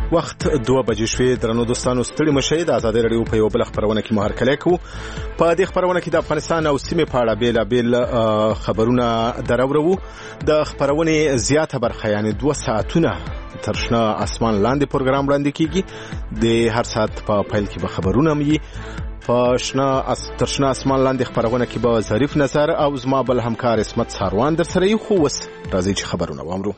وخت 2 بجې شوې. درنو دوستانو ستړي مشئ. د ازادي رادیو په یو بل خبرونه کې مهار کلی کوو. په دې خبرونه کې د افغانستان او سیمې په اړه بیل خبرونه درورو. د خبرونه زیاته برخه یعنی 2 ساعتونه تر شنه اسمان لاندې پروګرام وړاندې کیږي. د هر ساعت په پیل کې به خبرونه مې په تر شنه اسمان لاندې خبرونه کې به ظریف نظر او زما بل همکار اسمت ساروان در سره یو. خو وس راځي چې خبرونه وامرو.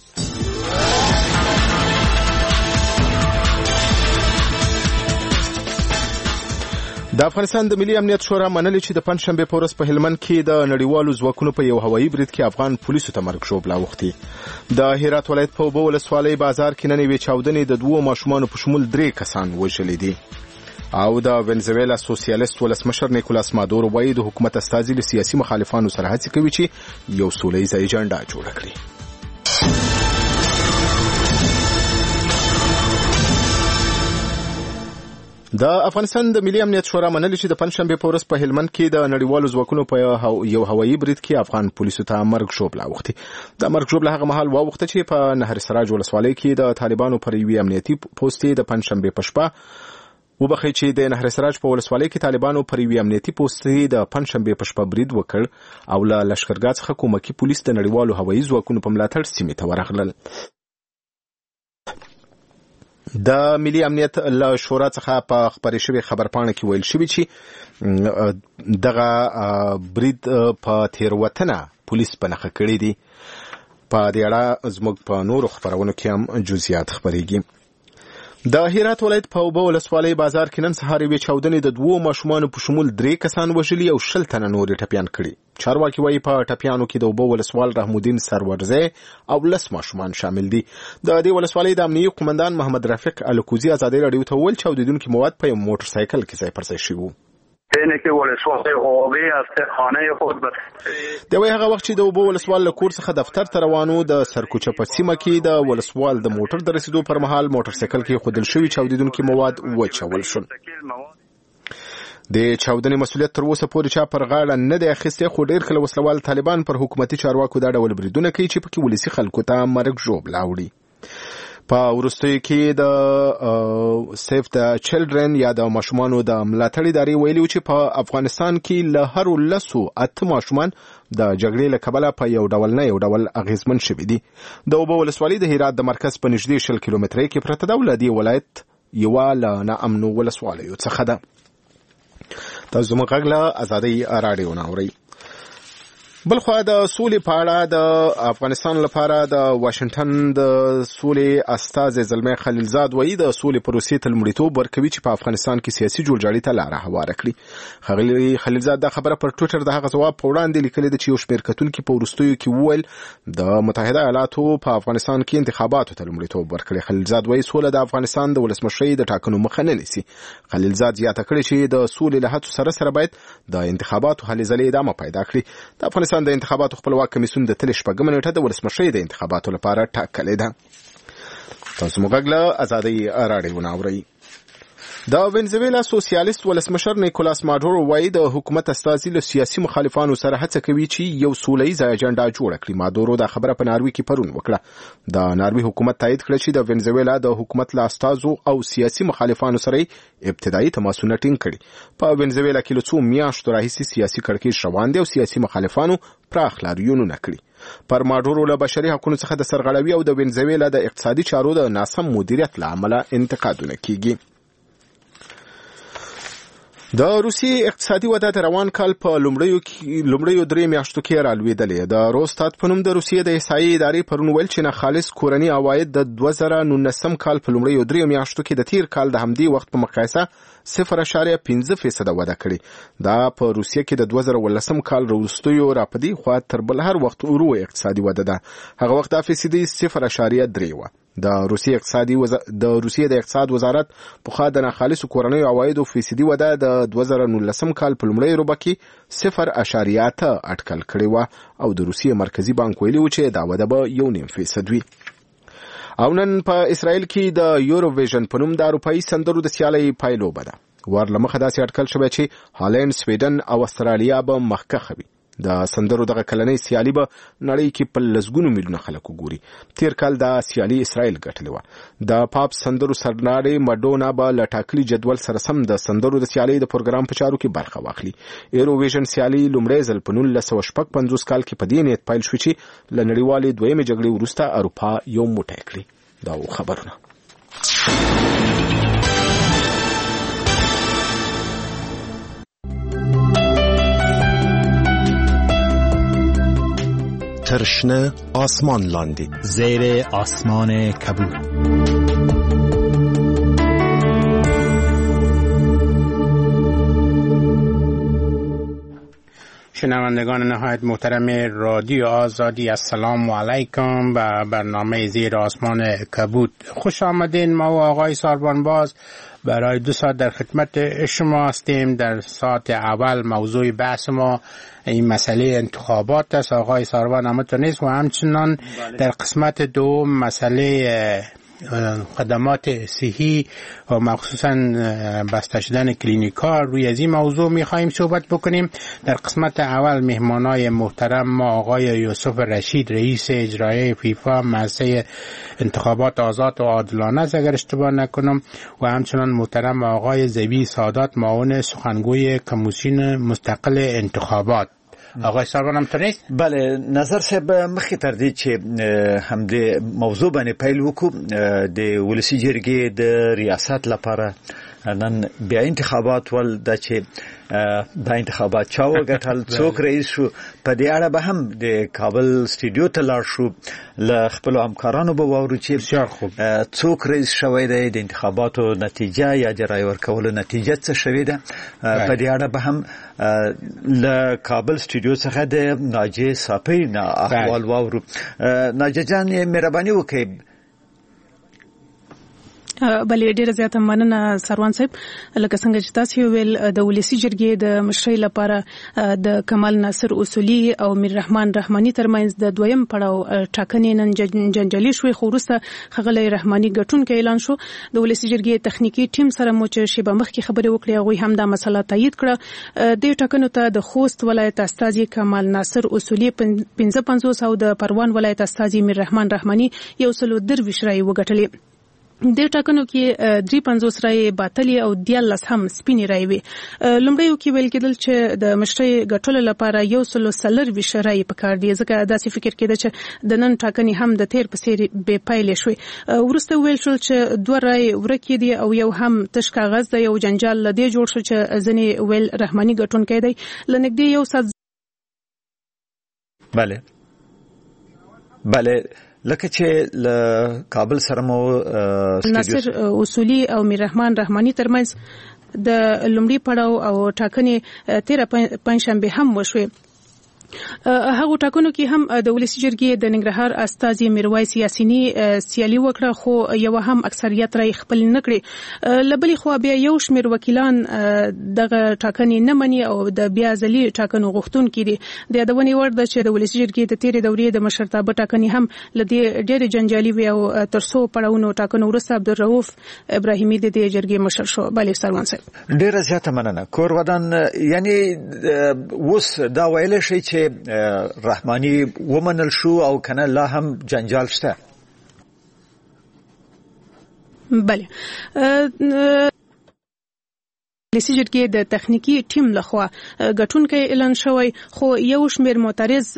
د افغانستان د ملي امنیت شورا منلي چې د پنځشنبه په ورځ په هلمند کې د نړیوالو ځواکونو په یو هوایي برید کې افغان پولیسو ته مرګ ژوبله اوښتې. د هرات ولایت په اوبه ولسوالۍ بازار کې نن یوې چاودنې د 2 ماشومانو په شمول 3 کسان وژلي دي. او د ونزویلا سوسیالیست ولسمشر نیکولاس مادورو وایي د حکومت استازي له سیاسي مخالفانو سره هڅې کوي چې یو سولیزه ایجنډا جوړه کړي. د افغانستان د ملي امنیت شورا منلي چې د پنځشنبه په ورځ په هلمند کې د نړیوالو ځواکونو په یو هوایي برید کې افغان پولیسو ته مرګ ژوبله اوښتې. د مرګ ژوبله هغه مهال واوښته چې په نهر سراج ولسوالۍ کې د طالبانو پر یوې امنیتي پوستې د پنځشنبه په شپه وبخښئ چې د نهر سراج په ولسوالۍ کې طالبانو پر یوې امنیتي پوستې د پنځشنبه په شپه برید وکړ او له لشکرګاه څخه کومکي پولیس د نړیوالو هوایي ځواکونو په ملاتړ سیمې ته ورغلل. د ملي امنیت له شورا څخه په خبرې شوې خبرپاڼه کې ویل شوی چې دغه برید په تیروتنه پولیس په نښه کړی دی. په دې اړه زموږ په نورو خبرونو کې هم جزئیات خبرېږي. د هرات ولایت په اوبه ولسوالۍ بازار کې نن سهار یوې چاودنې د 2 ماشومانو په شمول 3 کسان وژلي او 60 تنه نور ټپیان کړي. چارواکي وایي په ټپیانو کې د اوبه ولسوال رحمالدین سرورزی او 10 ماشومان شامل دي. د دې ولسوالۍ د امنیتي قومندان محمد رفیق الکوزی ازادي رادیو ته وویل چې چاودیدونکي مواد په یو موټر سایکل کې ځای پر ځای شوي وو. اینه که ولسوال اوبه از خانه خود دوی هغه وخت چې د اوبه ولسوال له کور څخه دفتر ته روانو د سرکوچه په سیمه کې د ولسوال د موټر د رسیدو پر مهال موټر سایکل کې خودل شوی چاودیدونکي مواد وچول شول. د چاودنې مسؤلیت تر اوسه پورې چا پر غاړه نه دی اخیستی، خو ډیر کله وسلوال طالبان پر حکومتي چارواکو دا ډول بریدونه کوي چې پکې ولسي خلکو ته مرګ ژوبله وړي. په وروستیو کې د سیف د چلډرن یا د ماشومانو د ملاتړ ادارې ویلي چې په افغانستان کې له هر 8 ماشومان د جګړې له کبله په یو ډول نه یو ډول اغیزمن شوي دي. د اوبه ولسوالۍ د هرات د مرکز په نږدې 20 کیلومترۍ کې پرته ده او له دې ولایت یوه له ناامنو ولسوالیو څخه ده. تاسو زموږ غږ له ازادۍ راډیو نه اورئ. بلخوا د سولې په اړه د افغانستان لپاره د واشنگټن د سولې استازی زلمی خلیلزاد وایي د سولې پروسې ته لومړیتوب ورکوي چې په افغانستان کې سیاسي جوړجاړي ته لاره هواره کړي. ښاغلی خلیلزاد دا خبره پر ټویټر د هغه ځواب په وړاندې لیکلې ده چې یو شمېر کتونکي په وروستیو کې وویل د متحده ایالاتو په افغانستان کې انتخاباتو ته لومړیتوب ورکړي. خلیلزاد وایي سوله د افغانستان د ولسمشرۍ د ټاکنو مخه نه نیسي. خلیلزاد زیاته کړې چې د سولې له هڅو سره سره باید د انتخاباتو هلې ځلې ادامه پیدا کړي. د افغانستان د انتخاباتو خپلواک کمیسیون د 8 نیټه د ولسمشرۍ د انتخاباتو لپاره ټاکلې ده. تاسو موږ له ازادۍ راډیو نه اورئ. د ونزویلا سوسیالیست ولسمشر نیکولاس مادورو وایي د حکومت استازي له سیاسي مخالفانو سره هڅه کوي چې یو سولیزه ایجنډا جوړه کړي. مادورو دا خبره په ناروی کې پرون وکړه. د ناروی حکومت تایید کړ چې د ونزویلا د حکومت له استازو او سیاسي مخالفانو سره ابتدایي تماسونه ټینګ کړي. په ونزویلا کې له څو میاشتو راهیسې سیاسي کړکېچ روان دی او سیاسي مخالفانو پراخ لاریونونه کړي. پر مادورو له بشري حقوقو څخه د سرغړاوي او د ونزویلا د اقتصادي چارو د ناسم مدیریت له امله انتقادونه کیږي. د روسیې اقتصادي وده د روان کال په لومړیو 3 میاشتو کې رالوېدلې. د روستات په نوم د روسیې د احصایې ادارې پرون ویل چې ناخالص کورني عواید د 2019 کال په لومړیو 3 میاشتو کې د تیر کال د همدې وخت په مقایسه 0.5% وده کړې. دا په روسیې کې د 2019 کال وروستیو راپدې خوا تر بل هر وخت ورو اقتصادي وده ده. هغه وخت د فیصدي 0.3 وه. د روسیې د اقتصاد وزارت په خوا د ناخالصو کورنیو عوایدو فیصدي وده د 2019 کال په لومړۍ روبه کې 0.8 اټکل کړې وه او د روسیې مرکزی بانک ویلي و چې دا وده به 1.5% وي. او نن په اسرائیل کې د یوروویژن په نوم د اروپایي سندرو د سیالۍ پایلوبه ده. ورله مخه داسې اټکل شوی چې هالند، سویډن او استرالیا به مخکښه وي. د سندرو دغه کلنۍ سیالي به نړۍ کې په لسګونو میلیونه خلک وګوري. تیر کال دا سیالي اسرائیل ګټلې وه. د پاپ سندرو سرناړې مډونا به له ټاکلي جدول سره سم د سندرو د سیالۍ د پروګرام په چارو کې برخه واخلي. ایروویژن سیالي لومړی ځل په 1956 کال کې په دې نیت پیل شو چې له نړیوالې دویمې جګړې وروسته اروپا یو موټی کړي. دا خبرونه ترشنه آسمان لاندی زیر آسمان کبود. شنوندگان نهایت محترم رادیو آزادی، السلام علیکم. و برنامه زیر آسمان کبود خوش آمدین. ما و آقای ساربانباز برای 2 ساعت در خدمت شما هستیم. در ساعت اول موضوع بحث ما این مسئله انتخابات است. آقای ساربان همتون نیست و همچنان در قسمت دوم مسئله خدمات صحی و مخصوصا بسته شدن کلینیک‌ها، روی از این موضوع می‌خوایم صحبت بکنیم. در قسمت اول مهمانای محترم ما آقای یوسف رشید، رئیس اجرایی فیفا، مؤسسه انتخابات آزاد و عادلانه است اگر اشتباه نکنم، و همچنان محترم آقای زوی سادات، معاون سخنگوی کمیسیون مستقل انتخابات. آقای ساربان هم تونست؟ بله، نظر صاحب مخکې تر دې چې هم د موضوع باندې پیل وکړو، د ولسی جرګې د ریاست لپاره نن بیا انتخابات ول د چې دا انتخابات چا وګټل، څوک رئیس شو، په دې اړه به هم د کابل سټوډیو ته لاړ شو، له خپل همکارانو به واورو چې څوک رئیس شوی دی، د انتخاباتو نتیجه یا د رای ورکولو نتیجه څه شوې ده. په دې اړه به هم له کابل سټوډیو څخه د ناجیه صافی نه احوال واورو. ناجیه جان، مهرباني وکړئ. بلې ډیره زیاته مننه سروان صاحب. لکه څنګه چې تاسو ویل، د ولسی جرګې د مشرۍ لپاره د کمال ناصر اصولي او میر رحمان رحماني ترمنځ د دویم پړاو ټاکنې نن جنجالي شوې، خو وروسته ښاغلی رحماني ګټونکی اعلان شو. د ولسی جرګې تخنیکی ټیم سره مو چې شیبه مخکې خبرې وکړې، هغوی هم دا مسله تایید کړه. د ټاکنو ته د خوست ولایت استازي کمال ناصر اصولي 55 او د پروان ولایت استازي میر رحمان رحماني 123 رای وګټلې. د ټاکنو کې 53 رای باطلې او 14 هم سپینې رای وي. لومړیو کې ویل کېدل چې د مشرۍ ګټلو لپاره 124 رای پکار دي، ځکه داسې فکر کېده چې د نن ټاکنې هم د تیر په څیر بې پایلې شوې. وروسته ویل شول چې 2 رای ورکې دي او یو هم تش کاغذ دی. یو جنجال لدې جوړ شو چې ځنې ویل رحماني ګټونکی دی. لنږدې یو ساعت بله لکه چې له کابل سره مو ناصر اصولي او میر رحمان رحماني ترمنځ د لومړي پړاو او ټاکنې 13 پنځشنبه هم وشوې. هغه ټاکنو کې هم د ولسی جرګې د ننګرهار استازي میرویس یاسینی سیالي وکړه، خو یو هم اکثریت رای خپل نه کړی. لبلې خو بیا یو شمیر وکیلان دغه ټاکنې نه مني او د بیا ځلي ټاکنو غوښتونکي دي. د یادونې وړ ده چې د ولسی جرګې د تیرې دورې د مشرتابه ټاکنې هم لدې ډېر جنجالي وي او تر څو پړاوونو ټاکنو وروسته عبدالرؤف ابراهیمي د دې جرګې مشر شو. بلې سروان صاحب، ډېره زیاته مننه. کور ودان، یعنی اوس دا ویل شي چې رحماني ومنل شو او کنه لا هم جنجال شته؟ بله، ولسی جرګې د تخنیکی ټیم لخوا ګټونکی اعلان شوی، خو یو شمیر معترض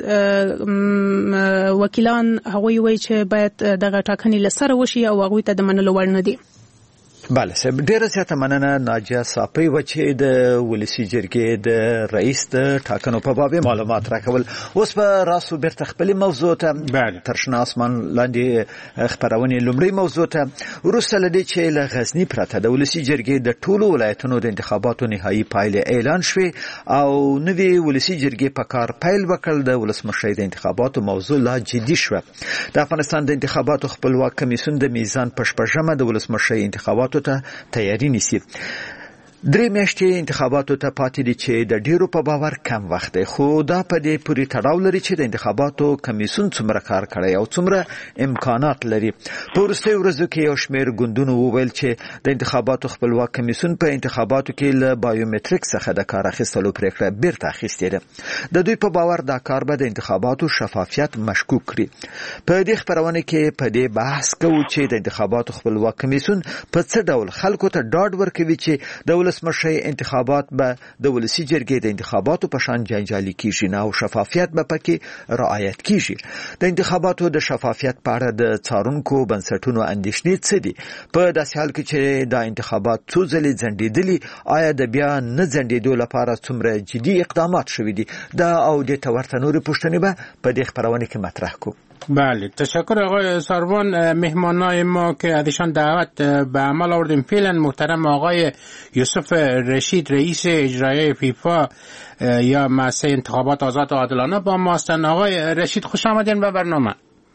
وکیلان هغوی وایي چې باید دغه ټاکنې له سره وشي او هغوی ته د منلو وړ نه دي. بله صاحب، ډیره زیاته مننه. ناجیه صافی و چې د ولسی جرګې د رئیس د ټاکنو په باب معلومات راکول. اوس به راسو بیرته خپل موضوع ته، ترشنه آسمان لاندې خبرونه لومړی موضوع ته. وروسته لدې چې له غزنی پرته د ولسی جرګې د ټولو ولایتونو د انتخاباتو نهایی پایلې اعلان شوې او نوې ولسی جرګې په کار پیل وکړ. د ولسمشر د انتخاباتو موضوع لا جدي شوه. د افغانستان د انتخاباتو خپلواک کمیسیون د میزان په شپږمه د ولسمشر انتخاباتو ته تیاری نیسي. درې میاشتې انتخاباتو ته پاتې دي چې د ډیرو په باور کم وخت دی، خو دا په دې پورې تړاو لري چې د انتخاباتو کمیسیون څومره کار کړی او څومره امکانات لري. په وروستیو ورځو کې یو شمېر ګوندونو وویل چې د انتخاباتو خپلواک کمیسیون په انتخاباتو کې له بایومټریک څخه د کار اخیستلو پرېکړه بیرته اخیستې ده. د دوی په باور دا کار به د انتخاباتو شفافیت مشکوک کړي. په دې خپرونه کې په دې بحث کوو چې د انتخاباتو خپلواک کمیسیون په څه ډول خلکو ته ډاډ ورکوي چې د ولسمشۍ انتخابات به د ولسي جرګې د انتخاباتو په شان جنجالي کیږي نه او شفافیت به پکې رعایت کیږي. د انتخاباتو د شفافیت په اړه د څارونکو بنسټونو اندېښنې څه دي؟ په داسې حال کې چې دا انتخابات څو ځلې ځنډېدلي، آیا د بیا نه ځنډېدو لپاره څومره جدي اقدامات شوي دي؟ دا او دې ته ورته نورې پوښتنې به په دې خپرونه کې مطرح کوو. بله، تشکر آقای ساروان. مهمانای ما که ازشان دعوت به عمل آوردیم فعلا محترم آقای یوسف رشید رئیس اجرایی فیفا یا مؤسسه انتخابات آزاد و عادلانه با ما هستند. آقای رشید خوش آمدین به برنامه.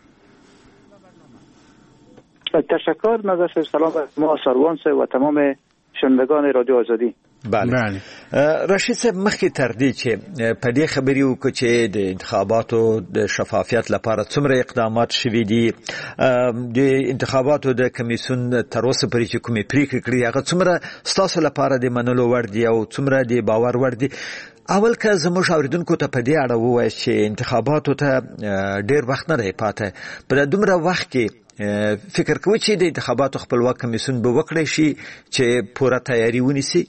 تشکر. نظر سلام ما ساروان و تمام شنوندگان رادیو آزادی. بله. رشید صاحب مخکې تر دې چې په دې خبرې وکړو چې د انتخاباتو د شفافیت لپاره څومره اقدامات شوي دي، د انتخاباتو د کمیسیون تر اوسه پورې چې کومې پریکړې کړې هغه څومره ستاسو لپاره د منلو وړ دي او څومره د باور وړ دي. اول که زموږ اوریدونکو ته په دې اړه ووایي چې انتخاباتو ته ډېر وخت نه دی پاته، په دومره وخت کې فکر کوئ چې د انتخاباتو خپلواک کمیسیون به وکړی شي چې پوره تیاری ونیسي؟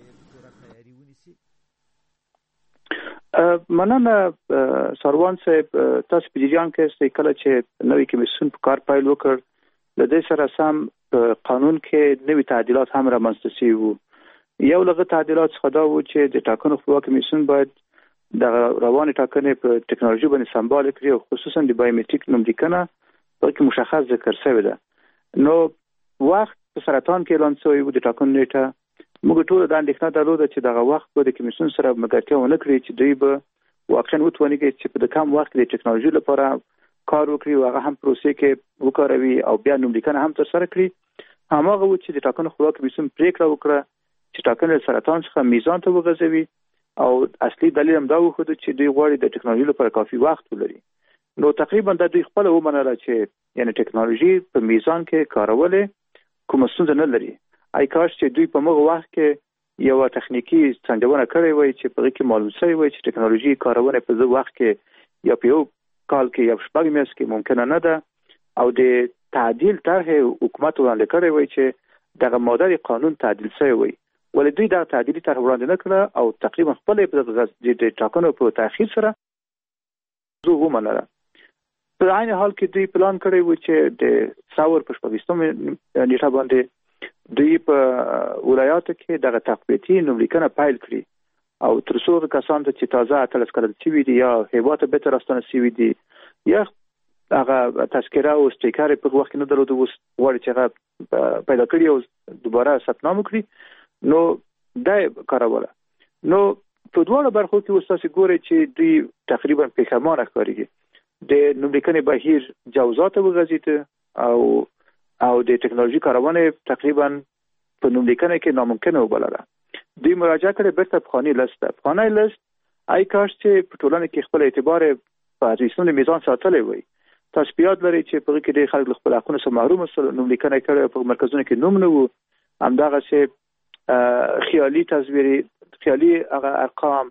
مننه ساروان صاحب. تاسو په جریان کې استئ کله چې نوې کمیسیون په کار پیل وکړ، د دې سره سم قانون کې نوې تعدیلات هم رامنځته شوي وو. یو لغه تعدیلات څخه دا و چې د ټاکنو خپلواک کمیسیون باید د رواني ټاکنې په ټکنالوژي باندې سمبال کړي او خصوصا د بایومټریک نوملیکنه په کې مشخص ذکر شوی ده. نو وخت په سرطان کې اعلان شوی و د ټاکنو نیټه. موږ ټول د اندېښنه درلوده چې دغه وخت به د کمیسیون سره ملګرتیا ونه کړي چې دوی به واقعا وتوانیږي چې په کم وخت کې د ټکنالوژي لپاره کار وکړي او هغه هم پروسې کې وکاروي او بیا نوملیکنه هم ترسره کړي. هماغه و چې د ټاکنو خپلواک کمیسیون پریکړه وکړه چې ټاکنې سرطان څخه میزان ته وغځوي او اصلي دلیل هم دا و چې دوی غواړي د ټکنالوژي لپاره کافي وخت ولري. نو تقریبا د دوی خپل ومنله چې یعنی ټکنالوژي په میزان کې کارول کوم ستونزه نه لري. ای کاش چې دوی په موږ وخت کې یو تخنیکی څنډونه کړی وای چې په کې معلوم شوی وای چې ټکنالوژي کارونه په ځو وخت کې یا په یو کال کې یا شپږ میاشتې کې ممکن نه ده او د تعدیل طرح حکومت وړاندې کړی وای چې دغه ماده قانون تعدیل شوی وای، ولې دوی دا تعدیلی طرح وړاندې نه کړه او تقریبا خپل د ټاکنو په تاخير سره زه ومنله. په عین حال کې دوی پلان کړی و چې د ثور په 25 نیټه باندې دوی په ولایاتو کې دغه تقویتي نوملیکنه پیل کړي او تر څو کسان چې تازه اتلس کړل شوي دي یا هیواد به تر راستنه شوي دي یا هغه تذکره او استیکار په وخت نه درلود اوس وړي چې هغه پیدا کړی او دوباره ثبتنام کړی نو دا کاروله. نو په دوه برخو کې وساسي ګوري چې دوی تقریبا پېښمانه کوي د نوملیکنې بهیر جوازات وغځیته او د ټکنالوژي کارونه تقریبا په نوملیکنه کې ناممکنه وبلله. دوی مراجعه کړې بیرته افغاني لیست. افغاني لیست ای کاش چې په ټولنه کې خپل اعتبار په ریسونو میزان ساتلی وي. تاسو یاد لرئ چې په کې د خلک خپل حقوقو څخه محروم شول، نوملیکنه کړې په مرکزونو کې نوم نه وو، همدغه چې خیالي تصویري خیالي هغه ارقام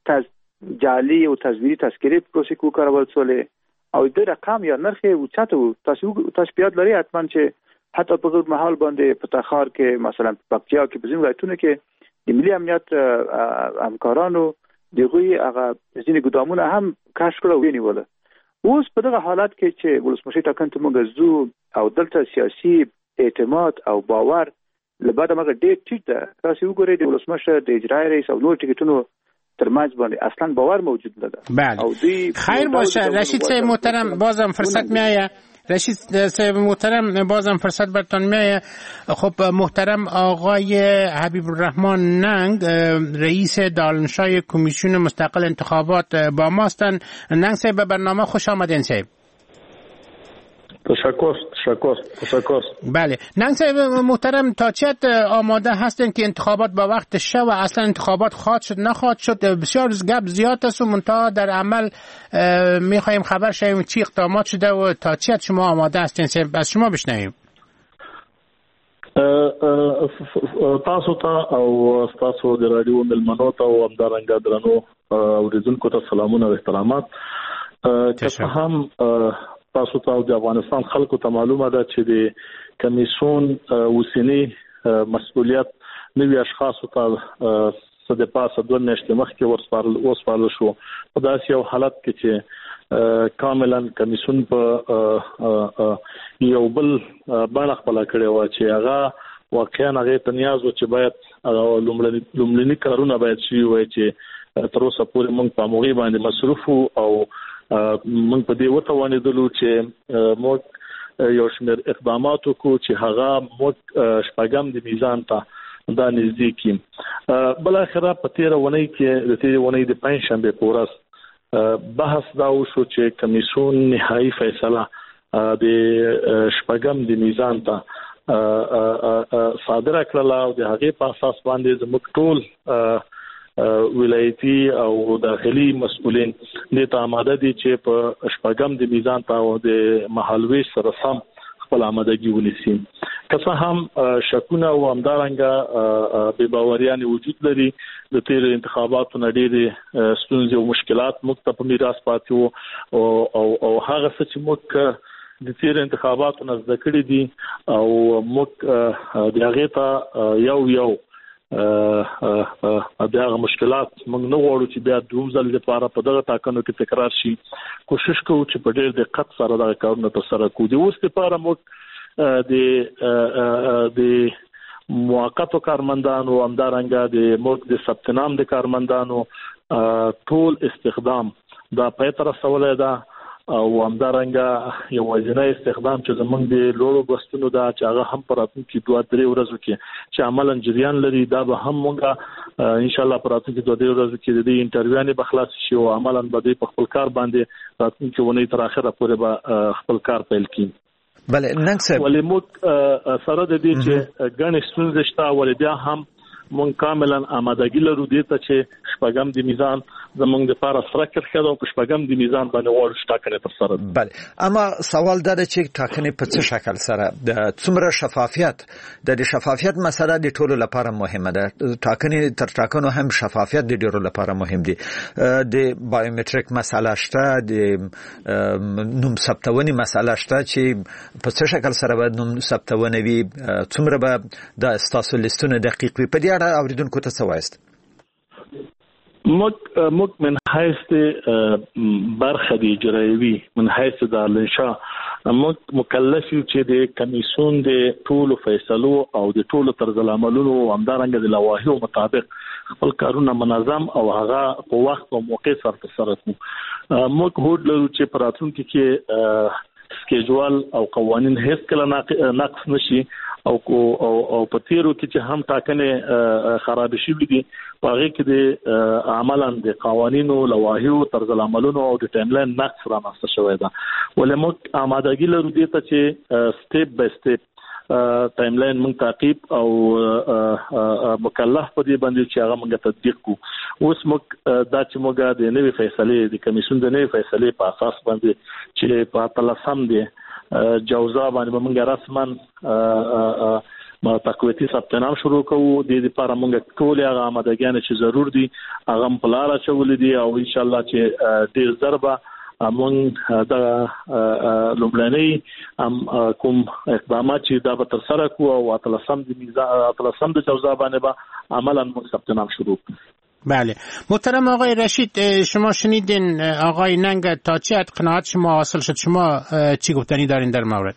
جعلي او تصویري تذکرې پروسې کو کارول شولې او د رقم یا نرخ اوچته تاسو یاد لرئ حتما چې حتی په غیر محل باندې په تخار کې مثلا په پکتیا کې په ځینو ولایتونو کې د ملي امنیت همکارانو دغه هغه ځینې ګدامونه هم کشف کړو ونیول. اوس په دغه حالت کې چې ولسمشي ټاکنې ته موږ زو او دلته سیاسي اعتماد او باور لبعد موږ ډېر ټیټ ده. تاسو وګورئ د ولسمشي د اجرایی رئیس او نور ټیکټونو ترمنځ باندې اصلا باور موجود نه ده. بله خیر باشه. رشید صاحب محترم بازم فرصت میآید. رشید صاحب محترم بازم فرصت برتون میآید. خب محترم آقای حبیب الرحمن ننگ رئیس دارالانشای کمیسیون مستقل انتخابات با ما هستند. ننگ صاحب به برنامه خوش آمدین. صاحب تشکر. بله ننگ محترم، تا چه آماده هستین که انتخابات با وقت شه و اصلا انتخابات خواهد شد نخواهد شد؟ بسیار گپ زیاد است و منتها در عمل میخوایم خبر شویم چی اقدامات شده و تا چه شما آماده هستین؟ از شما بشنویم. تاسو ته او تاسو د رادیو ملمنو ته او همدارنګه درنو اوریدونکو ته سلامونه او احترامات. که هم تاسو ته د افغانستان خلکو ته معلومه ده چې د کمیسیون اوسنی مسؤلیت نوی اشخاصو ته د پاسه دوه میاشتې مخکې وسپارل شو په داسې یو حالت کې چې کاملا کمیسیون په یو بل باندې خپل کړی و چې هغه واقعا هغه ته نیاز و چې باید لومړني کارونه باید شي وای چې تر اوسه پورې موږ په موږ باندې مصروف او موږ په دې وتوانیدلو چې موږ یو شمېر اقدامات وکړو چې هغه موږ شپږم د میزان ته دا نږدې کیم. بل اخره په تیر ونی کې د تیر ونی د پنځشنبه په ورځ بحث دا وشو چې کمیسیون نهایی فیصله د شپږم د میزان ته صادره کړله او د هغې په اساس باندې زموږ ټول ولایتي او داخلي مسؤلین دې ته آماده دي چې په شپږم د میزان ته او د محلوي سره سم خپل آمادګي ونیسي. که څه هم شکونه او همدارنګه بې باوریان وجود لري، د تیر انتخاباتو نه ډېرې ستونزې او مشکلات موږ ته په میراث پاتې وو او هغه څه چې موږ د تیر انتخاباتو نه زده کړي دي او موږ د هغې ته یو دغه مشکلات موږ نه غواړو چې بیا دوم ځل لپاره په دغه ټاکنو کې تکرار شي. کوشش کوو چې په ډېر دقت سره دغه کارونه ترسره کړو. د اوس لپاره موږ د موقتو کارمندانو همدارنګه د موږ د ثبت نام د کارمندانو ټول استخدام دا پای تر رسولای ده او همدارنګه یوازینی استخدام چې زمونږ د لوړو بستونو دا چې هغه هم پر راتلونکي 2-3 ورځو کې چې عملاً جریان لري دا به هم مونږ ان شاء الله پر راتلونکي 2-3 ورځو کې د انټرویو به خلاص شي او عملاً به په خپل کار باندې راتلونکي ونې تر اخره پورې به خپل کار پیل کړي. بله ننګ صاحب، ولې موږ سره د دې چې ګڼې ستونزې شته ولې بیا هم مونږ کاملا آمادګي لرو دې ته چې شپږم د میزان زمونږ د لپاره سره کړه او شپږم د میزان باندې وړ ټاکنې تر سره. بله، اما سوال دا دی چې ټاکنې په څه شکل سره د څومره شفافیت د شفافیت مسله د ټولو لپاره مهمه ده. ټاکنې تر ټاکنو هم شفافیت د ډیرو لپاره مهم دی. د بایومټریک مسله شته، د نوم ثبتونې مسله شته چې په څه شکل سره باید نوم ثبتونه وي، څومره به د تاسو لیستونه دقیق وي. په دې اړه اوریدونکو ته څه وایست؟ موږ من حیث برخه دی اجرایوي من حیث د الانشاء موږ مکلف یو چې د کمیسیون د ټولو فیصلو او د ټولو طرز العملونو همدارنګه د لوایحو مطابق خپل کارونه منظم او هغه په وخت او موقع سره ترسره کړو. موږ هوډ لرو چې په راتلونکي کې سکیجوال او قوانین هیڅ کله نقص نشي او په تیرو کې چې هم ټاکنې خراب شي دي په هغه کې د عملاً د قوانینو لوایحو طرز العملونو او د ټایملاین نقص رامنځته شوی ده. ولې موږ آمادګي لرو دې ته چې سټیپ بای سټیپ ټایملاین موږ تعقیب او مکلف په دې باندې چې هغه موږ تطبیق کوو. اوس موږ دا چې موږ د نوې فیصلې د کمیسیون د نوې فیصلې په اساس باندې چې په تلسم دي جوزا باندې موږ رسما ما تقویتی ثبت نام شروع کوو. د دې لپاره موږ ټول هغه آمادګیان چې ضرور دي هغه په لار اچولې دي او ان شاء الله چې ډیر ضربه موږ د لومړنۍ کوم اقدامات چې دا به تر سره کوو او اتلسم د جوزا باندې به عملاً موږ ثبت نام شروع کوو. بله محترم آقای رشید، شما شنیدین آقای ننگ تا چه حد قناعت شما حاصل شد؟ شما چی گفتنی دارین در مورد؟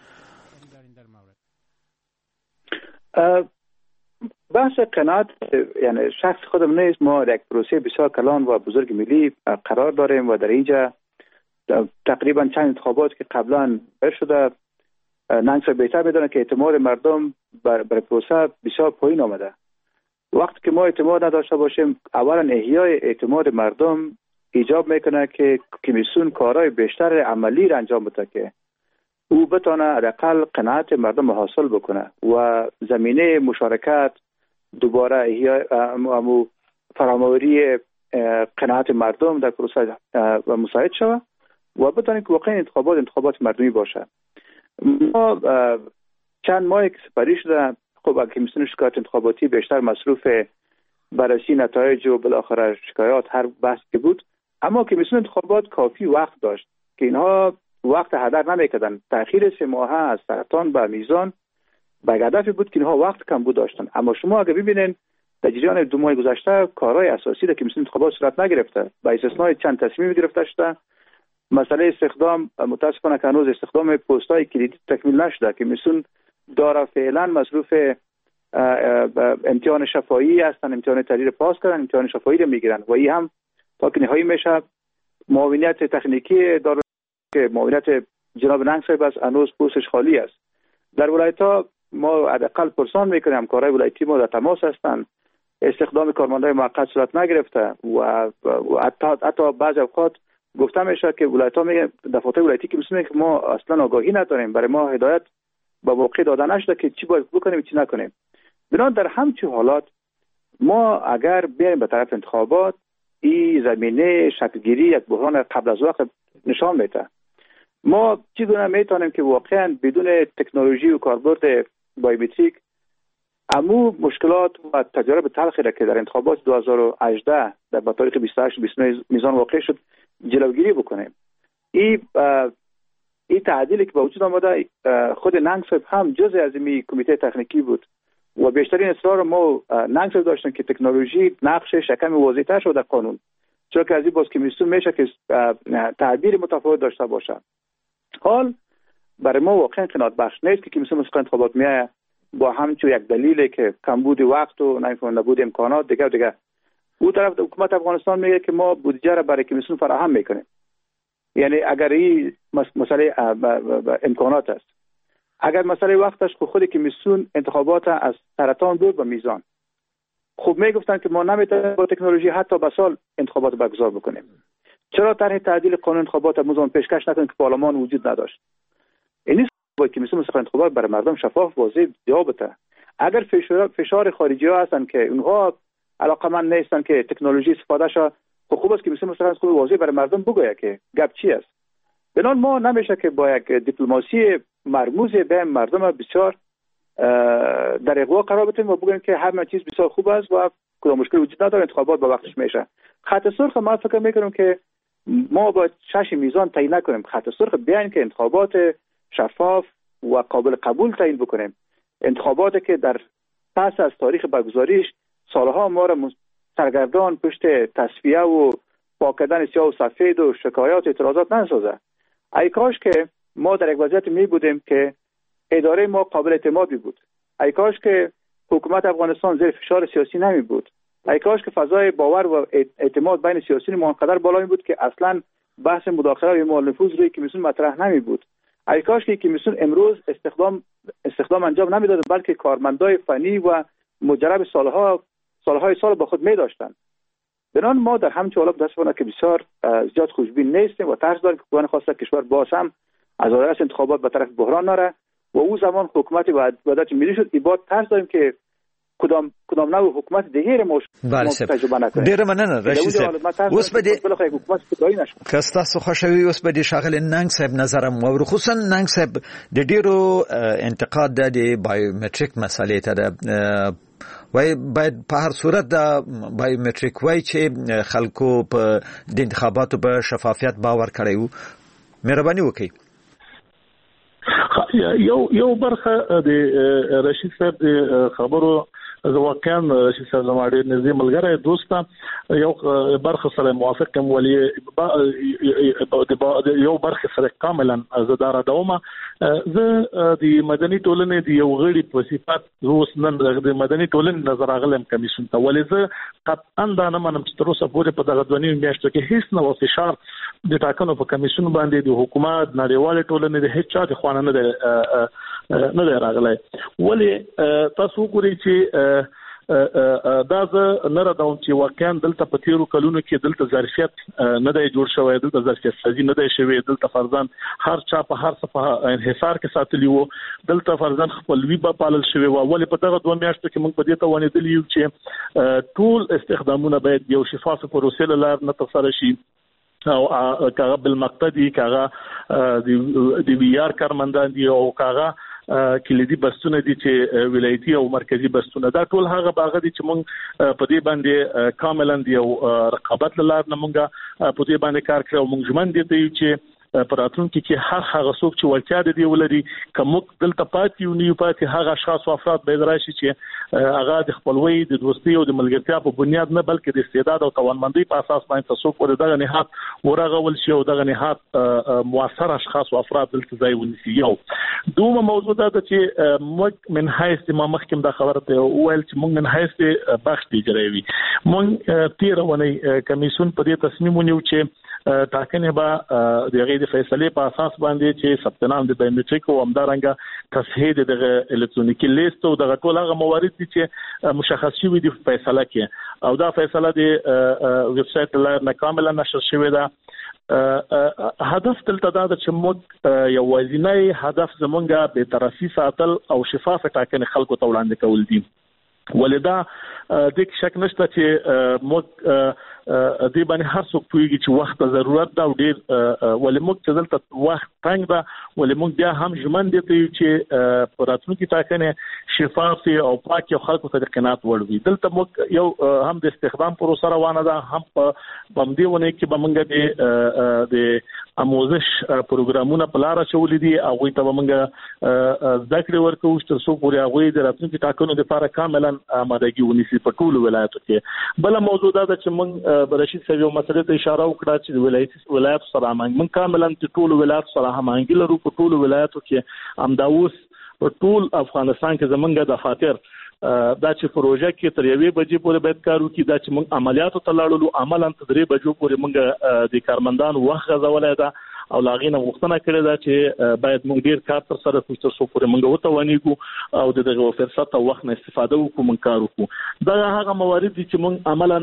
بحث قناعت یعنی شخص خودم نیست. ما یک پروسه بسیار کلان و بزرگ ملی قرار داریم و در اینجا تقریبا چند انتخابات که قبلا شده ننگ بهتر بدونه که اعتماد مردم بر پروسه بسیار پایین آمده. وقتی که ما اعتماد نداشته باشیم اولا احیای اعتماد مردم ایجاب میکنه که کمیسیون کارهای بیشتر عملی را انجام بده که او بتونه حداقل قناعت مردم حاصل بکنه و زمینه مشارکت دوباره فراموری قناعت مردم در پروسه مساعد شود و بتونه که واقعا انتخابات مردمی باشه. ما چند ماه که سپری شده، خب اگه کمیسیون شکایت انتخاباتی بیشتر مصروف بررسی نتایج و بالاخره شکایات هر بحث که بود، اما کمیسیون انتخابات کافی وقت داشت که اینها وقت هدر نمیکردن. تأخیر 3 ماه از سرطان به میزان به هدفی بود که اینها وقت کم بود داشتن. اما شما اگه ببینین در جریان 2 ماه گذشته کارهای اساسی در کمیسیون انتخابات صورت نگرفته، با استثنای چند تصمیم گرفته شده. مسئله استخدام متاسفانه که هنوز استخدام پست‌های کلیدی تکمیل نشده. کمیسیون داره فعلا مصروف امتحان شفاهی هستن، امتحان تحریر پاس کردن، امتحان شفاهی رو میگیرن و این هم تا که نهایی میشه. معاونیت تکنیکی داره که معاونیت جناب ننگ صاحب است، هنوز پستش خالی است. در ولایت‌ها ما حداقل پرسان میکنیم، همکارای ولایتی ما در تماس هستند. استخدام کارمندای موقت صورت نگرفته و حتی بعضی اوقات گفته میشه که ولایت‌ها میگن دفاتر ولایتی که میگن که ما اصلا آگاهی نداریم، برای ما هدایت با موقع داده نشده که چی باید بکنیم چی نکنیم. بنابراین در همچین حالات ما اگر بیایم به طرف انتخابات، این زمینه شکلگیری یک بحران قبل از وقت نشان میده. ما چگونه میتونیم که واقعا بدون تکنولوژی و کاربرد بایومتریک امو مشکلات و تجارب تلخی را که در انتخابات 2018 در تاریخ 28 میزان واقع شد جلوگیری بکنیم. این تعدیلی که با وجود آمده، خود ننگ صاحب هم جزء از این کمیته تکنیکی بود و بیشترین اصرار ما ننگ صاحب داشتن که تکنولوژی نقشش کمی واضح‌تر شده در قانون، چون که از این باز کمیسیون میشه که تعبیر متفاوت داشته باشه. حال برای ما واقعا قناعت بخش نیست که کمیسیون انتخابات میایه با همچون یک دلیلی که کمبود وقت و نبود امکانات دیگه او طرف حکومت افغانستان میگه که ما بودجه را برای کمیسیون فراهم میکنیم. یعنی اگر این مسئله امکانات است، اگر مسئله وقتش خود کمیسیون انتخابات از سرطان بود به میزان، خوب میگفتن که ما نمیتونیم با تکنولوژی حتی به سال انتخابات برگزار بکنیم. چرا طرح تعدیل قانون انتخابات مزمان پیشکش نکنیم که پارلمان وجود نداشت؟ این با کمیسیون انتخابات برای مردم شفاف واضح جواب بده. اگر فشار خارجی ها هستن که اونها علاقمند نیستن که تکنولوژی استفاده شه، خوب است که کمیسیون انتخابات واضح برای مردم بگوید که گپ چی است. بنان ما نمیشه که با یک دیپلماسی مرموز به مردم بسیار در اغوا قرار بدیم و بگیم که همه چیز بسیار خوب است و کدام مشکل وجود نداره، انتخابات با وقتش میشه. خط سرخ ما فکر میکنم که ما با 6 میزان تعیین نکنیم، خط سرخ بیان که انتخابات شفاف و قابل قبول تعیین بکنیم. انتخاباتی که در پس از تاریخ برگزاریش سالها ما را سرگردان پشت تصفیه و پاک کردن سیاه و سفید و شکایات و اعتراضات نسازه. ای کاش که ما در یک وضعیت می بودیم که اداره ما قابل اعتماد بود. ای کاش که حکومت افغانستان زیر فشار سیاسی نمی بود. ای کاش که فضای باور و اعتماد بین سیاسیون ما انقدر بالا می بود که اصلا بحث مداخله و اعمال نفوذ روی کمیسیون مطرح نمی بود. ای کاش که کمیسیون امروز استخدام انجام نمیداد، بلکه کارمندای فنی و مجرب سالهای سال با خود می داشتن. بنان ما در همین حالت متاسفانه که بسیار زیاد خوشبین نیستیم و ترس داریم که بگوان خواسته کشور باز هم از آدرس انتخابات به طرف بحران نره و او زمان حکومت وحدت ملی شد. ایباد ترس داریم که کدام نوع حکومت دیگه ما تجربه نکنیم. ډیر مننه رشید صاحب. اوس به دې حکومت خدای نشو کستا سو خوشوي. اوس به دې شاغل ننګ صاحب نظرم او خصوصا ننګ صاحب د ډیرو انتقاد د بایومټریک مسلې ته وای باید په هر صورت د بایومټریک وای چې خلکو په د انتخاباتو په شفافیت باور کړی وو. مهرباني وکړئ. یو برخه د رشید صاحب د خبرو واقعا رشید صاحب زما ډېر نږدې ملګری دوست یو برخه سره موافق کوم ولی یو برخه سره کاملا زدار دومه زه د مدني ټولنې د یو غړي په صفت روس نن د مدني ټولنې نظر اغلم کمیسیون ته ولې زه قطعا دا نه منم چې تر اوسه پورې په دغه ځواني میاشتو کې هیڅ نو فشار د ټاکنو په کمیسیون باندې د حکومت نړیوال ټولنې د هیڅ چا د خوانه نه راغلی. ولې تاسو ګورئ چې دا زه نه ردوم چې واقعا دلته په تیرو کلونو کې دلته ظرفیت نه دی جوړ شوی، دلته ظرفیت سازي نه دی شوی، دلته فرضاً هر چا په هر څه په انحصار کې ساتلی وو، دلته فرضاً خپلوي به پالل شوی و. ولې په دغه 2 میاشتو کې موږ په دې ته ونیدلی یو چې ټول استخدامونه باید یو شفاف پروسې له لارې نه ترسره شي، او کاغه بالمقتدي کاغه دی وی آر کارمندان دي او کاغه کلیدي بستونه دي چې ولایتي او مرکزی بستونه، دا ټول هغه باغ دي چې موږ په دې باندې کاملا دی او رقابت لاره نه موږ په دې باندې کار کړو. موږ ژمن دي چې پراتونکو کې هغه څوک چې ولچا دي ولري کوم دلته پاتې او نیو پاتې هغه اشخاص او افراد به راشي چې هغه د خپلوي د دوستي او د ملګرتیا په بنیاد نه بلکې د استعداد او توانمندۍ په اساس باندې تاسو پر دغه نهاد ورغول شي او دغه نهاد موثر اشخاص او افراد دلته ځای ونیسي. یو دومره موضوع ده چې موږ من حیث ما مخکم د خبرته ویل چې موږ من حیث بخش تجربي موږ تیرونه کمیسیون په دې تصمیم ونیو چې ټاکنه به دغه د فیصله په اساس باندې چې ثبتنام د بایومټریک او همدارنګه تصحیح د الکترونیکی لیست او دغه ټول هغه موارد دي چې مشخص شوی د فیصله کې، او دا فیصله د ویب سټ لپاره کاملا نشر شوی ده. هدف دلته دا چې موږ یو وزینای هدف زمونږه به طرفي ساتل او شفاف ټاکنه خلکو ته وړاندې کول دي. ولدا د شک نشته چې موږ دې باندې هر څوک پوهیږي چې وخت ضرورت دا ډیر ولې موږ چې دلته وخت تنګ ده، ولې موږ بیا هم ژمن دي چې راتلونکي ټاکنه شفاف او پاک او خلکو ته قناعت وړوي. دلته موږ یو هم د استخدام پروسه روانه ده، هم په باندېونه کې به موږ د اموزش پروګرامونه په لار چولې دي، هغه ته موږ ذکر ورکوو چې تاسو پورې هغه د راتلونکي ټاکنو لپاره کاملا آمادګي ونیسي په ټول ولایتو کې. بل موضوع دا چې موږ برشید صاحب یو مسله ته اشاره وکړه چې ولایت سره موږ کاملا ټول ولایت سره هماهنګي لرو. په ټول ولایتو کې امداوس په ټول افغانستان کې زمونږ د فاتر دا چې پروژه کې تر 1 بجې پورې باید کار وکړي، دا چې موږ عملیاتو ته لاړو عملاً تر 3 بجو پورې موږ د کارمندانو وخت غځولای دا او لاغینه وختونه کړی دا چې باید موږ ډیر کار تر سره کوو تر څو پورې موږ وتوانیږو او دغه فرصت او وخت نه استفاده وکړو موږ کار وکړو. دا هغه موارد دي چې موږ عملاً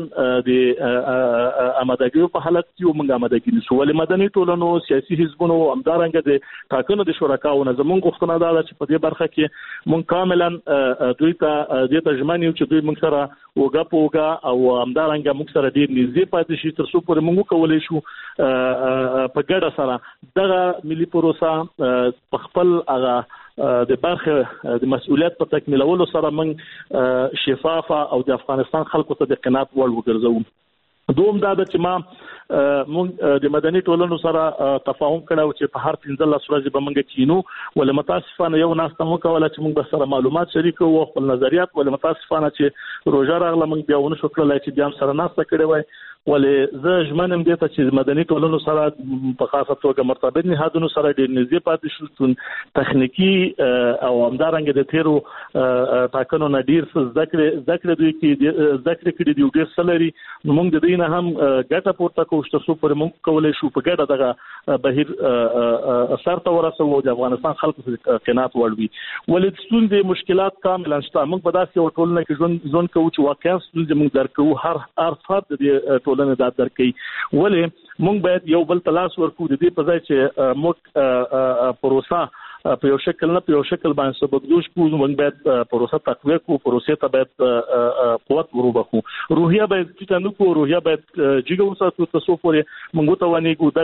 د آمادګۍ په حالت کې موږ آمادګي نشو. ولې مدني ټولنو سیاسي حزبونو همدارنګه د ټاکنو د شرکاو نه زموږ غوښتنه ده چې په دې برخه کې موږ کاملاً دوی ته د ترجمانی چې دوی موږ سره وګا پوګا او همدارنګه موږ سره ډیر نږدې پاتې شي تر څو پورې موږ کولای شو په ګډه سره دغه ملي پروسه په خپل هغه د برخه د مسؤلیت په تکمیلولو سره موږ شفافه او د افغانستان خلکو ته د قناعت وړ وګرځو. دوم دا چې ما موږ د مدني ټولنو سره تفاهم کړو چې په هر 15 ورځې به موږ کینو، ولې متاسفانه یو ناس ته مو کوله چې موږ سره معلومات شریکو او خپل نظریات، ولې متاسفانه چې روزه راغله موږ بیا ونه شو کړلای چې بیا سره ناس کړی وای. ولې زه ژمنم دي ته چې مدني ټولنو سره په خاصه توګه مرتبط نهادونو سره ډېر نږدې پاتې شو، تخنیکی او همدارنګه د تیرو ټاکنو نه ډیر ذکر دوی کې ذکر کړي دی ډیر سلري. موږ د دې نه هم ګټه پورته کوو چې تاسو پر موږ کولای شو په ګډه دغه بهیر اثر ته ورسو او د افغانستان خلکو ته قناعت وړوي. ولې ستونزې مشکلات کاملا شته، موږ په داسې یو ټولنه کې ژوند کوو چې واقعا ستونزې موږ درکو، هر فرد د ټولنه د درکې. ولې موږ باید یو بل تلاش ورکو د دې په ځای چې موږ پروسه په یو شکل نه په یو شکل باندې سبقدوش کوو، موږ باید پروسه تقویه کوو، پروسه ته باید قوت وربخو، روحیه باید چې نو کو روحیه باید جګو وساتو تاسو پورې موږ ته ونیګو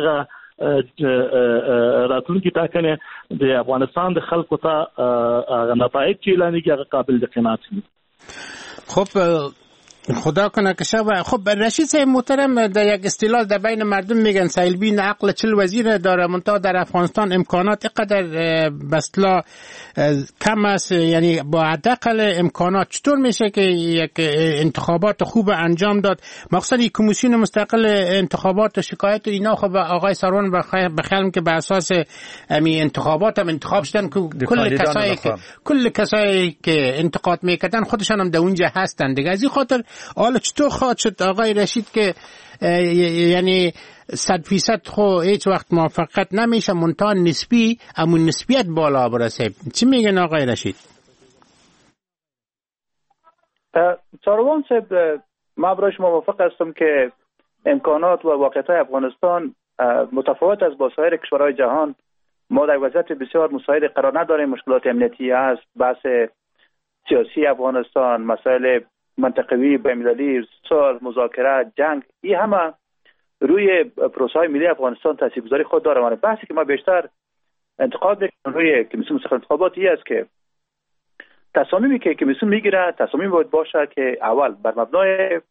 دغه راتلونکي ټاکنه د افغانستان د خلکو ته نتایج چې اعلان کیږي هغه قابل د قناعت دي. خب خدا کنه که شب. خب رشید صاحب محترم، در یک اصطلاح در بین مردم میگن سیلبین عقل 40 وزیر داره، منتها در افغانستان امکانات اینقدر بسلا کم است، یعنی با حداقل امکانات چطور میشه که یک انتخابات خوب انجام داد؟ مخصوصا یک کمیسیون مستقل انتخابات و شکایت اینا خب آقای سروان بخیالم که به اساس امی انتخابات هم انتخاب شدن که کل کسایی که انتقاد میکردن خودشان هم در اونجا هستن دیگه. از این خاطر حالا چطور خواهد شد آقای رشید که یعنی 100% خو هیچ وقت موافقت نمیشه، منتها نسبی امون نسبیت بالا برسه؟ چی میگن آقای رشید؟ ساروان صاحب، من برای شما موافق هستم که امکانات و واقعیت‌های افغانستان متفاوت از با سایر کشورهای جهان. ما در وضعیت بسیار مساعد قرار نداریم. مشکلات امنیتی است، بحث سیاسی افغانستان، مسائل منطقوی بین‌المللی، صلح، مذاکره، جنگ، این همه روی پروسه‌های ملی افغانستان تاثیرگذاری خود داره. من بحثی که ما بیشتر انتقاد میکنم روی کمیسیون مستقل انتخابات است که تصامیمی که کمیسیون میگیره تصامیم باید باشه که اول بر مبنای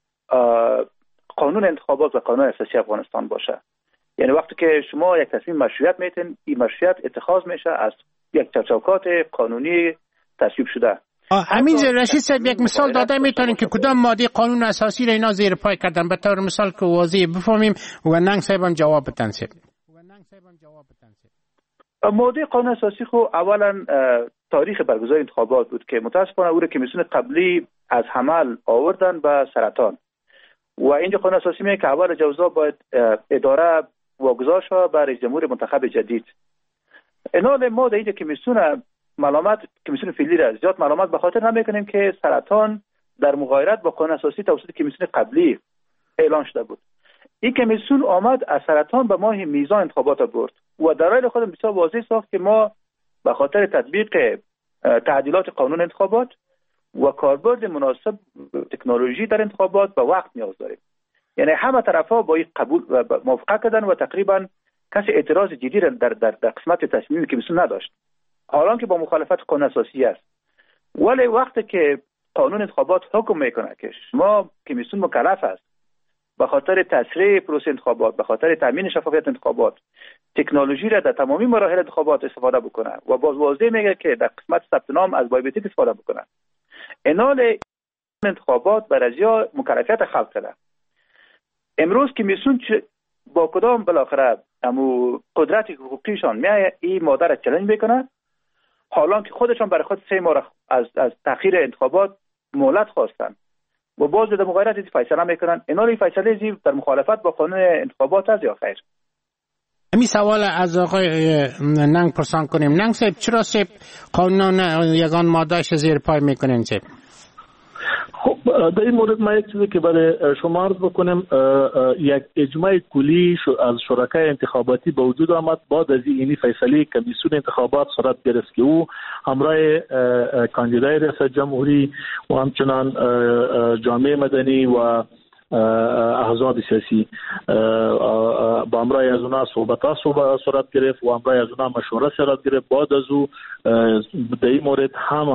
قانون انتخابات و قانون اساسی افغانستان باشه. یعنی وقتی که شما یک تصمیم مشروعیت میتین، این مشروعیت اتخاذ میشه از یک چوکات قانونی تصویب شده. همین رشید صاحب یک مثال داده میتونین که کدام ماده قانون اساسی را اینا زیر پای کردن به طور مثال که واضح بفهمیم و ننگ صاحب هم جواب بدن. ماده قانون اساسی خو اولا تاریخ برگزاری انتخابات بود که متاسفانه او را کمیسیون قبلی از عمل آوردن به سرطان و اینجا قانون اساسی میگه که اول جوزا باید اداره واگذار شود بر رئیس جمهور منتخب جدید. اینال ما در اینجا کمیسیون فعلی را زیاد ملامت به خاطر نمیکنیم که سرطان در مغایرت با قانون اساسی توسط کمیسیون قبلی اعلان شده بود. این کمیسیون آمد از سرطان به ماه میزان انتخابات برد و دلایل خودم بسیار واضح ساخت که ما به خاطر تطبیق تعدیلات قانون انتخابات و کاربرد مناسب تکنولوژی در انتخابات به وقت نیاز داریم. یعنی همه طرفا با این قبول و موافقت کردن و تقریبا کسی اعتراض جدی در قسمت تصمیم کمیسیون نداشت، حالا که با مخالفت قانون اساسی است. ولی وقتی که قانون انتخابات حکم میکنه که شما کمیسیون مکلف است به خاطر تسریع پروسه انتخابات، به خاطر تامین شفافیت انتخابات، تکنولوژی را در تمامی مراحل انتخابات استفاده بکنه و باز واضح میگه که در قسمت ثبت نام از بایومتریک استفاده بکنه. اینال انتخابات بر ازیا مکلفیت خلق کرده. امروز کمیسیون با کدام بالاخره امو قدرت حقوقیشان میای این ماده را چالش میکنه، حالا که خودشان برای خود 3 ماه از تاخیر انتخابات مهلت خواستن و باز در مغایرت فیصله میکنن. اینا این فیصله زیر در مخالفت با قانون انتخابات است یا خیر؟ همین سوال از آقای ننگ پرسان کنیم. ننگ صاحب، چرا صاحب قانون یگان مادهش زیر پای میکنین صاحب؟ خب در این مورد ما یک چیزی که برای شما عرض بکنم، یک اجماع کلی از شرکای انتخاباتی به وجود آمد بعد از این فیصله کمیسیون انتخابات صورت گرفت که او همراه کاندیدای ریاست جمهوری و همچنان جامعه مدنی و احزاب سیاسی با همراه از اونا صحبت‌ها صورت گرفت و همراه از اونا مشوره صورت گرفت. بعد از او در این مورد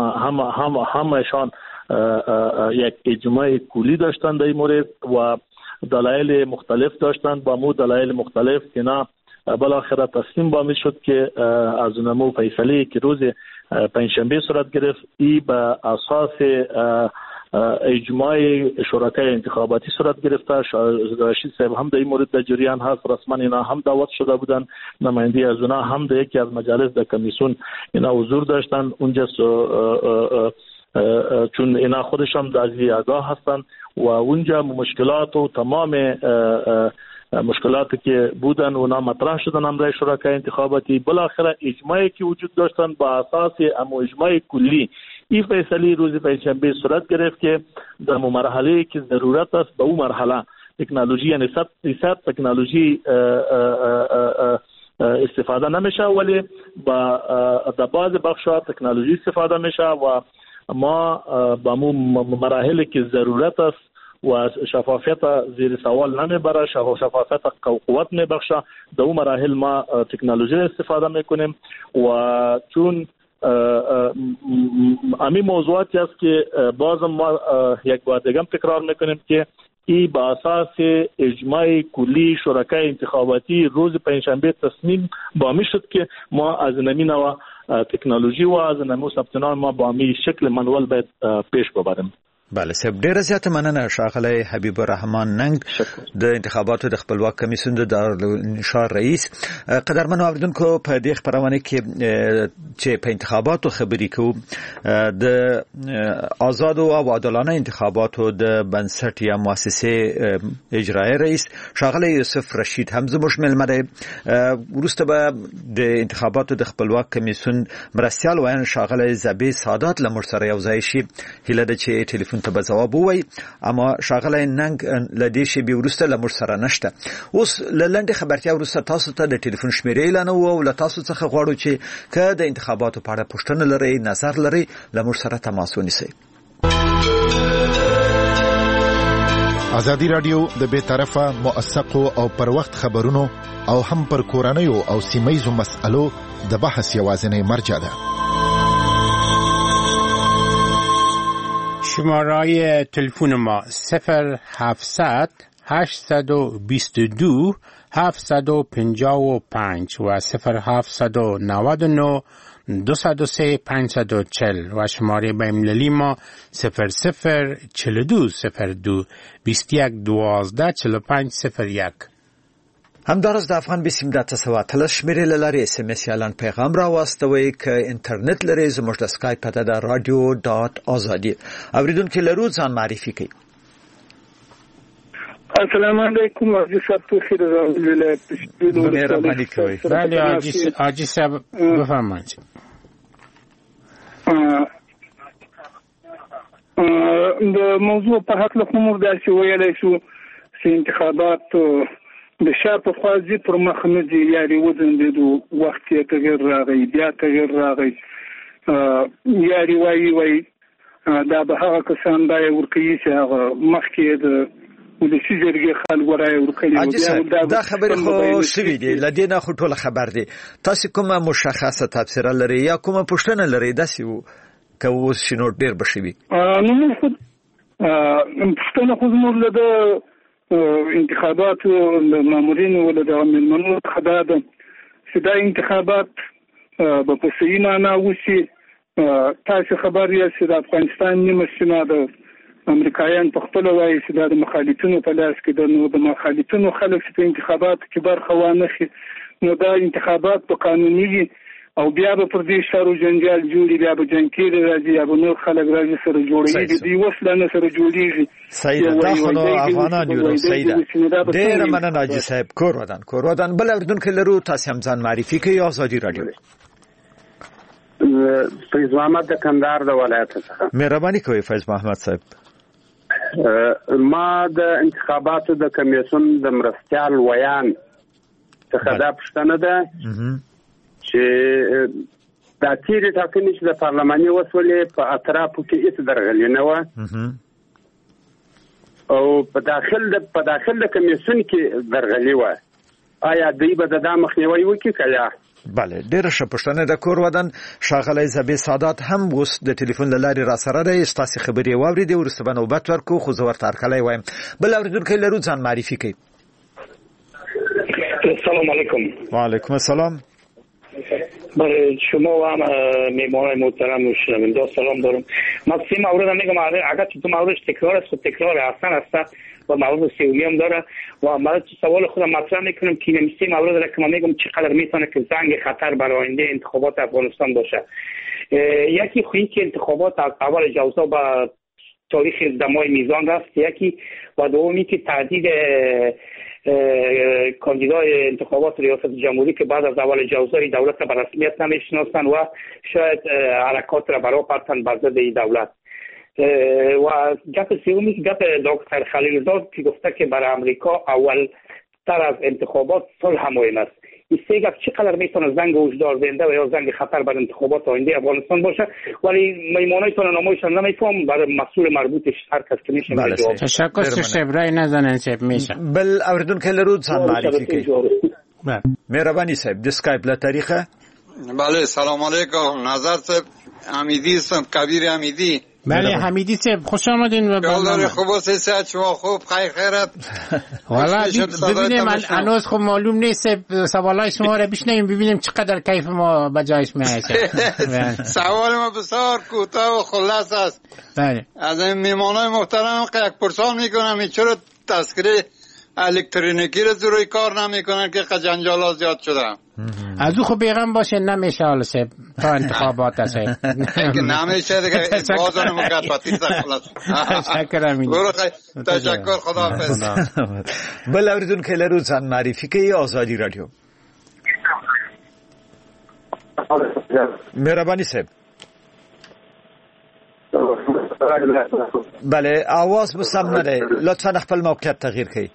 همه‌شان یک اجماع کلی داشتن در این مورد و دلایل مختلف داشتن. با مو دلایل مختلف که نه بالاخره تصمیم با می شد که از نمو فیصله که روز پنجشنبه صورت گرفت ای به اساس اجماع شرکای انتخاباتی صورت گرفته. رشید صاحب هم در این مورد در جریان هست، رسما اینا هم دعوت شده بودن، نماینده از اونا هم در یکی از مجالس در کمیسیون اینا حضور داشتن اونجا، چون اینا خودشان از آگاه هستن و اونجا مشکلات و تمام مشکلاتی که بودن اونا مطرح شدن همراه شرکای انتخاباتی. بالاخره اجماعی که وجود داشتن با اساس اجماع کلی این فیصله روز پنجشنبه صورت گرفت که در مرحله که ضرورت است به اون مرحله تکنولوژی یعنی 100% تکنولوژی استفاده نمیشه، ولی در بعض بخش‌ها تکنولوژی استفاده میشه و ما با مراحلی که ضرورت است و شفافیت زیر سوال نمیبره، شفافیت قوت میبخشه، در اون مراحل ما تکنولوژی استفاده میکنیم و چون همین موضوعاتی است که باز ما یک بار دیگه تکرار میکنیم که این با اساس اجماع کلی شرکای انتخاباتی روز پنجشنبه تصمیم با می شد که ما از نمینه و تکنولوژی و از نمو ثبت نام ما با می شکل منوال باید پیش ببریم. بله صاحب، ډیره زیاته مننه ښاغلی حبیب الرحمن ننګ د انتخاباتو د خپلواک کمیسیون د دارالانشا رئیس. قدرمنو اوریدونکو، په دې خپرونه کې چې په انتخاباتو خبرې کوو د آزادو او عادلانه انتخاباتو د بنسټ یا مؤسسې اجرایی رئیس ښاغلی یوسف رشید هم زموږ مېلمه دی. وروسته به د انتخاباتو د خپلواک کمیسیون مرستیال ویاند ښاغلی زبی سادات له موږ سره یو ځای شي. هیله ده چې ټلیفون تلیفون ته جواب وای اما شاغله ننګ لدې شی به ورسته لمر سره نشته. اوس لنډه خبرتیا ورسته تاسو ته د ټلیفون شمیرې اعلان او له تاسو څخه غواړو چې که د انتخاباتو په اړه پوښتنه لرئ نظر لرئ لمر سره تماس ونیسئ. ازادي رادیو د بے طرفه موثقو او پر وخت خبرونو او هم پر کورنیو او سیمایزو مسألو د بحث یوازینی مرجع ده. شماره تلفن ما 0700 822 755 و 0799 203 540 و شماره بین‌المللی ما 004202 2112 4501. همدارس د افغان بسیم د تسواتل شمیرې لاري اس ام اس اعلان پیغام را واستوي ک انټرنیټ لري زموږ د اسکایپ پته د radio.azadi اوریدونکو لرو ځان معرفي کوي. السلام علیکم حاجی صاحب تو خیر ولایت مهرباني کوي. بله حاجی صاحب بفرمایئ. د موضوع په حق له کومه د ویلای شو چې انتخابات د شاپ خوازي پر مخ نه دي یاري وزندو وخت یې تغیر راغی بیا تغیر راغی یاري وای دا به هغه کسان دا ورکوي چې هغه مخکې د ولسی جرګې خلک ورای ورکړي دا خبره خو شوې دي لدینا خو ټول خبر دي. تاسو کومه مشخصه تفسیر لري یا کومه پوښتنه لري داسې کوو شنو ډیر بشوي؟ نو موږ پوښتنه خو زموږ له انتخابات مامورین ول د ملمنو خداده چې دا انتخابات په صحیح معنا وشي. تاسو خبر یې چې د افغانستان نیمه سیمه د امریکایان په خپل وایي چې د مخالفینو په لاس کې د مخالفینو خلک په انتخابات کې برخه وانخي نو دا انتخابات په قانوني او بیا به پر دې شارو جنجال جوړي بیا به جنگ کېږي راځي یا به نور خلک راځي سره جوړيږي دی وسلانه سره جوړيږي. صحیح ده خو افغانان یو صحیح ده. ډېر مننه حاجی صاحب. کور ودان بل اردوونکو لرو تاسو هم ځان معرفي کوي. ازادي رادیو فیض محمد د کندهار د ولایت څخه. مهرباني کوي فیض محمد صاحب. ما د انتخاباتو د کمیسیون د مرستيال ویان څخه دا پوښتنه ده چې دا تیری ټاکنې چې د پارلماني وسولې په اطرافو کې هیڅ درغلي نه و او په داخل د کمیسیون کې درغلي و. آیا دوی به د مخنیوي وکړي که یا؟ بله ډیره ښه پوښتنه د کور ودان. شاغلی زبی سادات هم اوس د ټلیفون له لارې را سره دی. ستاسو خبرې واورېدې وروسته به نوبت ورکړو خو زه ورته هرکلی وایم. بل اورېدونکی لرو ځان معرفي کوي. السلام علیکم. وعلیکم السلام. برای شما و میهمان محترم و شنونده سلام دارم. من سه مورد میگم اگر تو موردش تکرار است و تکرار اصلا است و مورد سومی هم داره و من سوال خودم مطرح میکنم که این سه مورد را که من میگم چقدر میتونه که زنگ خطر برای آینده انتخابات افغانستان باشه. یکی خویی که انتخابات از اول جوزا با تاریخ دمای میزان رفت. یکی و دومی که تعدیل کاندیدای انتخابات ریاست جمهوری که بعد از اول جوزای دولت را به رسمیت نمیشناسند و شاید حرکات را برای پرتن بر ضد دولت. و گپ سومی که گپ دکتر خلیلزاد که گفته که برای امریکا اول تر از انتخابات صلح مهم است. این سه گپ چقدر میتونه زنگ هشدار دهنده و یا زنگ خطر بر انتخابات آینده افغانستان باشه ولی میمونایتون نمایشان نمیفهم برای مسئول مربوطش هر کس که میشه جواب. تشکر شبرای نزنن صاحب میشه. بل اوردون که لرود ځان معرفي کوي. مهرباني صاحب د اسکایپ له طریقه. بله سلام علیکم. نظر صاحب حمیدی هستم کبیر حمیدی. بله حمیدی صاحب خوش آمدین و برنامه خوب است. صحت شما خوب خیرت. والا ببینیم هنوز خب معلوم نیست سوالای شما رو بشنویم ببینیم چقدر کیف ما به جایش میاد. سوال ما بسیار کوتاه و خلاص است. بله از این میهمانای محترم که یک پرسان میکنم چرا تذکره الکترونیکی رو روی کار نمیکنن که جنجالات زیاد شده. از او خب بیغم باشه نمیشه حالا سب تا انتخابات هست که نمیشه دیگه بازار مکاتباتی خلاص. تشکر خداحافظ. بل اوریدون که لرو ځان معرفي کوي. ازادي رادیو. مهرباني صاحب. بله आवाज مو سم نه دی لطفا خپل موقعیت تغییر کړئ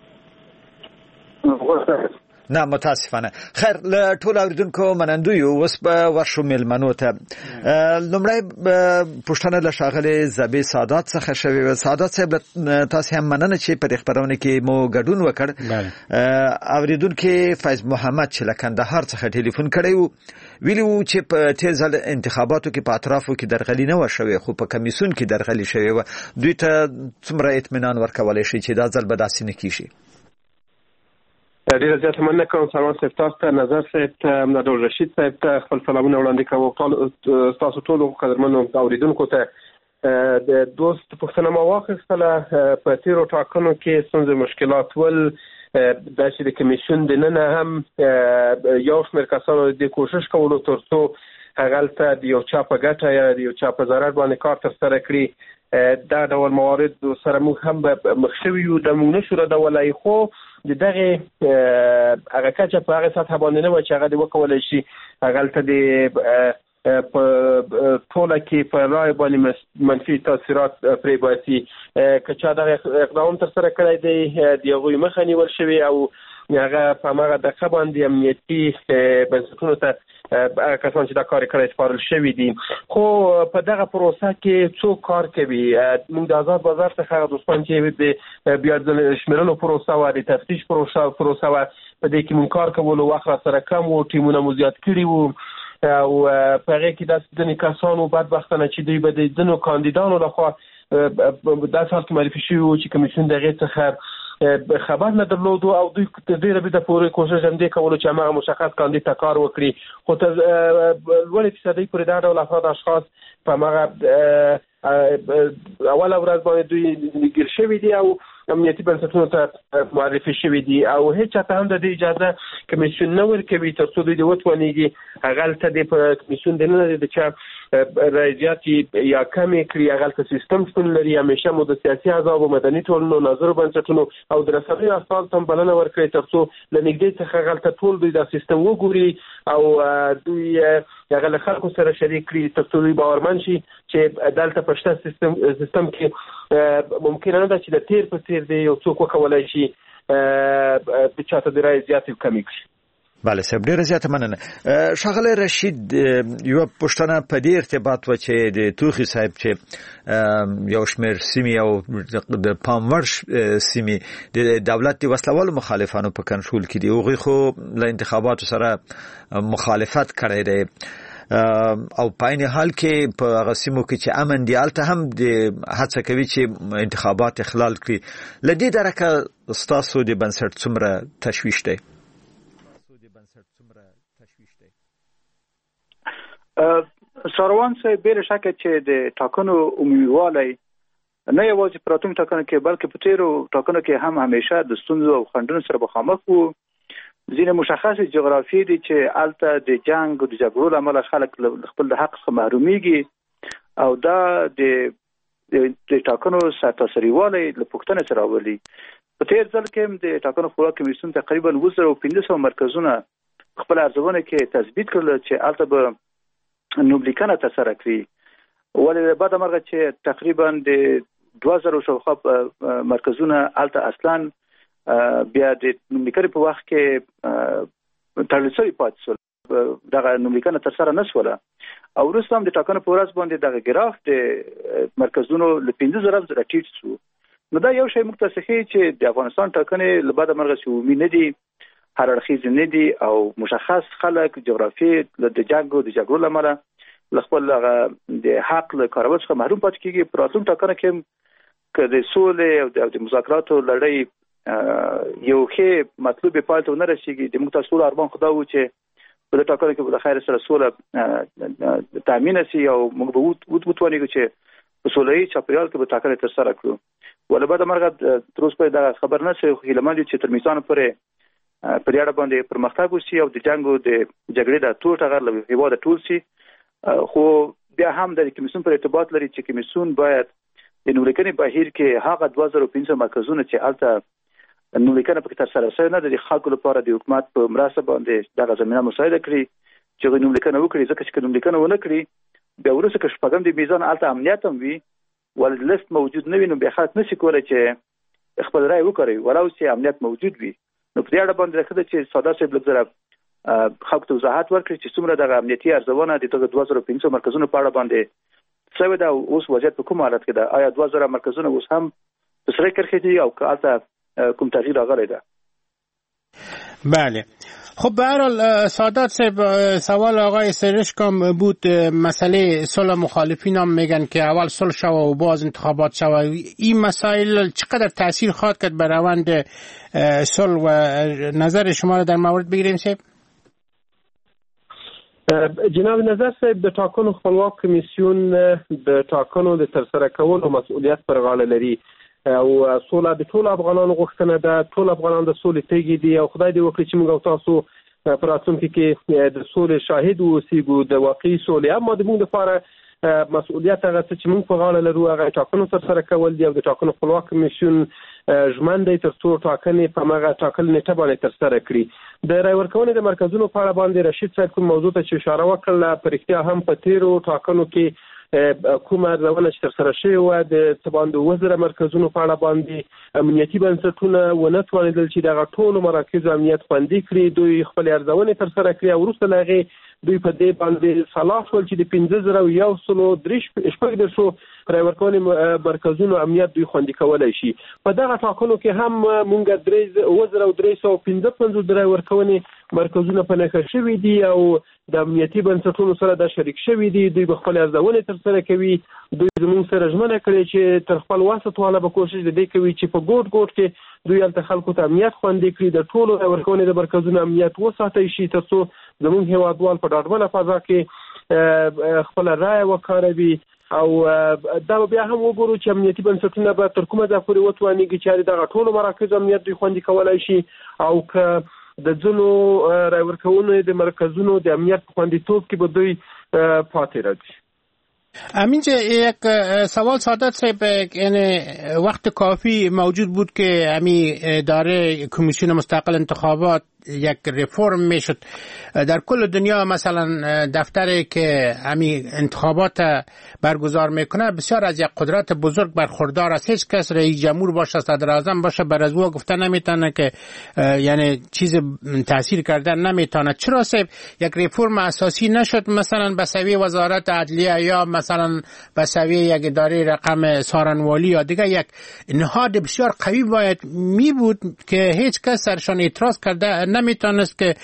نه متاسفانه خیر له ټول اوریدونکو منندوی اوس به ورشو ملمنو ته لومړی پښتنه له شاغله زبی سعادت څخه شوی سعادت صاحب تاسو هم مننه چې په خبرونه کې مو ګډون وکړ اوریدونکو فیض محمد چې له کندهار څخه ټلیفون کړی ویلو چې په تیزل انتخاباتو کې په اطرافو کې درغلي نه وشوي خو په کمیسون کې درغلي شوی و دوی ته څومره اطمینان ورکولای شي چې دا ځل به داسې نه کیږي ډیره زیاته مننه کوم سلام صاحب تاسو ته نظر صاحب نادر رشید صاحب ته خپل سلامونه وړاندې کوم تاسو ټول قدرمنو اوریدونکو ته د دوست پښتنه مواخصله په تیرو ټاکنو کې څنګه مشکلات ول د چې د کمیشن د نن هم یو شمېر کسانو د کوشش کولو ترڅو هغه ته د یو چا په ګټه یا د یو چا په ضرر باندې کار ترسره کړي دا ډول موارد سره موږ هم مخ شوي یو د موږ نشو ردولای خو د دغه هغه کچه په هغه سطح باندې نه و چې هغه د وکولای شي هغه ته د په ټوله کې په رای باندې منفي تاثیرات پرې باسي که چا دغه اقدام ترسره کړی دی د هغوی مخه نیول شوې او هغه په هماغه دقیقه باندې امنیتي بنسټونو ته هغه کسان چې دا کار کړی سپارل شوي دي خو په دغه پروسه کې څوک کار کوي موږ د آزاد بازار څخه هغه دوستان چې د بیا شمېرلو پروسه و د تفتیش پروسه و په دې کې موږ کار کولو وخت راسره کم و ټیمونه مو زیات کړي وو او په هغې کې داسې ځینې کسانو بدبختانه چې دوی به د ځینو کاندیدانو لخوا داسې حال کې معرفي شوي وو چې کمیسیون د هغې څخه خبر نه درلود او دوی ډېره بده پورې کوشش هم دې کولو چې هماغه مشخص کاندید ته کار وکړي خو تر لوړې فیصدۍ پورې دا ډول افراد اشخاص په هماغه اوله ورځ باندې دوی ګیر شوي دي او امنیتي بنسټونو ته معرفي شوي دي او هیڅ چاته هم د دې اجازه کمیسیون نه ورکوي تر څو دوی د وتوانېږي هغلته د په کمیسیون دننه د چا رایزیات یا کمې کړي هغلته سیستم شتون لري همیشه مو د سیاسي احزابو مدني ټولنو ناظرو بنسټونو او د رسنیو استازو ته بلنه ورکړي تر څو له نږدې څخه هغلته ټول دوی دا سیستم وګوري او دوی هغه له خلکو سره شریک کړي تر څو دوی باورمن شي چې دلته په شته سیستم کې ممکنه نه ده چې د تیر په څیر دی یو څوک وکولای شي د چاته د رای زیاتې کمې کړي بله صاحب ډیره زیاته مننه ښاغلی رشید یوه پوښتنه په دې ارتباط وه چې د توخي صاحب چې یو شمېر سیمې او د پام وړ سیمې د دولت د وسلوالو مخالفانو په کنټرول کې دي هغوی خو له انتخاباتو سره مخالفت کړی دی او په عین حال کې په هغه سیمو کې چې امن دی هلته هم د هڅه کوي چې انتخابات اخلال کړي له دې درکه ستاسو د بنسټ څومره تشویش دی سروان صاحب بې شکه چې د ټاکنو عمومیوالی نه یوازې په راتلونکو ټاکنو کې بلکې په تیرو ټاکنو کې هم همیشه د ستونزو او خنډونو سره مخامخ وو ځینې مشخص جغرافیې دي چې هلته د جنګ او د جګړو له امله خلک خپل د حق څخه محرومیږي او دا د ټاکنو سرتاسري له پوښتنې سره راولي په تیر ځل کې هم د ټاکنو خپلواک کمیسیون تقریبا 1500 مرکزونه خپل ارزونه کې تثبیت کړل چې هلته به نوملیکنه ترسره کړي ولې بعد مرغه چې تقریبا د 2000 شاوخوا مرکزونه هلته اصلا بیا د نوملیکنې په وخت کې تړل شوي پاتې شول دغه نوملیکنه ترسره نه شوله او وروسته هم د ټاکنو په ورځ باندې دغه ګراف د مرکزونو له 15,000 راټیټ شو نو دا یو شی موږ ته ښیي چې د افغانستان ټاکنې له بعد مرغه چې عمومي نه دي هر اړخیز نه دي او مشخص خلک جغرافي د جنګ او د جګړو له امله خپل د حق له کارول څخه محروم پاتې کیږي په راتلونکو ټاکنو کې که د سولې او د مذاکراتو لړۍ یو ښه مطلوبې پای ته ونه رسېږي د موږ ټولو ارمان خدا و چې په دې ټاکنو کې به د خیر سره سوله تامین شي او موږ به وتوانېږو چې په سولهییز چاپیریال کې به ټاکنې ترسره کړو ولې بعد مرغه تر اوسه پورې دا خبر نه شوی خو هیله مند یو چې تر میزانه پورې په دې اړه باندې پرمختګ وشي او د جنګ او د جګړې د ټول ټغر له هیواده ټول شي خو بیا هم د کمیسیون پر ارتباط لري چې کمیسیون باید د نوملیکنې بهیر کې هغه 2500 مرکزونه چې هلته نوملیکنه پکې ترسره شوې نه د خلکو لپاره د حکومت په مرسته باندې دغه زمینه مساعده کړي چې نوملیکنه وکړي ځکه چې نوملیکنه ونه کړي بیا وروسته که شپږم د میزان هلته امنیت هم وي ول لیست موجود نه وي نو بیا خلک نشي کولای چې خپل رائے وکړي ولو چې امنیت موجود وي. نو په دې اړه باندې راځي چې ساده صاحب لږ خلک ته وضاحت ورکړي چې څومره د امنیتي ارزونه د 2500 مرکزونو په اړه باندې څه دا اوس وضعیت په کوم حالت کې ده. آیا 2000 مرکزونه اوس هم په سره کرخې دي او که کوم تغییر راغلی ده؟ بله. خب به هر حال سادات صاحب سوال آقای سرشکم بود مسئله صلح مخالفین هم میگن که اول صلح شوه و باز انتخابات شوه. این مسائل چقدر تاثیر خواهد کرد به روند صلح و نظر شما رو در مورد بگیریم صاحب؟ جناب نظر صاحب د ټاکنو خپلواک کمیسیون د ټاکنو د ترسره کولو مسؤلیت پر غاړه لري او سوله د ټول افغانانو غوښتنه ده. ټول افغانان د سولې تږي دي او خدای دې وکړي چې موږ او تاسو په راتلونکي کې د سولې شاهد اوسېږو د واقعي سولې. اما د موږ لپاره مسؤلیت هغه څه چې موږ په غاړه لرو هغه ټاکنو ترسره کول دي او د ټاکنو خپلواک کمیسیون ژمن دی تر څو ټاکنې په هغه ټاکل نیټه باندې ترسره کړي. د رای ورکونې د مرکزونو په اړه باندې رشید صاحب کوم موضوع ته چې اشاره وکړه په رښتیا هم په تیرو ټاکنو کې کومه ارزونه چې ترسره شوې وه د څه باندې 2000 مرکزونو په اړه باندې امنیتي بنسټونه ونه توانېدل چې دغه ټولو مراکزو امنیت خوندي کړي. دوی خپل ارزونې ترسره کړي او وروسته له هغې دوی په دې باندې صلاح شول چې د 15,113 رای ورکونې مرکزونو امنیت دوی خوندي کولی شي. په دغه ټاکنو کې هم مونږ 3,355 رای ورکونې مرکزونه په نښه شوي دي او د امنیتي بنسټونو سره دا شریک شوي دي. دوی به خپل ارزونې ترسره کوي. دوی زموږ سره ژمنه کړې چې تر خپل وسه توانه به کوشش د دې کوي چې په ګوټ کې دوی هلته خلکو ته امنیت خوندي کړي. د ټولو رای ورکونې د مرکزونو امنیت وساتئ شي تر څو زموږ هیوادوال په ډاډمنه فضا کې خپله رایه وکاروي. او دا بیا هم وګورو چې امنیتي بنسټونه به تر کومه ځایه پورې وتوانېږي چې دغه ټولو مراکزو امنیت دوی خوندي کولی شي او که د ځینو رای ورکونې د مرکزونو د امنیت په خوندیتوب کې به دوی پاتې راځي. همینجا یک سوال سادات صاحب، یعنی وقت کافی موجود بود که همین اداره کمیسیون مستقل انتخابات یک ریفورم میشد در کل دنیا. مثلا دفتری که همین انتخابات برگزار میکنه بسیار از یک قدرت بزرگ برخوردار است. هیچ کس رئیس جمهور باشه، صدر اعظم باشه، بر از او گفته نمیتونه که یعنی چیز تاثیر کردن نمیتونه. چرا صاحب یک ریفورم اساسی نشد مثلا به سوی وزارت عدلیه یا مثلا به سوی یک اداره رقم سارنوالی یا دیگه یک نهاد بسیار قوی باید می بود که هیچ کس سرشان اعتراض کرده نمیتونست که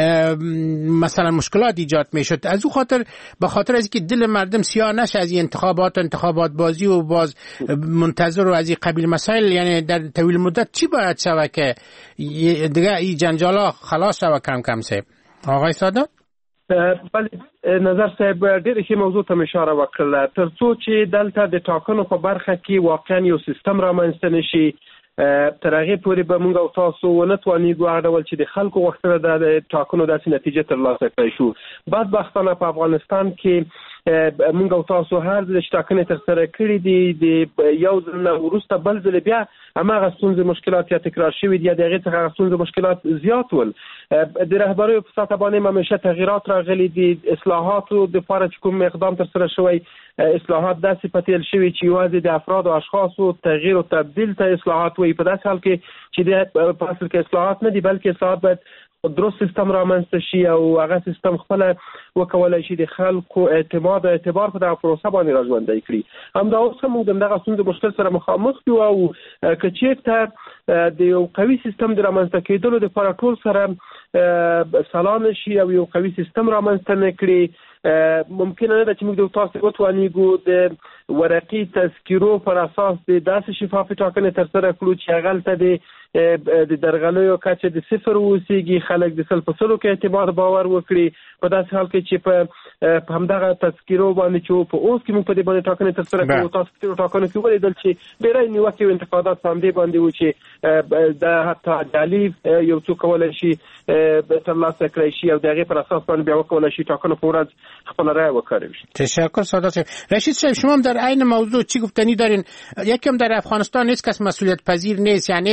مثلا مشکلات ایجاد میشد. از او خاطر به خاطر از که دل مردم سیاه نشه از این انتخابات بازی و باز منتظر و از این قبیل مسائل، یعنی در طویل مدت چی باید شوه که دیگه این جنجالا خلاص شوه کم کم صاحب؟ آقای سادات؟ بله نظر صاحب ډېر ښه موضوع ته اشاره وکړه. تر څو چې دلته د ټاکنو په برخه کې واقعا یو سیستم رامنځته نشي تر هغې پورې به موږ او تاسو ونه توانېږو هغه ډول چې د خلکو غوښتنه ده د ټاکنو داسې نتیجه ترلاسه کړی شو. بدبختانه په افغانستان کې موږ او تاسو هر ځل چې ټاکنې ترسره کړي دي د یو ځل نه وروسته بل ځل بیا هماغه ستونزې مشکلات یا تکرار شوي دي یا د هغې څخه هغه ستونزې مشکلات زیات ول. د رهبریو په سطحه باندې همیشه تغییرات راغلي دي. اصلاحاتو دپاره چې کوم اقدام ترسره شوی اصلاحات داسې په تیل شوي چې یوازې د افراد او اشخاصو تغییر او تبدیل ته اصلاحات وایي. په داسې حال کې چې په اصل کې اصلاحات نه دي بلکې اصلاحات باید درست سیستم رامنځته شي او هغه سیستم خپله وکولی شي د خلکو اعتماد او اعتبار په دغه پروسه باندې راژوندی کړي. همدا اوس هم موږ د همدغه ستونزې مشکل سره مخامخ یو او که چېرته د یو قوي سیستم د رامنځته کېدلو دپاره ټول سره سلا نه شي او یو قوي سیستم رامنځته نه کړي، ممکنه نه ده چې موږ د تاسو وتوانېږو د ورقي تذکیرو پر اساس د داسې شفافې ټاکنې ترسره کړو چې هغلته د درغلیو کچه د صفر اوسېږي، خلک د سل په سلو کې اعتماد باور وکړي. په داسې حال کې چې په همدغه تذکیرو باندې چې په اوس کې موږ په دې باندې ټاکنې ترسره کوو، تاسو په تېرو ټاکنو کې ولیدل چې ډېری نیوکې او انتقادات په همدې باندې و چې دا حتی جعلي یو څوک کولی شي ترلاسه کړی شي او د هغې پر اساس باندې بیا وکولی شي ټاکنو په ورځ خپل رای وکاروي. تشکر سادات صاحب. رشید صاحب شما هم در عین موضوع چی گفتنی دارین؟ یکم در افغانستان هیچ کس مسئولیت پذیر نیست، یعنی هیچ کس گناه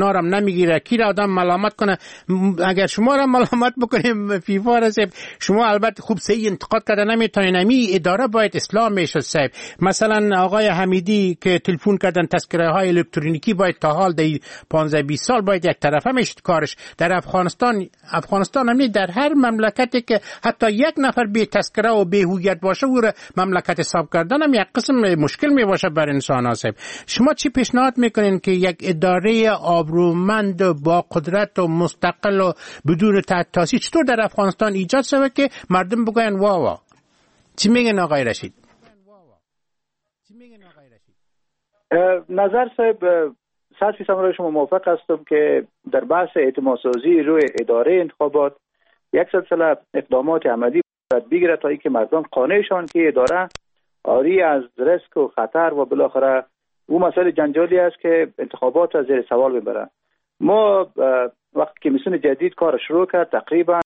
ما را نمیگیره، کی را آدم ملامت کنه. اگر شما را ملامت بکنیم فیفا را صاحب، شما البته خوب صحیح انتقاد کرده نمیتونین. امی اداره باید اصلاح میشه صاحب. مثلا آقای حمیدی که تلفن کردن تذکره های الکترونیکی باید تا حال در 15-20 سال باید یک طرفه میشه کارش. در افغانستان هم در هر مملکتی که حتی یک نفر بی تذکره و بی هویت باشه او را مملکت حساب کردن هم یک قسم مشکل می باشه بر انسان ها صاحب. شما چی پیشنهاد میکنین که یک اداره آبرومند با قدرت و مستقل و بدون تأسیس چطور در افغانستان ایجاد شود که مردم بگوین وا؟ چی میگن آقای رشید؟ نظر صاحب 100% با شما موافق هستم که در بحث اعتمادسازی روی اداره انتخابات یک سلسله اقدامات عملی باید بگیره تا اینکه مردم قانع شوند که اداره آری از ریسک و خطر و بالاخره اون مسئله جنجالی است که انتخابات از زیر سوال میبره. ما وقتی که کمیسیون جدید کار شروع کرد تقریبا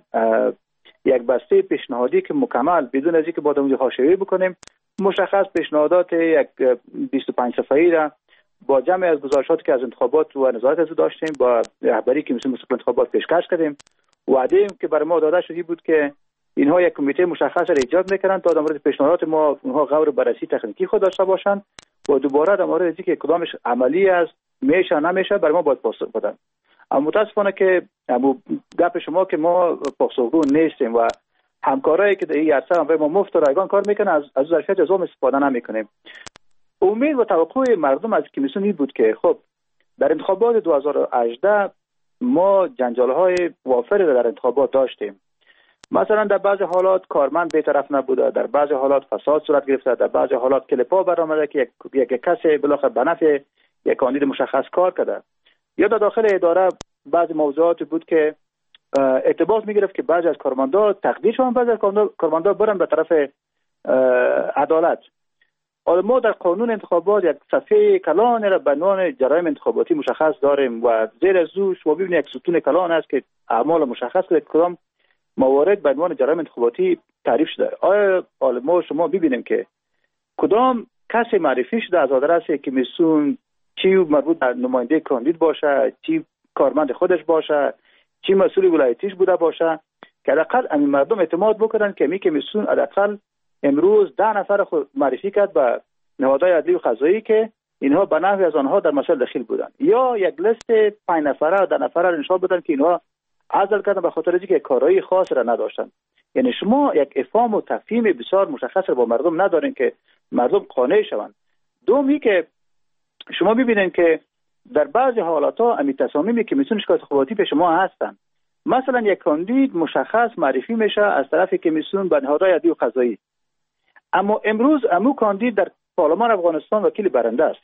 یک بسته پیشنهادی که مکمل بدون از اینکه با اونجا حاشیه‌ای بکنیم مشخص پیشنهادات یک 25 صفحه‌ای را با جمع از گزارشاتی که از انتخابات و نظارت از داشتیم با رهبری کمیسیون مستقل انتخابات پیشکش کردیم. وعده که برای ما داده شده بود که اینها یک کمیته مشخص را ایجاد میکنند تا در مورد پیشنهادات ما اونها غور بررسی تکنیکی خود داشته باشند و دوباره در مورد اینکه کدامش عملی است میشه نمیشه برای ما باید پاسخ بدن. اما متاسفانه که گپ شما که ما پاسخگو نیستیم و همکارایی که در این عرصه هم ما مفت و رایگان کار میکنن از ظرفیت از استفاده نمیکنیم. امید و توقع مردم از کمیسیون این بود که خب در انتخابات 2018 ما جنجال‌های وافری در انتخابات داشتیم. مثلا در بعضی حالات کارمند بی‌طرف نبوده، در بعضی حالات فساد صورت گرفته، در بعضی حالات کلیپ‌ها برآمده که یک کسی بالاخره به نفع یک کاندید مشخص کار کرده. یا در داخل اداره بعضی موضوعات بود که ارتباط می‌گرفت که بعضی از کارمندا تقدیر شدن، بعضی از کارمندا برن به طرف عدالت. ما در قانون انتخابات یک صفحه کلان را به عنوان جرایم انتخاباتی مشخص داریم و زیر از او شما ببینید یک ستون کلان است که اعمال مشخص کرده کدام موارد به عنوان جرایم انتخاباتی تعریف شده. آیا ما شما ببینیم که کدام کسی معرفی شده از آدرس کمیسیون چی مربوط به نماینده کاندید باشه، چی کارمند خودش باشه، چی مسئول ولایتیش بوده باشه که حداقل همین مردم اعتماد بکنن که می کمیسیون حداقل امروز 10 نفر خود معرفی کرد به نهادهای عدلی و قضایی که اینها به نحوی از آنها در مسائل دخیل بودند، یا یک لیست 5 نفره و 10 نفره را نشان بدن که اینها عزل کردن به خاطر اینکه کارایی خاص را نداشتن. یعنی شما یک افهام و تفهیم بسیار مشخص را با مردم ندارین که مردم قانع شوند. دومی که شما ببینید که در بعضی حالات‌ها امی تصامیمی که کمیسیون انتخاباتی پیش ما هستن، مثلا یک کاندید مشخص معرفی میشه از طرف کمیسیون به نهادهای عدلی و قضایی، اما امروز امو کاندید در پارلمان افغانستان وکیل برنده است.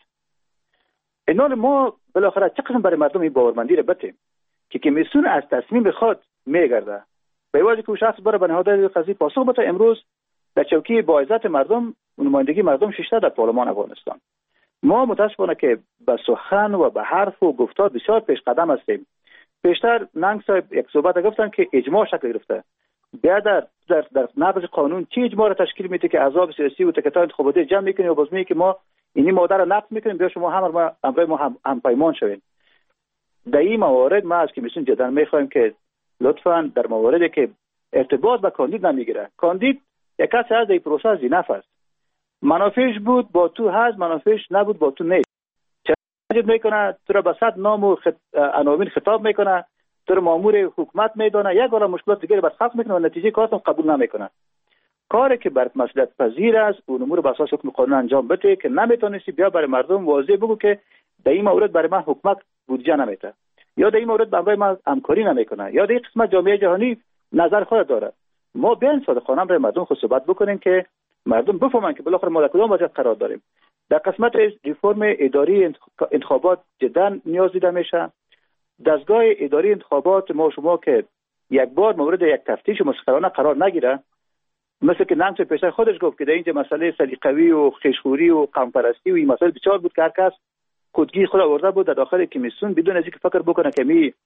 اینال ما بالاخره چقدر برای مردم این باورمندی را بتیم که کمیسیون از تصمیم خود میگرده به وجه که شخص برای به نهادهای قضایی پاسخ بده. امروز در چوکی با عزت مردم نمایندگی مردم شیشته در پارلمان افغانستان. ما متاسفانه که به سخن و به حرف و گفتار بسیار پیش قدم هستیم. پیشتر ننگ صاحب یک صحبت گفتن که اجماع شکل گرفته. بیا در نبض قانون چی اجماع را تشکیل میده که احزاب سیاسی و تکتای انتخاباتی جمع میکنیم و باز میگه که ما اینی ماده را نقض میکنیم، بیا شما هم پیمان شوین. در این موارد ما از کمیسیون جدا میخوایم که لطفاً در مواردی که ارتباط با کاندید نمیگیره، کاندید یک کسی از این پروسه زینف است، منافعش بود با تو هست، منافعش نبود با تو نیست، چجوری میکنه تو را به صد نام و عناوین خطاب میکنه، تو را مامور حکومت میدونه، یک عالم مشکلات دیگه بر خلق میکنه و نتیجه کارتون قبول نمیکنه. کاری که بر مسئولیت پذیر است اون امور به اساس حکم قانون انجام بده که نمیتونستی بیا برای مردم واضح بگو که در این مورد برای من حکومت بودجه نمیده، یا در این مورد برای من همکاری نمیکنه، یا در این قسمت جامعه جهانی نظر خود داره. ما بیان صادقانه برای مردم خود صحبت بکنیم که مردم بفهمن که بالاخره ما در کدام وضعیت قرار داریم. در قسمت ریفرم اداری انتخابات جدا نیاز دیده میشه. دستگاه اداری انتخابات ما شما که یک بار مورد یک تفتیش مستقلانه قرار نگیره، مثل که نمت پیشتر خودش گفت که در اینجا مسئله سلیقه‌ای و خیشخوری و قوم‌پرستی و این مسائل بسیار بود که هر کس خودگی خود آورده بود در داخل کمیسیون بدون از اینکه فکر بکنه که می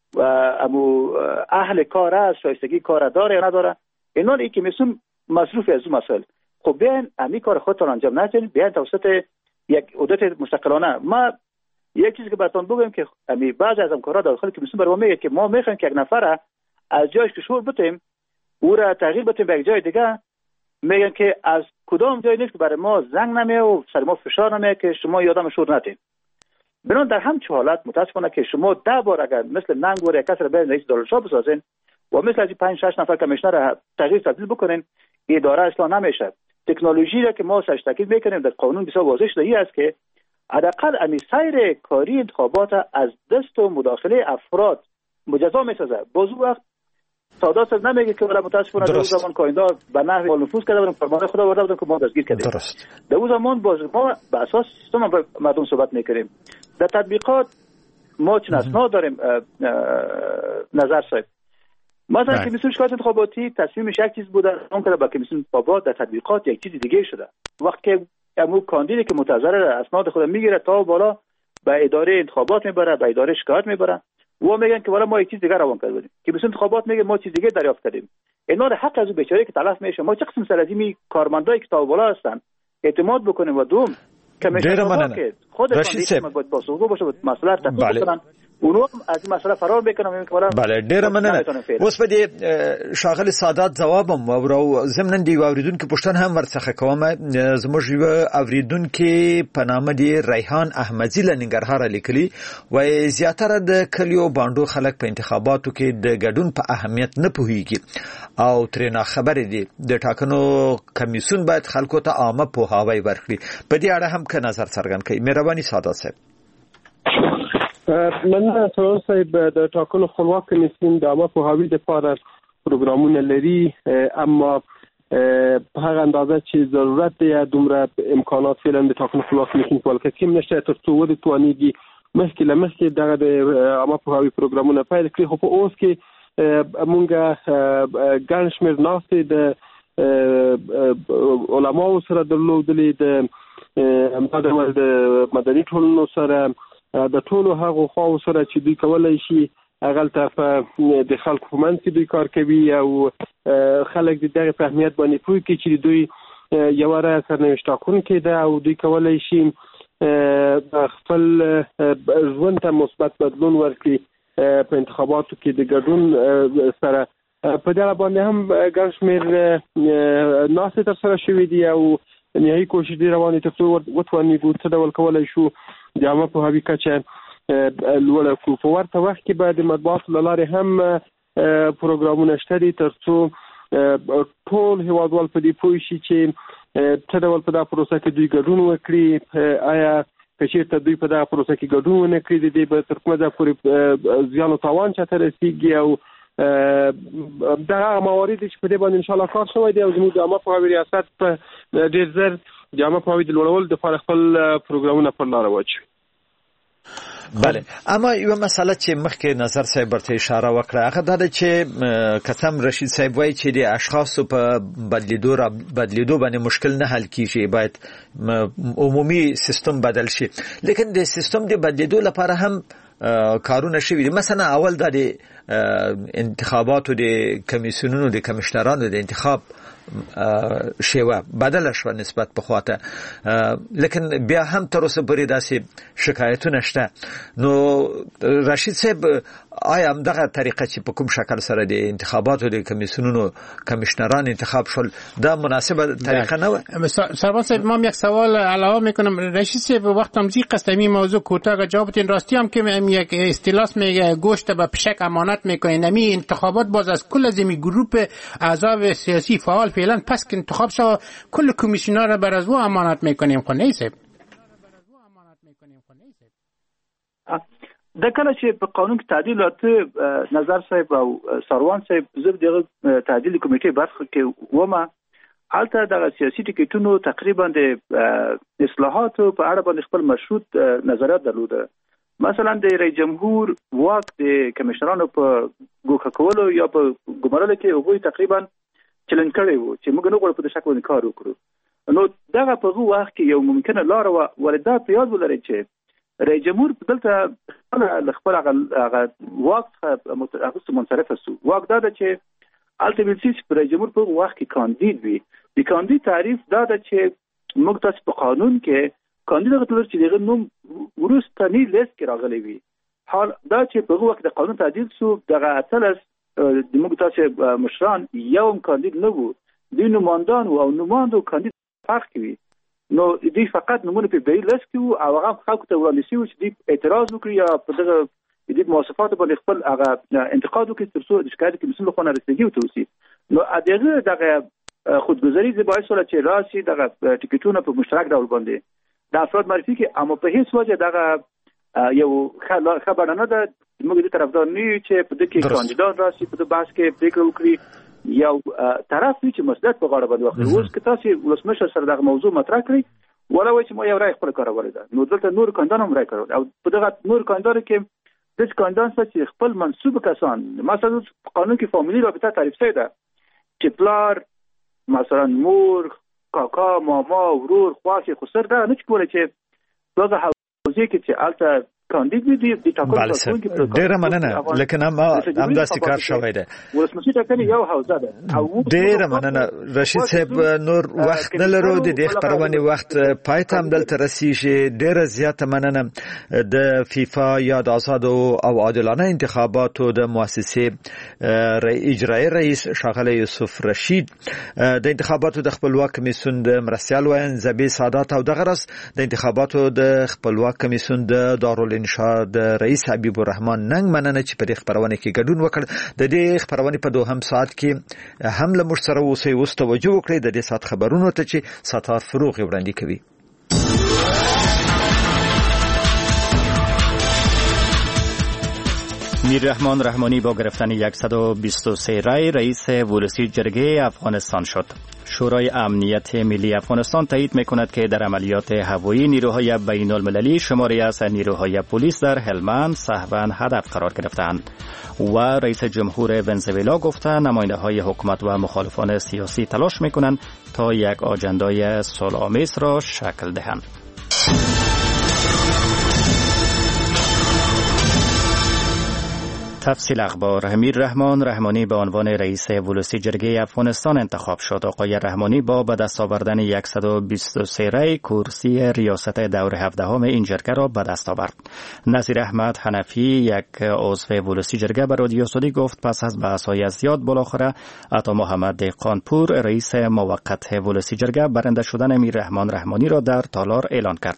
اهل کار است، شایستگی کار داره یا نداره. اینا این کمیسیون مصروف از اون مسائل. خب بیاین همین کار خودتون انجام ندین، بیاین توسط یک عدت مستقلانه. ما یک چیزی که براتون بگم که امی بعضی از همکارا داخل کمیسیون برام میگه که ما میخوایم که یک نفر از جایش که شور بتیم او را تغییر بدیم به یک جای دیگه، میگن که از کدام جای نیست که برای ما زنگ نمیه و سر ما فشار نمیه که شما یادم شور ندید. بنابراین در همچین حالت متاسفانه که شما 10 بار اگر مثل ننگ و یک کس را به رئیس دارالشاه بسازین و مثل از 5-6 نفر کمیشنر تغییر تبدیل بکنین، اداره اصلا نمیشه. تکنولوژی را که ما سرش تاکید میکنیم در قانون بسیار واضح شده است که حداقل امی سیر کاری انتخابات از دست و مداخله افراد مجزا میسازه. باز وقت سادات نمیگه که ولی متاسفانه در اون زمان کایندا به نحو نفوذ کرده بودن، فرمان خدا برده بودن که ما دستگیر کردیم. در اون زمان باز ما به اساس سیستم مردم صحبت میکنیم. در تطبیقات ما چون اسناد داریم نظر صاحب. مثلا کمیسیون شکایت انتخاباتی تصمیمش یک چیز بوده، اون که با کمیسیون انتخابات در تطبیقات یک چیز دیگه شده. وقتی که امو کاندیدی که متضرر اسناد خود میگیره تا بالا به اداره انتخابات میبره، به اداره شکایت میبره و میگن که والا ما یک چیز دیگه روان کردیم. کمیسیون انتخابات میگه ما چیز دیگه دریافت کردیم. اینا رو حق از اون بیچاره که تلف میشه. ما چه قسم سرازیمی کارمندای که تا بالا هستن اعتماد بکنیم و دوم کمیسیون که خود کاندید باید باسوگو باشه مسئله رو تفصیل کنن. اونو از این مسئله فرار میکنم. بله ډیره مننه. اوس په دې شاغل سادات جوابم او زمنن دی اوریدونکو پښتنه هم ورڅخه کوم. زموږ یو اوریدونکو په نامه دی ریحان احمدی لنګرهار لیکلی وای زیاتره د کلیو باندو خلک په انتخاباتو کې د ګډون په اهمیت نه پوهیږي او ترنه خبر دي د ټاکنو کمیسیون باید خلکو ته عامه پوهاوی ورکړي. په دې اړه هم که نظر څرګند کړئ. مهرباني سادات صاحب. من سوال صاحب د ټاکنو خپلواک کمیسیون د عامه پوهاوي لپاره پروګرامونه لري، اما په هغه اندازه چې ضرورت دی دومره امکانات فعلا د ټاکنو خپلواک کمیسیون په ولکه کې نشته تر څو ودتوانيږي مخکې لمخکې دغه د عامه پوهاوي پروګرامونه پیل کړي. خو په اوس کې مونږه ګڼ شمېر ناستې د علماو سره درلودلې، د همدارنګه د مدني ټولنو سره، د ټولو هغو خواو سره چې دوی کولای شي هغلته د خلکو په منځ کې دوی کار کوي او خلک د دغه په اهمیت باندې پوهیږي چې دوی یوه رایه سرنوشت ټاکونکې ده او دوی کولای شي خپل ژوند ته مثبت بدلون ورکړي په انتخاباتو کې د ګډون سره. په دغه باندې هم ګڼ شمېر ناستې ترسره شوي دي او نهایي کوشش دی روان دي تر څو وتوانیږو څه ډول کولی شو د عامه پوهاوي کچه لوړه کړو. په ورته وخت کې به د مطبوعاتو له لارې هم پروګرامونه شته دي تر څو ټول هیوادوال په دې پوه شي چې څه ډول په دا پروسه کې دوی ګډون وکړي. آیا که چېرته دوی په دغه پروسه کې ګډون ونه کړي د دې به تر کومه ځایه پورې زیان او تاوان چاته رسېږي او دغه موارد چې په دې باندې انشاءالله کار شوی دی او زموږ د عامه پوهاوي ریاست په ډېر زر د عامه پوهاوي د لوړولو دپاره خپل پروګرامونه پر لاره واچوي. بله، اما یو مسله چې مخکې نظر صاحب ورته اشاره وکړه هغه دا ده چې قسم رشید صاحب وایي چې د اشخاصو په بدلیدو باندې مشکل نه حل کیږي، باید عمومي سیستم بدل شي. لیکن د سیستم د بدلیدو لپاره هم کارونه شوي دي. مثلا اول د انتخاباتو د کمیسیونونو د کمیشنرانو د انتخاب شیوه بدل شو نسبت په خواته، لیکن بیا هم تر اوسه پورې داسې شکایتونه شته. نو رشید صاحب آیا همدغه طریقه چې په کوم شکل سره د انتخاباتو د کمیسیونونو کمیشنران انتخاب شول دا مناسبه طریقه نه و؟ سرباز صاحب ما یک سوال علاوه میکنم. رشید صاحب وقتم زی قسمی موضوع کوتاه جوابتین راستی هم که یک اصطلاح میگه گوشت به پشک امانت میکنین. نمی انتخابات باز از کل زمی گروپ اعضای سیاسی فعال فعلا پس که انتخاب شد کل کمیسیونر را بر از او امانت میکنیم. خو نه صاحب د کله چې په قانون کې تعدیلات نظر صاحب او سروان صاحب زه دغه تعدیل کمیټې برخه کې ومه البته د سیاسي ټیکټونو تقریبا د اصلاحاتو په اړه باندې خپل مشروط نظریات درلوده. مثلا د رئیس جمهور واک د کمیشنرانو په ګوښه کولو یا په ګمارلو کې هغوی تقریبا چلن کړی وو چې موږ نه غواړو په دې شکل باندې کار وکړو. نو دغه په هغه وخت کې یو ممکنه لار وردا په یاد ولرئ چې رئیس جمهور دلته خپل هغه واک منصرف شو. واک دا ده چې الټیمیټلی رئیس جمهور په وخت کې کاندید وي. د کاندید تعریف دا ده چې موږ تاسو په قانون کې کاندید غوښتل چې دغه نوم ورستنی لیست کې راغلي وي. حال دا چې په وخت د قانون تعدیل سو دغه اتلس د موږ تاسو مشران یو کاندید نه وو، د نوماندان او نوماندو کاندید فرق کوي. نو دوی فقط نمونه په بیل لیست کې وو او هغه خلکو ته وړاندې شوی چې دوی اعتراض وکړي یا په دغه د مواصفات باندې خپل هغه انتقاد وکړي تر څو د شکایت کمیسیون له خوا رسیدګي وتوسي. نو دغه خودگذاری د باعث ولا چې راسي دغه ټیکټونه په مشترک ډول باندې د افراد معرفي کې، اما په هیڅ وجه دغه یو خبرانه ده موږ د طرفدار نه چې په دغه کې کاندیدان راسي په بحث کې فکر وکړي یو طرف چې مسدد په غاړه باندې وخت اوس که تاسو ولسمشر سره دغه موضوع مطرح کړئ ولا وایي چې ما یو رای خپل کارول ده، نو دلته نور کاندیدان هم رای کړو او په دغه نور کاندیدان کې د کاندیدان چې خپل منسوب کسان مثلا قانون کې فامیلی رابطه تعریف شوی ده چې پلار مثلا مور کاکا ماما ورور خواخي خسر ده نه کولای چې دغه حوزه کې چې الته کاندید دي د ټاکل څخه ډیره مننه، لکه هم داسې کار شوی دی ولسمشر ټاکنې یو حوزه ده. ډیره مننه رشید صاحب، نور وخت نه لرو د دې خبرونه وخت پای ته هم دلته رسیږي. ډیره زیاته مننه د فیفا یا د آزاد او عادلانه انتخاباتو د مؤسسې اجرایی رئیس ښاغلی یوسف رشید، د انتخاباتو د خپلواک کمیسیون د مرستیال وین زبی سادات او دغه راس د انتخاباتو د خپلواک کمیسیون د دارالانشا د رئیس حبیب الرحمن ننګ مننه چې په دې خبرونه کې ګډون وکړ. د دې خبرونه په دوهم ساعت کې هم له موږ سره اوسئ. اوس توجه وکړئ د دې ساعت خبرونو ته چې ستار فروغ وړاندې کوي. میررحمان رحمانی با گرفتن 123 رای رئیس ولسی جرگه افغانستان شد. شورای امنیت ملی افغانستان تایید میکند که در عملیات هوایی نیروهای بین المللی شماری از نیروهای پلیس در هلمند سهوا هدف قرار گرفتند و رئیس جمهور ونزوئلا گفته نماینده‌های حکومت و مخالفان سیاسی تلاش میکنند تا یک آجندای صلح‌آمیز را شکل دهند. تفصیل اخبار. میررحمان رحمانی به عنوان رئیس ولسی جرگه افغانستان انتخاب شد. آقای رحمانی با به دست آوردن 123 رای کرسی ریاست دور 17 این جرگه را به دست آورد. نصیر احمد حنفی یک عضو ولسی جرگه به رادیو سعودی گفت پس از بحث‌های زیاد بالاخره عطا محمد دهقانپور رئیس موقت ولسی جرگه برنده شدن میررحمان رحمانی را در تالار اعلان کرد.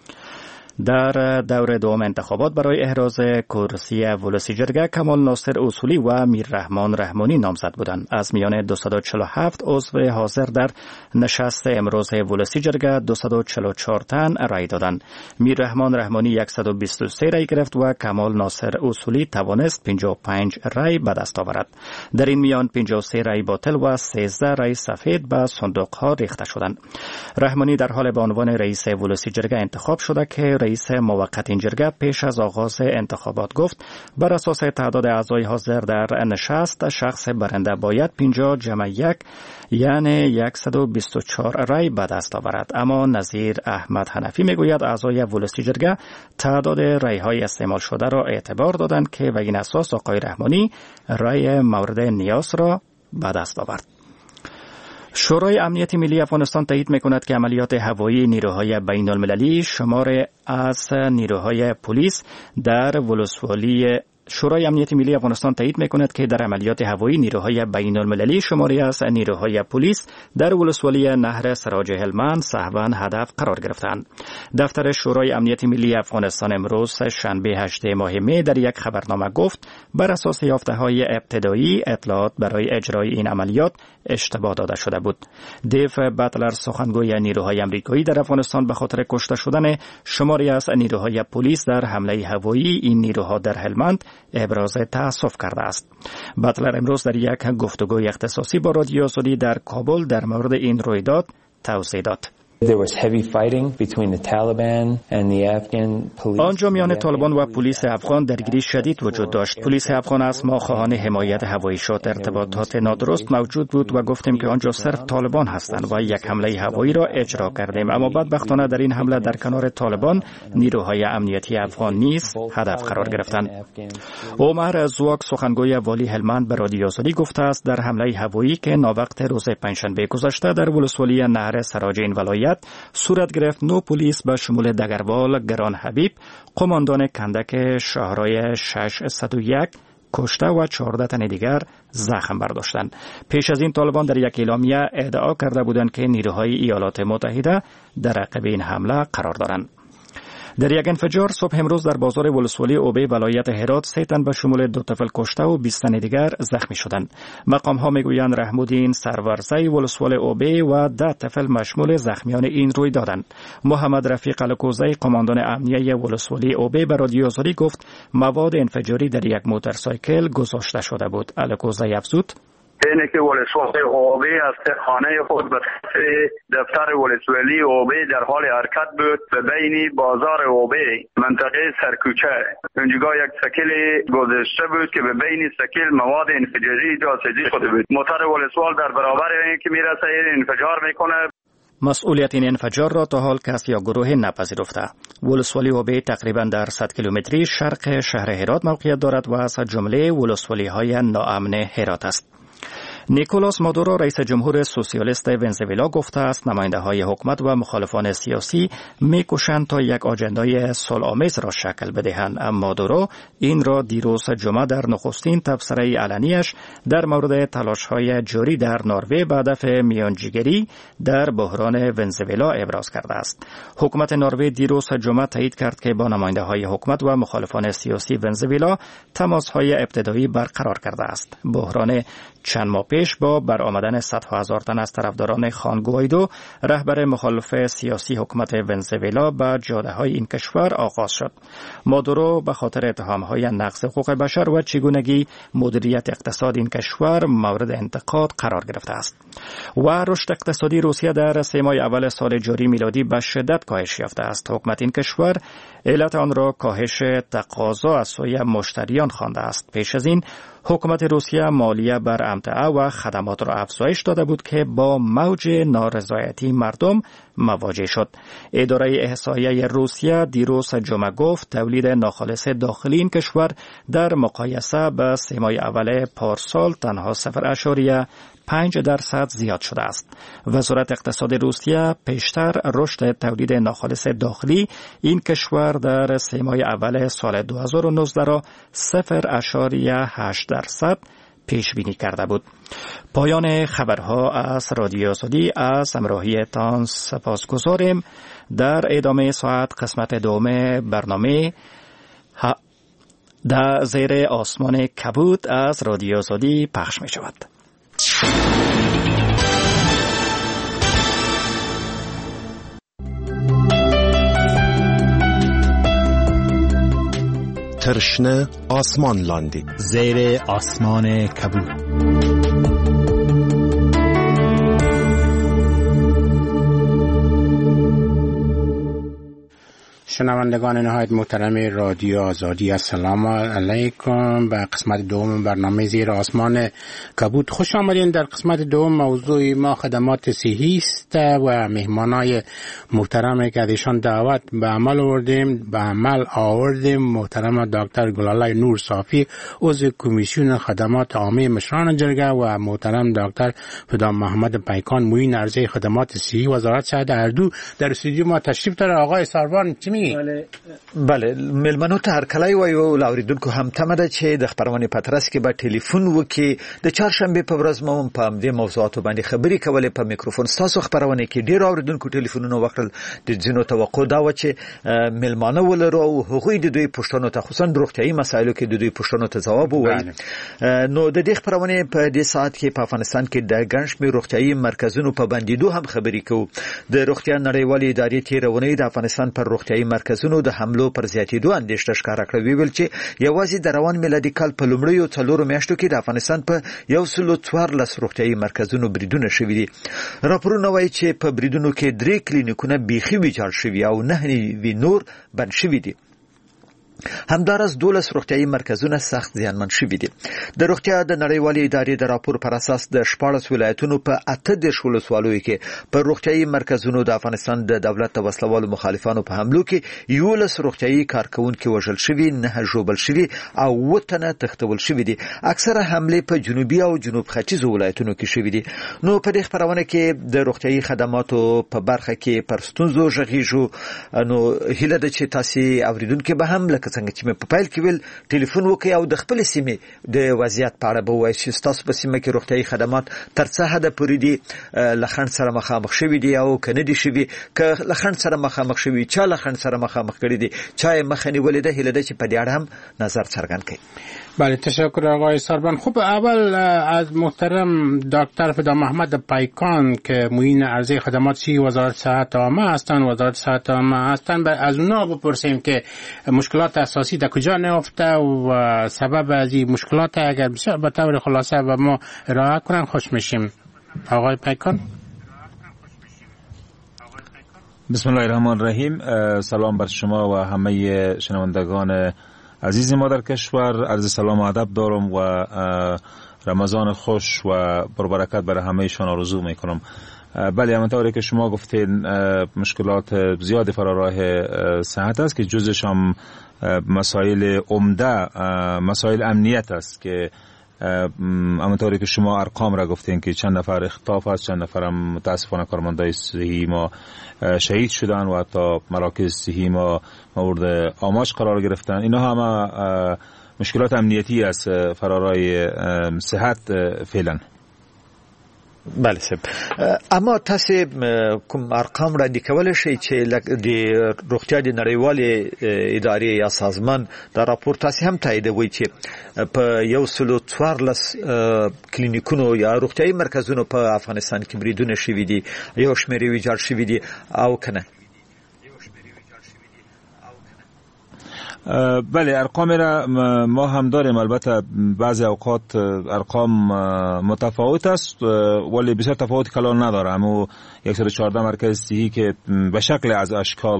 در دور دوم انتخابات برای احراز کرسی ولسی جرگه کمال ناصر اصولی و میررحمان رحمانی نامزد بودند. از میان 247 عضو حاضر در نشست امروز ولسی جرگه 244 تن رای دادند. میررحمان رحمانی 123 رای گرفت و کمال ناصر اصولی توانست 55 رای به دست آورد. در این میان 53 رای باطل و 13 رای سفید به صندوق ها ریخته شدند. رحمانی در حال به عنوان رئیس ولسی جرگه انتخاب شده که رئیس موقت این جرگه پیش از آغاز انتخابات گفت بر اساس تعداد اعضای حاضر در نشست شخص برنده باید 50 جمع 1 یعنی 124 رای به دست آورد. اما نظیر احمد حنفی میگوید اعضای ولسی جرگه تعداد رای های استعمال شده را اعتبار دادند که و این اساس آقای رحمانی رای مورد نیاز را به دست آورد. شورای امنیت ملی افغانستان تایید میکند که عملیات هوایی نیروهای بین المللی شمار از نیروهای پلیس در ولسوالی شورای امنیت ملی افغانستان تایید میکند که در عملیات هوایی نیروهای بین المللی شماری از نیروهای پلیس در ولسوالی نهر سراج هلمند سهوا هدف قرار گرفتند. دفتر شورای امنیت ملی افغانستان امروز شنبه 8 ماه می در یک خبرنامه گفت بر اساس یافته‌های ابتدایی اطلاعات برای اجرای این عملیات اشتباه داده شده بود. دیو باتلر سخنگوی نیروهای آمریکایی در افغانستان به خاطر کشته شدن شماری از نیروهای پلیس در حمله هوایی این نیروها در هلمند ابراز تأسف کرده است. باتلر امروز در یک گفتگوی اختصاصی با رادیو سعودی در کابل در مورد این رویداد توضیح داد. آنجا میان طالبان و پلیس افغان درگیری شدید وجود داشت. پلیس افغان از ما خواهان حمایت هوایی شد. ارتباطات نادرست موجود بود و گفتیم که آنجا صرف طالبان هستند و یک حمله هوایی را اجرا کردیم. اما بدبختانه در این حمله در کنار طالبان نیروهای امنیتی افغان نیز هدف قرار گرفتند. عمر زواک سخنگوی والی هلمند به رادیو سعودی گفته است در حمله هوایی که ناوقت روز پنجشنبه گذشته در ولسوالی نهر سراج این ولایت جنایت صورت گرفت. 9 پلیس به شمول دگروال گران حبیب قماندان کندک شهرهای 601 کشته و 14 تن دیگر زخم برداشتند. پیش از این طالبان در یک اعلامیه ادعا کرده بودند که نیروهای ایالات متحده در عقب این حمله قرار دارند. در یک انفجار صبح امروز در بازار ولسوالی اوبه ولایت هرات 3 تن به شمول 2 طفل کشته و 20 تن دیگر زخمی شدند. مقام ها میگویند رحم‌الدین سرورزی ولسوالی اوبه و 10 طفل مشمول زخمیان این روی دادند. محمد رفیق الکوزی قماندان امنیه ولسوالی اوبه به رادیو آزادی گفت مواد انفجاری در یک موتورسایکل گذاشته شده بود. الکوزی افزود اینه که ولسوالی اوبه از خانه خود به دفتر ولسوالی اوبه در حال حرکت بود به بین بازار اوبه منطقه سرکوچه. اونجا یک سکل گذاشته بود که به بین سکل مواد انفجاری جاسازی شده بود. موتور ولسوال در برابر اینکه میرسه این انفجار میکنه. مسئولیت این انفجار را تا حال کس یا گروه نپذیرفته. ولسوالی اوبه تقریبا در 100 کیلومتری شرق شهر هرات موقعیت دارد و از جمله ولسوالی های ناامن هرات است. نیکولاس مادورو رئیس جمهور سوسیالیست ونزوئلا گفته است نماینده های حکومت و مخالفان سیاسی میکوشند تا یک آجندای صلح‌آمیز را شکل بدهند. مادورو این را دیروز جمعه در نخستین تبصره علنیش در مورد تلاش‌های جاری در نروژ به هدف میانجیگری در بحران ونزوئلا ابراز کرده است. حکومت نروژ دیروز جمعه تایید کرد که با نماینده های حکومت و مخالفان سیاسی ونزوئلا تماس‌های ابتدایی برقرار کرده است. بحران چند ماه پیش با برآمدن صدها هزار تن از طرفداران خوان گوایدو رهبر مخالف سیاسی حکومت ونزوئلا به جاده‌های این کشور آغاز شد. مادورو به خاطر اتهام‌های نقض حقوق بشر و چگونگی مدیریت اقتصاد این کشور مورد انتقاد قرار گرفته است. و رشد اقتصادی روسیه در 3 ماه اول سال جاری میلادی به شدت کاهش یافته است. حکومت این کشور علت آن را کاهش تقاضا از سوی مشتریان خوانده است. پیش از این حکومت روسیه مالیه بر امتعه و خدمات را افزایش داده بود که با موج نارضایتی مردم مواجه شد. اداره احصایه روسیه دیروز جمعه گفت تولید ناخالص داخلی این کشور در مقایسه به 3 ماه اول پارسال تنها 0.5% زیاد شده است. وزارت اقتصاد روسیه پیشتر رشد تولید ناخالص داخلی این کشور در 3 ماه اول سال 2019 را 0.8% پیش بینی کرده بود. پایان خبرها از رادیو آزادی از همراهیتان سپاسگزاریم. در ادامه ساعت قسمت دوم برنامه در زیر آسمان کبود از رادیو آزادی پخش می شود. ترشنه آسمان لاندی زیر آسمان کبود. شنوندگان نهایت محترم رادیو آزادی السلام علیکم. به قسمت دوم برنامه زیر آسمان کبود خوش آمدین. در قسمت دوم موضوع ما خدمات صحی است و مهمانای محترمی که ازشان دعوت به عمل آوردیم محترم دکتر گلالای نور صافی عضو کمیسیون خدمات عامه مشران جرگه و محترم دکتر فدان محمد پیکان معین عرضه خدمات صحی وزارت صحت اردو در استودیو ما تشریف داره. آقای سروان چی میگی؟ بله ملمنو ته هر کله وایو لاوریدونکو هم تمه ده چې د خبرونه پترس کې به ټلیفون وکي د چهارشنبه په ورځ مو په دې موضوعاتو باندې خبرې کولې په میکروفون تاسو خبرونه کې ډیر اوریدونکو ټلیفونونه وکړل د ځینو توقع دا و چې ملمنو ولرو او هغوی د دوی پښتنو ته خصوصا د روغتيایي مسایلو کې د دوی پښتنو ته جواب وایي. نو د دې خبرونه په دې ساعت کې په افغانستان کې د ګڼشمې روغتيایي مرکزونو په بندیدو هم خبرې کوو. د روغتیا نړیوالې ادارې تیرونې د افغانستان پر روغتيایي مرکزونو د حملو پر زیاتېدو اندېښنه ښکاره کړې ویل چې یوازې د روان میلادي کال په لومړیو 4 میاشتو کې د افغانستان په 114 روغتيایي مرکزونو بریدونه شوي دي. راپورونه وایي چې په بریدونو کې 3 کلینیکونه بیخي ویجاړ شوي او 9 نور بند شوي دي. همدارس 12 روغتيایي مرکزونه سخت زیانمن شوي دي. د روغتیا د نړیوالې ادارې د راپور پر اساس د 14 ولایتونو په 18 ولسوالیو کې پر روغتيایي مرکزونو د افغانستان د دولت د وسلوالو مخالفانو په حملو کې 11 روغتيایي کارکونکو وژل شوي، 9 ژوبل شوي او 7 تنه تښتول شوي دي. اکثره حمله په جنوبي او جنوب ختیځ ولایتونو کې شوي دي. نو په دې خبرونه کې د روغتيایي خدماتو په برخه کې پر ستونزو ژغېږو. نو هیله ده چې تاسو اوریدونکو به هم لکه څنګه چې په پایل کې ویل ټلیفون وکړئ او د خپل سیمې د وضعیت په اړه به وایي چې تاسو په سیمه کې روغتيایي خدمات تر څه حد پورې دي لخند سره مخامخ شوي دي او کنه دي شوي که لخند سره مخامخ شوي چا لخند سره مخامخ کړي دي چا مخنی ولې ده هله ده چې په دې اړه هم نظر څرګند کړي. بله تشکر آقای ساربان. خب اول از محترم دکتر فدا محمد پایکان که معین عرضه خدمات سی وزارت صحت عامه هستند، وزارت صحت عامه هستند، از اونا بپرسیم که مشکلات اساسی در کجا نهفته و سبب از این مشکلات اگر بسیار به طور خلاصه و ما ارائه کنن خوش میشیم. آقای پایکان. بسم الله الرحمن الرحیم. سلام بر شما و همه شنوندگان عزیز ما در کشور. عرض سلام و ادب دارم و رمضان خوش و پربرکت برای همه شان آرزو میکنم. بله همونطوری که شما گفتین مشکلات زیادی فراراه صحت است که جزش هم مسائل عمده مسائل امنیت است که همونطوری که شما ارقام را گفتین که چند نفر اختلاف است، چند نفر هم متاسفانه کارمندای صحی ما شهید شدن و حتی مراکز صحی ما مورد آماج قرار گرفتن. اینا همه مشکلات امنیتی است فرارای صحت فعلا. بله صاحب. اما تاسو کوم ارقام را لیکول شي چې د روغتیا د نړیوالې ادارې یا سازمان دا راپور تاسو هم تاییدوي چې په 114 کلینیکونو یا روغتیایي مرکزونو په افغانستان کې بریدونه شوي دي، یو شمېر ویجاړ شوي دي او کنه. بله ارقام را ما هم داریم، البته بعضی اوقات ارقام متفاوت است ولی بسیار تفاوت کلان نداره. اما 114 مرکز صحی که به شکل از اشکال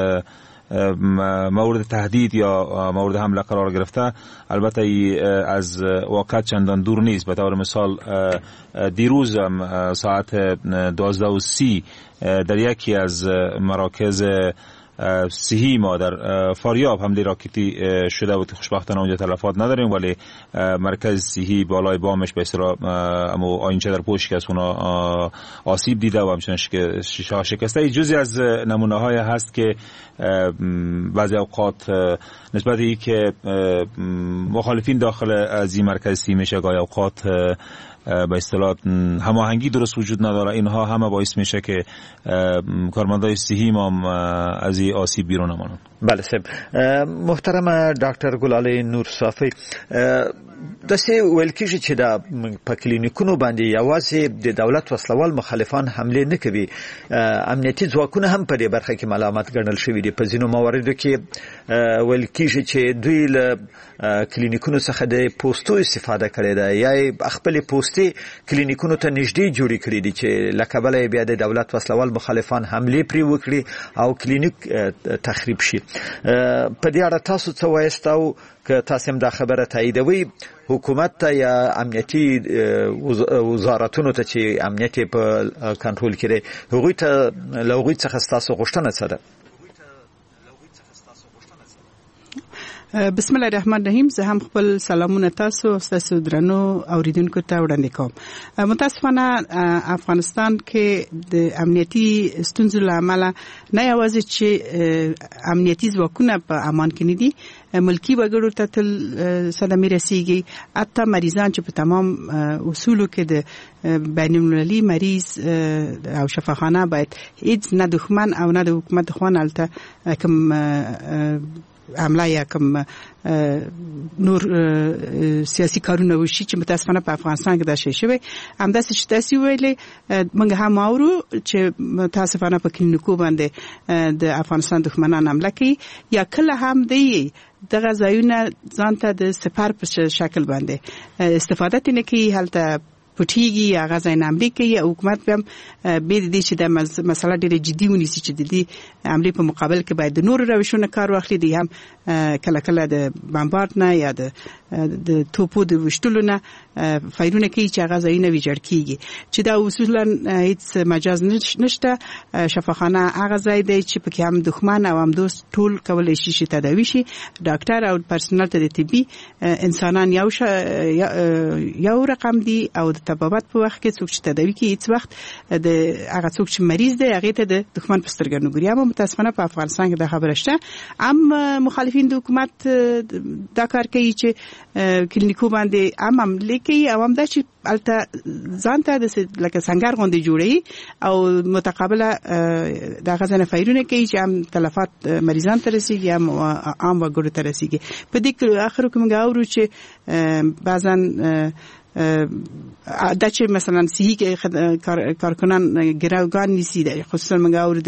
مورد تهدید یا مورد حمله قرار گرفته، البته از واقع چندان دور نیست. به طور مثال دیروز ساعت 12:30 در یکی از مراکز صحی ما در فاریاب حمله راکتی شده و خوشبختانه اونجا تلفات نداریم، ولی مرکز صحی بالای بامش به اصطلاح اما آینچه در پشت که از اونا آسیب دیده و همچنان شیشه شکسته. این جزئی از نمونه های هست که بعضی اوقات نسبت ای که مخالفین داخل از این مرکز صحی میشه گاهی اوقات به اصطلاح هماهنگی درست وجود نداره. اینها همه باعث میشه که کارمندای صحی ما از این آسیب بیرون نمانند. بله صاحب. محترم ډاکټر ګلالۍ نور صافی، داسې ویل کېږي چې دا په کلینیکونو باندې یوازې د دولت وسلوال مخالفان حمله نه کوي، امنیتي ځواکونه هم په دې برخه کې ملامت ګڼل شوي دي. په ځینو مواردو کې ویل کېږي چې دوی له کلینیکونو څخه د پوسټو استفاده کړې ده یا خپل پوسټي کلینیکونو ته نږدې جوړې کړې دي چې لکه بل بیا د دولت وسلوال مخالفان حمله پرې وکړي او کلینیک تخریب شي. په دې اړه تاسو څه وایست او که تاسو هم دا خبره تاییدوي حکومت ته یا امنیتي وزارتونو ته چې امنیت په کنټرول کړي هغوی ته لوغوی څخه تاسو غوښتنه څه ده؟ بسم الله الرحمن الرحیم. زه هم خپل سلامونه تاسو تاسو درنو اوریدونکو ته وړاندې کوم. متاسفانه افغانستان کې د امنیتي ستونزو لامل نه یوازې چې امنیتي ځواکونه په امان کې نه دي، ملکی وګړو ته تل صدمه رسیږي. حتی مریضان چې په تمام اصولو کې د بین المللي مریض او شفاخانه باید هیڅ نه دښمن او نه د حکومت خوان الته کوم عمله یا کوم نور سیاسي کارونه وشي چې متاسفانه په افغانستان کې دا شی شوی. همداسې چې تاسو ویلې موږ هم اورو چې متاسفانه په کلینیکو باندې د افغانستان دښمنان حمله کوي یا کله هم دی دغه ځایونه ځانته د سپر په شکل باندې استفاده تنه کوي. هلته پټیږي هغه ځای نه حمله کوي حکومت هم به دې چې د مسله ډېره جدي ونیسي چې د دې حمله په مقابل کې باید د نور روشونو کار واخلي دي هم کله کله د بمبارد نه یا د توپو د وشتلو نه فایرونه کوي چې هغه ځای نه ویجاړ کیږي چې دا اصولا هیڅ مجاز نشته شفاخانه هغه ځای دی چې پکې هم دښمن او هم دوست ټول کولای شي چې تداوي شي ډاکټر او پرسنل ته د طبي انسانان یو رقم دي او د طبابت په وخت کې څوک چې تداوي کوي هیڅ وخت د هغه څوک چې مریض دی هغه ته د دښمن په سترګه نه ګوري. اما متاسفانه په افغانستان کې د خبره شته مخالفین د حکومت دا کار کوي چې کلینیکو باندې عمل کوي او هم دا چې الته ځانته د لکه سنگر غونډې جوړي او متقابله د غزنه فایرونه کوي چې هم تلفات مریضان ته رسیږي هم عام وګړو ته رسیږي. په دې کې اخر کوم غاورو چې بعضن دا چې مثلا صحیح کارکنان ګراوګان نيسي خصوصا موږ اور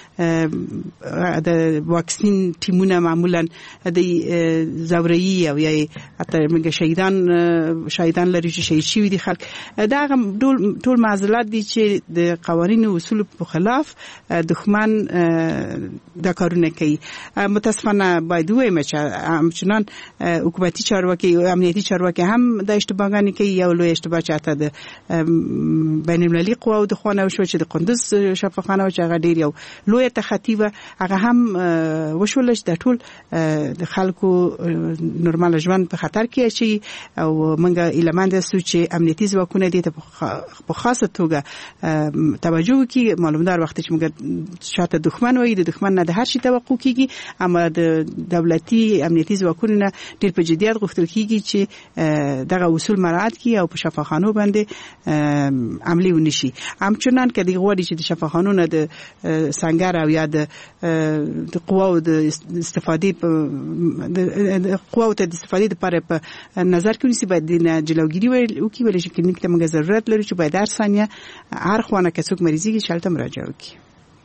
د واکسین ټیمونه معمولا د زوري او یا حتی موږ شهیدان لري چې شهید شوی دي خلک دا ټول معضلات دي چې د قوانینو او اصول په خلاف دښمن دا کارونه کوي. متاسفانه باید وایم چې همچنان حکومتي چارواکي او امنیتي چارواکي هم د اشتباهګانې کوي یو لوی اشتباه چاته د بین المللي قواو د خوانه شو چې د قندوز شفاخانه او چې هغه ډیر یو لوی تخطیبه هغه هم وشول چې د ټول د خلکو نورمال ژوند په خطر کې شي او موږ ایلمند سو چې امنیتي ځواکونه دي ته په خاصه توګه توجه کوي. معلومدار وخت چې موږ شاته دښمن وایي د دښمن نه د هر شي توقع کیږي اما د دولتي امنیتي ځواکونه ډیر په جديت غوښتل کیږي چې دغه اصول مراعات کړي او په شفاخانو باندې عملي ونشي. همچنان که دی غواړي چې د شفاخانو نه د سنگر او یا د قواو د استفادې د قواو ته د استفادې لپاره په نظر کې ونیسي باید نه جلوګیری وکړي ولې چې کلینیک ته موږ ضرورت لري چې باید هر ثانیه هر خوانه که څوک مریضي کې شالته مراجعه وکړي.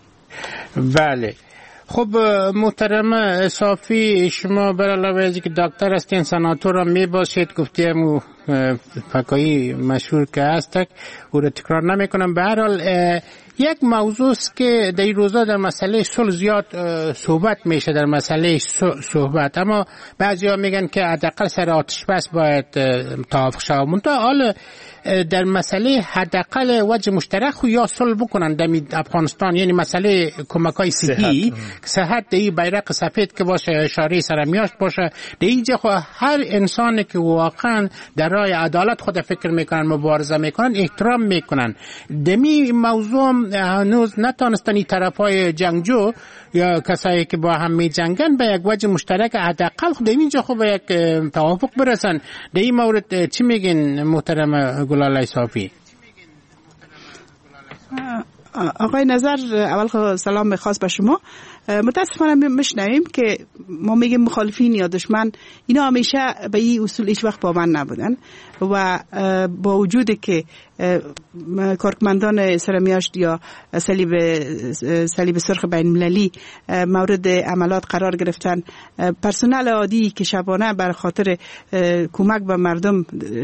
بله خب محترم صافی شما بر علاوه از که دکتر هستین سناتور هم می باشید گفتیم فکایی مشهور که هستک او رو تکرار نمی کنم. به هر حال یک موضوع است که در این روزا در مسئله صلح زیاد صحبت میشه در مسئله صحبت اما بعضیا میگن که حداقل سر آتش بس باید توافق شود. منتها حال در مسئله حداقل وجه مشترک خو یا صلح بکنن در افغانستان یعنی مسئله کمکای صحی صحت دی بیرق سفید که باشه اشاره سرمیاشت باشه در اینجا خو هر انسانی که واقعا در راه عدالت خود فکر میکنن مبارزه میکنن احترام میکنن. دمی موضوع هنوز نتونستن این طرفای جنگجو یا کسایی که با هم می جنگن به یک وجه مشترک حداقل خود اینجا خو به یک توافق برسن. در این مورد چی میگین محترم گلالای صافی؟ آقای نظر اول سلام خاص به شما. متاسفانه میشنویم که ما میگیم مخالفین یا دشمن اینا همیشه به این اصول هیچ وقت پابند نبودن و با وجودی که کارمندان سرمیاشت یا صلیب سرخ بین المللی مورد عملات قرار گرفتن پرسنل عادی که شبانه بر خاطر کمک به مردم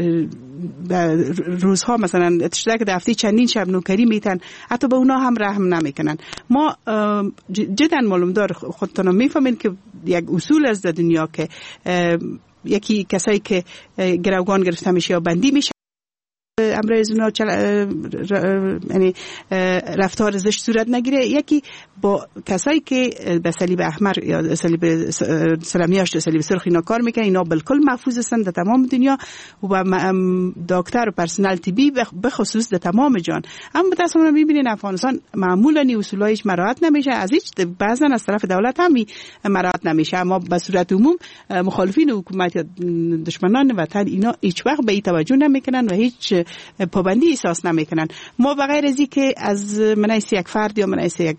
روزها مثلا اتشترک در هفته چندین شب نوکری میتن حتی به اونا هم رحم نمیکنن. ما جدا معلوم دار خودتون میفهمین که یک اصول از دنیا که یکی کسایی که گروگان گرفته میشه یا بندی میشه امروز اونا یعنی رفتار زشت صورت نگیره. یکی با کسایی که به صلیب احمر یا صلیب سرمیاشت صلیب سرخ اینا کار میکنن اینا بالکل محفوظ هستند در تمام دنیا و دکتر و پرسنل طبی به خصوص در تمام جهان. اما متاسفانه میبینین افغانستان معمولا این اصولایش مراعات نمیشه از هیچ بعضن از طرف دولت هم مراعات نمیشه اما به صورت عموم مخالفین حکومت یا دشمنان وطن اینا هیچ وقت به این توجه نمیکنن و هیچ پابندی احساس نمیکنن. ما بغیر از اینکه از منیس یک فرد یا منیس یک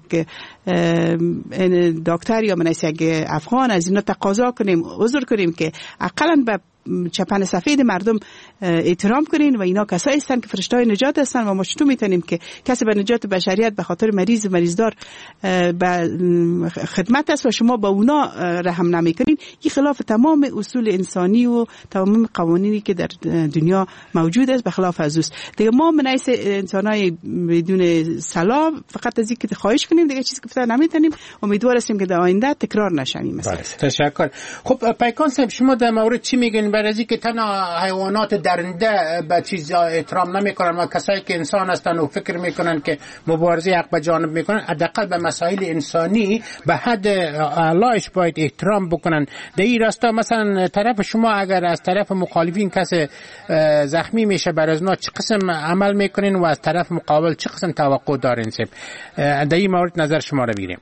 دکتر یا منیس یک افغان از اینا تقاضا کنیم عذر کنیم که اقلا به چپن سفید مردم احترام کنین و اینا کسایی هستن که فرشته‌های نجات هستن و ما چطور میتونیم که کسی به نجات بشریت به خاطر مریضدار به خدمت است و شما با اونا رحم نمیکنین. این خلاف تمام اصول انسانی و تمام قوانینی که در دنیا موجود است، به خلاف از اوست. دیگه ما منایس انسانای بدون سلام فقط از اینکه خواهش کنیم، دیگه چیزی که فقط نمیتونیم. امیدوار هستیم که در آینده تکرار نشویم. مثلا تشکر. خب پیکان صاحب شما در مورد چی میگین؟ برای اینکه تنها حیوانات درنده به چیز احترام نمیکنن و کسایی که انسان هستن و فکر میکنن که مبارزه حق به جانب میکنن، حداقل به مسائل انسانی به حد اعلایش باید احترام بکنن. در این راستا مثلا طرف شما اگر از طرف مخالفین کسی زخمی میشه، برای از چه قسم عمل میکنین و از طرف مقابل چه قسم توقع دارین؟ در این مورد نظر شما رو بگیریم.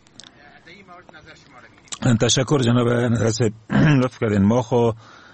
تشکر جناب نظر لطف کردین. ما خو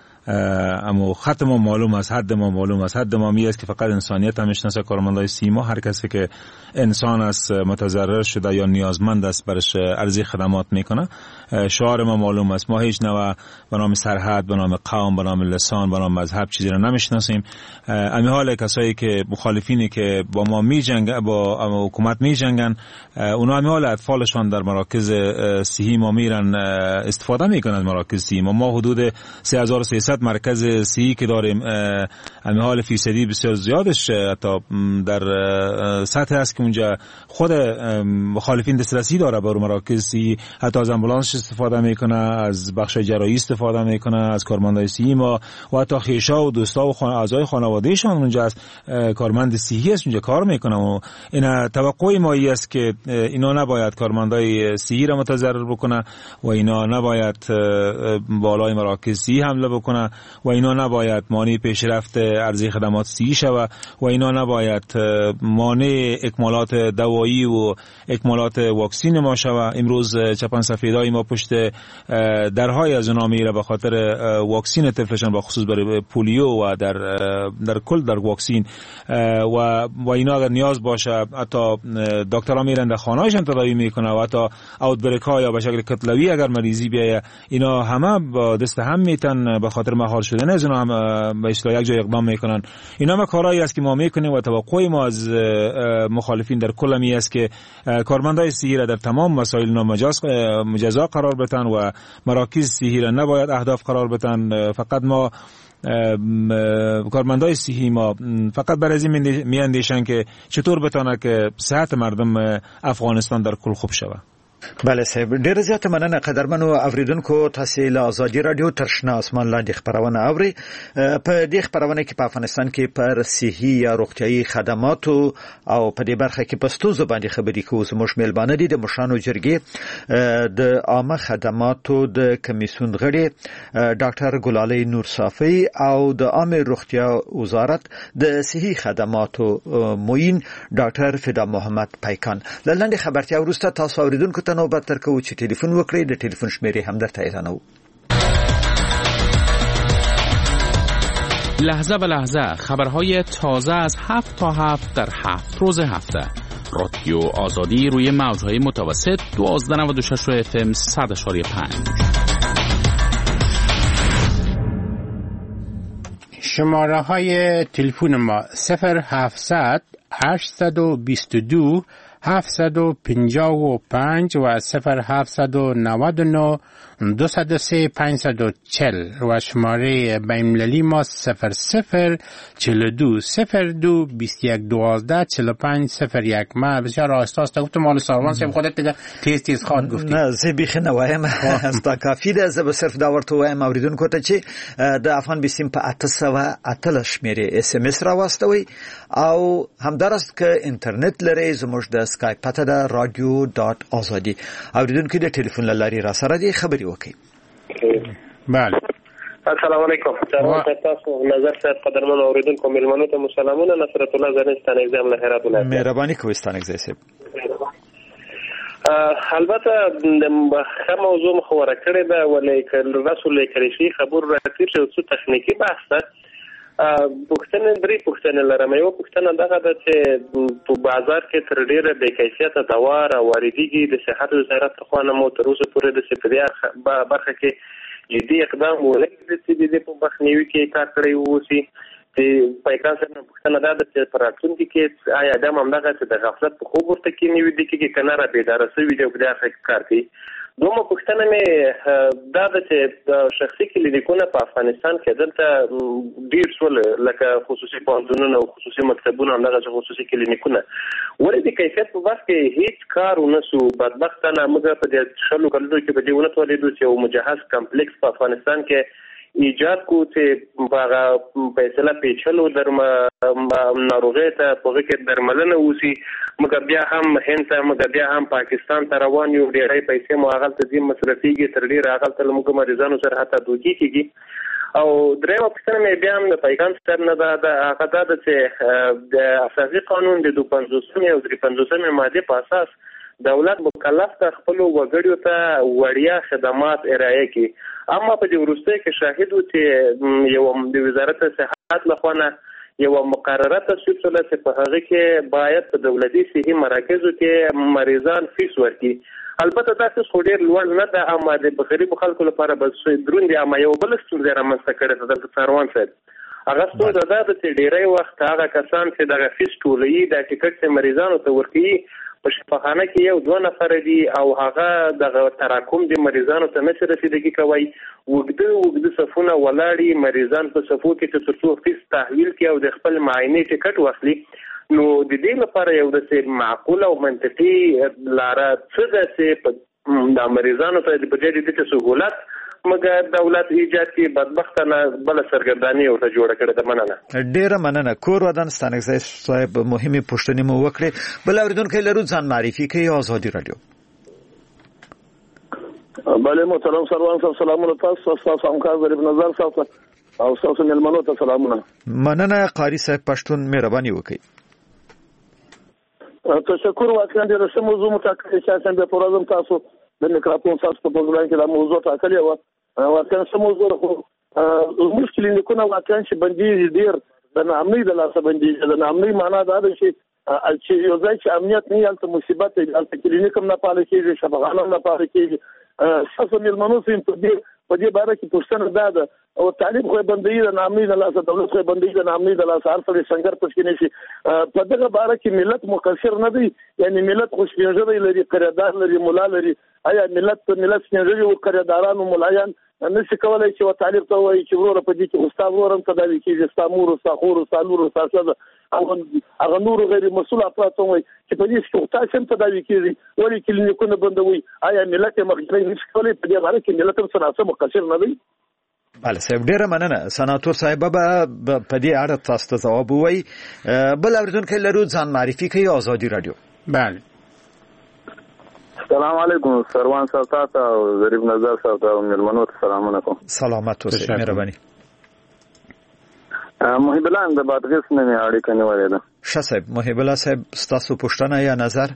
اما خط ما معلوم است، حد ما معلوم است. حد ما است که فقط انسانیت هم میشناسه. کارمندای سیما هر کسی که انسان است، متضرر شده یا نیازمند است، برش عرضه خدمات میکنه. شعار ما معلوم است. ما هیچ نوع به نام سرحد، به نام قوم، به نام لسان، به نام مذهب چیزی را نمیشناسیم. امی حال کسایی که مخالفینی که با ما میجنگن، با حکومت میجنگن، اونا امی حال اطفالشان در مراکز صحی ما میرن استفاده میکنن. مراکز صحی ما حدود 3300 مرکز صحی که داریم، امی حال فیصدی بسیار زیادش حتی در سطح است که اونجا خود مخالفین دسترسی داره به مراکز صحی. حتی از آمبولانس استفاده میکنه، از بخش جراحی استفاده میکنه، از کارمندای صحی ما و حتی خیشا و دوستا و اعضای خانوادهشان اونجا است، کارمند صحی است اونجا کار میکنه. و این توقع ما است که اینا نباید کارمندای صحی را متضرر بکنه و اینا نباید بالای مراکز صحی حمله بکنه و اینا نباید مانع پیشرفت عرضه خدمات صحی شود و اینا نباید مانع اکمالات دوایی و اکمالات واکسین ما شود. امروز چپن سفیدای ما پشت درهای از اونا میره به خاطر واکسین طفلشان، با خصوص برای پولیو و در کل در واکسین و اینا اگر نیاز باشه حتی دکترها میرن در خانه‌هاشون تداوی میکنه و حتی اوتبریک ها یا به شکل کتلوی اگر مریضی بیایه، اینا همه با دست هم میتن به خاطر مهار شدن از اونا هم به اصطلاح یک جای اقدام میکنن. اینا ما کارهایی است که ما میکنیم و توقع ما از مخالفین در کل می است که کارمندای صحی را در تمام مسائل مجازا قرار بدن و مراکز صحی را نباید اهداف قرار بدن. فقط ما کارمندای صحی ما فقط برای این میاندیشن که چطور بتونه که صحت مردم افغانستان در کل خوب شود. بله صاحب، ډیر زیاته مننه. قدرمنو اوریدونکو، تاسو له ازادي رادیو ترشنا اسمان لاندې خبرونه اوري. په دې خبرونه کې په افغانستان کې پر صحي یا روغتيایي خدمات او په دې برخه کې پښتو زبان خبرې کوو. زموږ میلمانه دي د مشرانو جرګې د عامه خدماتو د کمیسیون غړي ډاکټر ګلالي نور صافي او د عامه روغتیا وزارت د صحي خدماتو معین ډاکټر فدا محمد پیکان. لاندې خبرتیا ورسته تاسو اوریدونکو نوبت ترکو چې ټلیفون وکړئ. د ټلیفون شمیرې هم درته اعلانوو. لحظه به لحظه خبرهای تازه از 7 تا 7 در 7 روز هفته. رادیو آزادی روی موجهای متوسط 1296 FM 100.5. شماره های تلفن ما 0700 822 755 و 0799 203 540 و شماره بین‌المللی ما 0042 02 21 12 45 01. ما بسیار آهسته آهسته گفتم مال ساروان صاحب خودت دیگه تیز تیز خواد گفتی. نه زه بیخ نه وایم استا کافی ده. زه به صرف دا ورته وایم اوریدونکو ته چې د افغان بسیم په 800 شمیرې اس ام اس را واستوي او همدارست که انټرنیټ لري زموږ د اسکایپ پته ده radio.azadi. اوریدونکو د ټلیفون لاري را سره دی خبري وکي. بله. السلام علیکم. تاسو نظر صاحب قدرمن اوریدونکو میلمنو ته سلامونه. نصرت الله زنستان ایزم له هرات ولایت. مهرباني کوئ ستانک زیسب. البته د موضوع مخوره کړې ده ولیکن رسول کریشي خبر راځي چې څه تخنیکی بحث ده. پښتنه درې پښتنه لرم. یو پښتنه دغه د چې په بازار کې تر ډیره بې کیفیته دوا را واردېږي. د صحت وزارت خو نه مو تر اوسه پورې د سپدیا برخه کې جدي اقدام ولې چې د په مخنیوي کې کار کړی ووسی چې پایکان سره پښتنه دا د پراتون کې آیا د مملکت چې د غفلت په خوب ورته کې نیوي دي کې کناره بیدار سوي دی په دغه کار کوي دومره پښتنه مې دا د شخصي کلینیکونو په افغانستان کې دلته ډیر سول لکه خصوصي پوهنتونونه او خصوصي مکتبونه همدغه خصوصي کلینیکونه ولې د کیفیت په وخت کې هیڅ کار ونسو بدبختانه موږ په دې شلو کلونو کې په دې ونه تولیدو چې یو مجهز کمپلیکس په افغانستان کې ایجاد کو چې هغه فیصله پیچلو ناروغي ته په کې درملنه وسی مګر بیا هم هند ته مګر بیا هم پاکستان ته روان یو ډېرې پیسې مو هغه ته دې مصرفيږي تر ډېر هغه ته موږ مریضانو سره حتی دوکي کیږي او درېمه پښتنه مې بیا هم د پیغام سره نه دا هغه دا چې د اساسي قانون د 250 او 350 ماده په اساس دولت مکلف ته خپل وګړیو ته وړیا خدمات ارائه کړي اما په دې وروسته کې شاهد و چې یو د وزارت صحت لخوا یو مقرره تصویب شوه چې په هغه کې باید په دولتي صحي مراکزو کې مریضان فیس ورکړي البته تاسو خو ډیر لوړ نه ده اما د غریب خلکو لپاره بس دروند اما یو بل ستونزه رامنځته کړې ده د څاروان سره هغه ستونزه ده چې ډیری وخت هغه کسان چې د فیس ټولې د ټیکټ مریضانو ته ورکړي په شفاخانه کې یو 2 نفر دي او هغه د تراکم د مریضانو ته نشي رسیدګي کوي وګړي صفونه ولاړی مریضان په صفو کې چې ترڅو فیس تحویل کې او د خپل معاینه ټیکټ واخلي نو د دې لپاره یو د معقول او منطقي لاره څه ده چې د مریضانو ته د بجې د سہولت مګر دولت ایجاد کی بدبختانه بل سرګردانی او ته جوړ کړه د مننه ډیره مننه کور ودان ستانک صاحب مهمه پښتنې مو وکړه بل اوریدونکو لرو ځان معرفي کوي آزادي رادیو بله محترم سروان صاحب سلامونه تاسو همکار غریب نظر صاحب او تاسو ملمنو ته سلامونه مننه قاری صاحب پښتون مهرباني وکړئ تشکر واقعا د رسم موضوع متأکد چې به پرازم تاسو د میکروفون تاسو په پروګرام کې د موضوع ټاکلې و واقعا سم موضوع خو مشکل لیکونه واقعا چې بندي ډیر د نامنۍ د لاسه بندي د نامنۍ معنا دا ده چې یو ځای چې امنیت نه یالته مصیبت یالته کلینیک هم نه پاله کېږي شفاخانه هم نه پاله کېږي تاسو ملمنو سیم په دې باره کې پوښتنه ده او طالب خو بندي د نامنۍ د لاسه دولت خو بندي د نامنۍ د لاسه هر څه څنګه پښکې نشي په دغه باره کې ملت مقصر نه دی یعنی ملت خو شپږ لري قرارداد لري مولا لري آیا ملت شپږ او قراردادانو مولایان نشي کولای چې و طالب ته وایي چې ورور په دې کې استاد ورم تداوي کېږي استامور استاخور استالور استاد هغه نور غیر مسؤل افراد ته وایي چې په دې کې تاسو تداوي کېږي ولی کلینیکونه بندوي آیا ملت مخکې نشي کولای په دې باره کې ملت هم څه مقصر نه دی بله صاحب ډیره مننه سناتور صاحب به په دې اړه تاسو ته ځواب وایي بل اوریدونکو لرو ځان معرفي کوي آزادي رادیو بله السلام علیکم سروان صاحب تاسو او غریب نظر صاحب او ملمنو ته سلامونه کوم سلامات اوسئ مهرباني محب الله د بادغیس نه اړیکه نیولې ده ښه صاحب محب الله صاحب تاسو پوښتنه یا نظر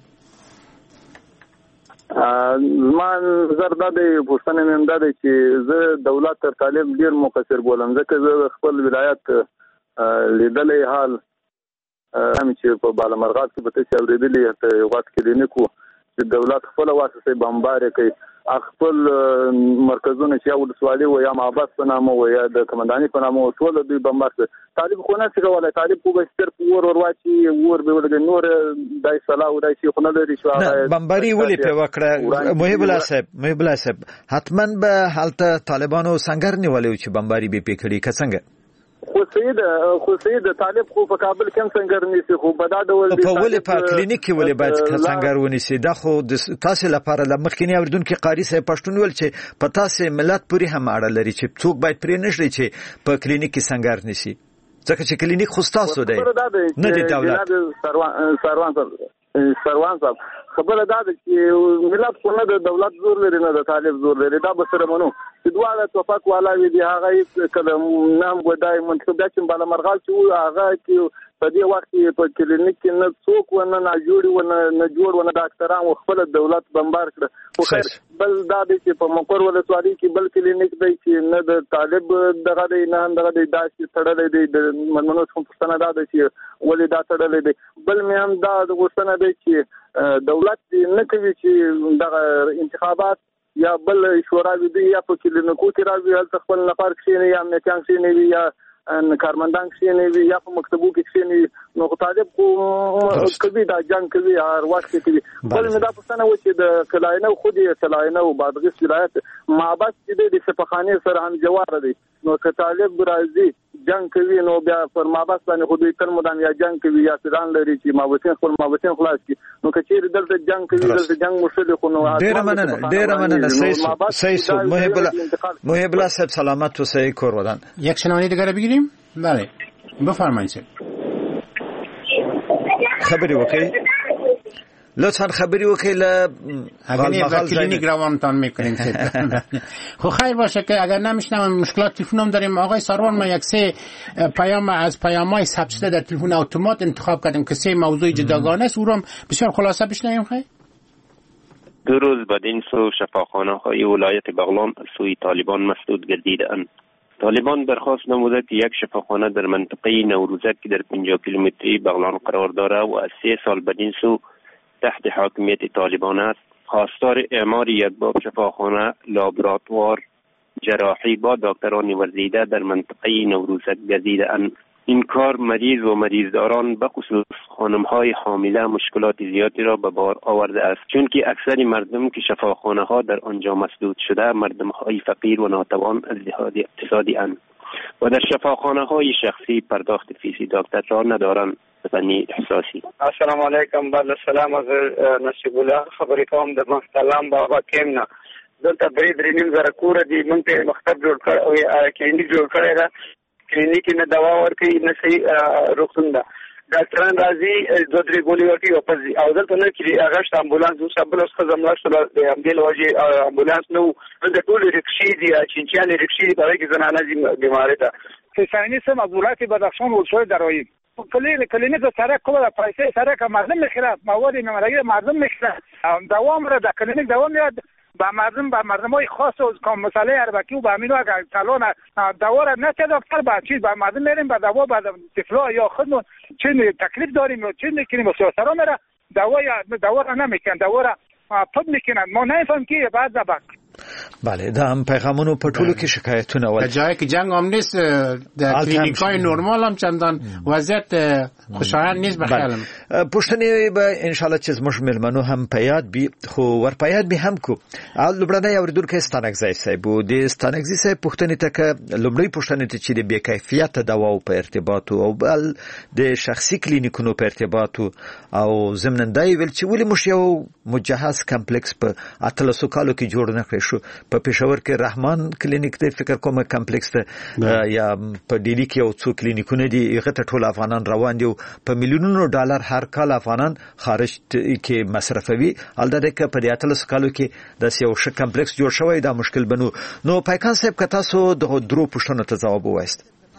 ما زردا د پښتنې نن دا دی چې زه دولت تر طالب ډیر مقصر بولم ځکه زه خپل ولایت لیدلې حال هم چې په بالامرغات کې به څه اوریدلې ته یو وخت کې دینکو چې دولت خپل واسطه بمبار کوي خپل مرکزونه چې یو سوالي و یا معبد په نامه و یا د کمانډاني په نامه ټول دوی بمبار کوي طالب خو نه څه ولا طالب کو به ستر پور ورواچي ور به ولګ نور دای صلاح او دای شي خو نه لري شو بمباري ولې په وکړه محب الله صاحب حتما به حالت طالبانو څنګه نیولې چې بمباري به پکړي کڅنګ خو سید طالب خو په کابل کې څنګه نيسي خو په دا ډول په ولې په کلینیک کې ولې باید څنګه ونیسي دا خو تاسو لپاره د مخکینی اوریدونکو قاری صاحب پښتون ول چې په تاسو ملت پوری هم اړه لري چې څوک باید پرې نشي چې په کلینیک کې څنګه نيسي ځکه چې کلینیک خو تاسو دی نه دی دولت سروان صاحب خبره دا ده چې ملت خو نه د دولت زور لري نه د طالب زور لري دا به سره منو چې دواړه توفق والا وي دی هغه کله نام ودای منتخب چې بالا مرغال چې هغه کې په دې وخت کې په کلینیک کې نه څوک ونه نه جوړ ونه ډاکټران خپل دولت بمبار کړ خو خیر بل دا دی چې په مقر ولسوالۍ کې بل کلینیک دی چې نه د طالب دغه دی نه دغه دی داسې تړلې دی د منمنو څخه پښتنه دا دی چې ولې دا تړلې دی بل مې هم دا د غوښتنه دی چې دولت نه کوي چې دغه انتخابات یا بل شوراوي دي یا په کلینیکو کې راځي هلته خپل نفر کښیني یا امنیتیان کښیني وي یا کارمندان کښیني وي یا په مکتبو کې کښیني نو طالب کوي دا جنگ کوي هر وخت کوي بل مې دا پوښتنه و چې د کلاینه خو دې کلاینه او بادغیس ولایت معبد چې د شفاخانه سره هم جوار دي نو که طالب راځي جنگ کوي نو بیا پر معبد باندې خو دې تر مدام یا جنگ کوي یا سودان لري چې مابوتین خلاص کی نو که چیرې دلته جنگ کوي دلته جنگ مشکل خو نو ډیر مننه صحیح محب الله صاحب سلامت و صحیح کور ودان یک شنونده دیگه بگیریم. بله بفرمایید خبری وکي لطفا خبری وکي اگر کلینیک روانتان میکنیم خب خیر باشه که اگر نمیشنم مشکلات تلفنم داریم. آقای ساروان ما یک سه پیام از پیامای ثبت شده در تلفن اتومات انتخاب کردیم که سه موضوع جداگانه است او رو بسیار خلاصه بشنویم. خیر دو روز بعد این سو شفاخانه های ولایت بغلان سوی طالبان مسدود گردیدند. طالبان درخواست نموده که یک شفاخانه در منطقه نوروزک که در 50 کیلومتری بغلان قرار داره و از 3 سال بعد این سو تحت حاکمیت طالبان است خواستار اعمار یک باب شفاخانه لابراتوار جراحی با دکتران ورزیده در منطقه نوروزک گردیدند. این کار مریض و مریضداران به خصوص خانم‌های حامله مشکلات زیادی را به بار آورده است چون که اکثر مردم که شفاخانه‌ها در آنجا مسدود شده مردم‌های فقیر و ناتوان از لحاظ اقتصادی اند و در شفاخانه‌های شخصی پرداخت فیسی دکتر را ندارند. بنی احساسی السلام علیکم. بعد السلام از نصیب الله خبرې کوم د محترم بابا کیمنا دلته درې زره کور دي مونږ ته مکتب جوړ کړ او کلینیک جوړ کړی دا کلینیک نه دوا ورکوي نه صحیح روغتون ده ډاکټران راځي دوه درې ګولې ورکوي واپس ځي او دلته نه کړي هغه شته امبولانس اوس بل اوس ښځه مړه شوله د همدې له وجې امبولانس نه و دلته ټولې رکشې دي چینچیانې رکشې دي په هغې کې زنانه ځي بیمارۍ ته حسینی سم از ولایت بدخشان ولسوای درایی کلینیک سرک کوله پیسې سرک مردم میخره مواد میمرگی مردم میخره دوام را در کلینیک دوام میاد با مردمای خاص و مسئله اربکی و با امینو اگر کلان دوا را نه چه دکتر با چیز با مردم میریم با دوا با طفلا یا خودمون چه تکلیف داریم و چه میکنیم و سیاسرا میره دوا را نمیکنن دوا را پد میکنن ما نمیفهم که بعد زبک بله دا هم پیغامونو په ټولو کې شکایتونه ول جای که جنگ هم نیست در کلینیکای نورمال هم چندان وضعیت خوشایند نیست بخیالم پښتنې به ان شاء الله چې زموږ ملمنو هم پیاد بي خو ور پیاد به هم کو لوبړنۍ اوریدونکو ستانګزای صاحب د ستانګزای صاحب پښتنې ته لومړی پښتنې ته چې د بې کیفیت دواو په ارتباط او بل د شخصي کلینیکونو په ارتباط او زمنندای ول چې ولې مش یو مجهز کمپلیکس په 800 کالو کې جوړ نه کړی شو په پېښور کې رحمان کلینیک ته فکر کوم کمپلیکس ته یا په ډیلی کې او څو کلینیکونه دي هغه ته ټول افغانان روان دي په میلیونونو ډالر هر کال افغانان خارج کې مصرفوي البته که په 800 کالو کې د یو ش کمپلیکس جوړ شوی دا مشکل بنو نو پایکان صاحب کته سو د درو پښتنو ته جواب وایست.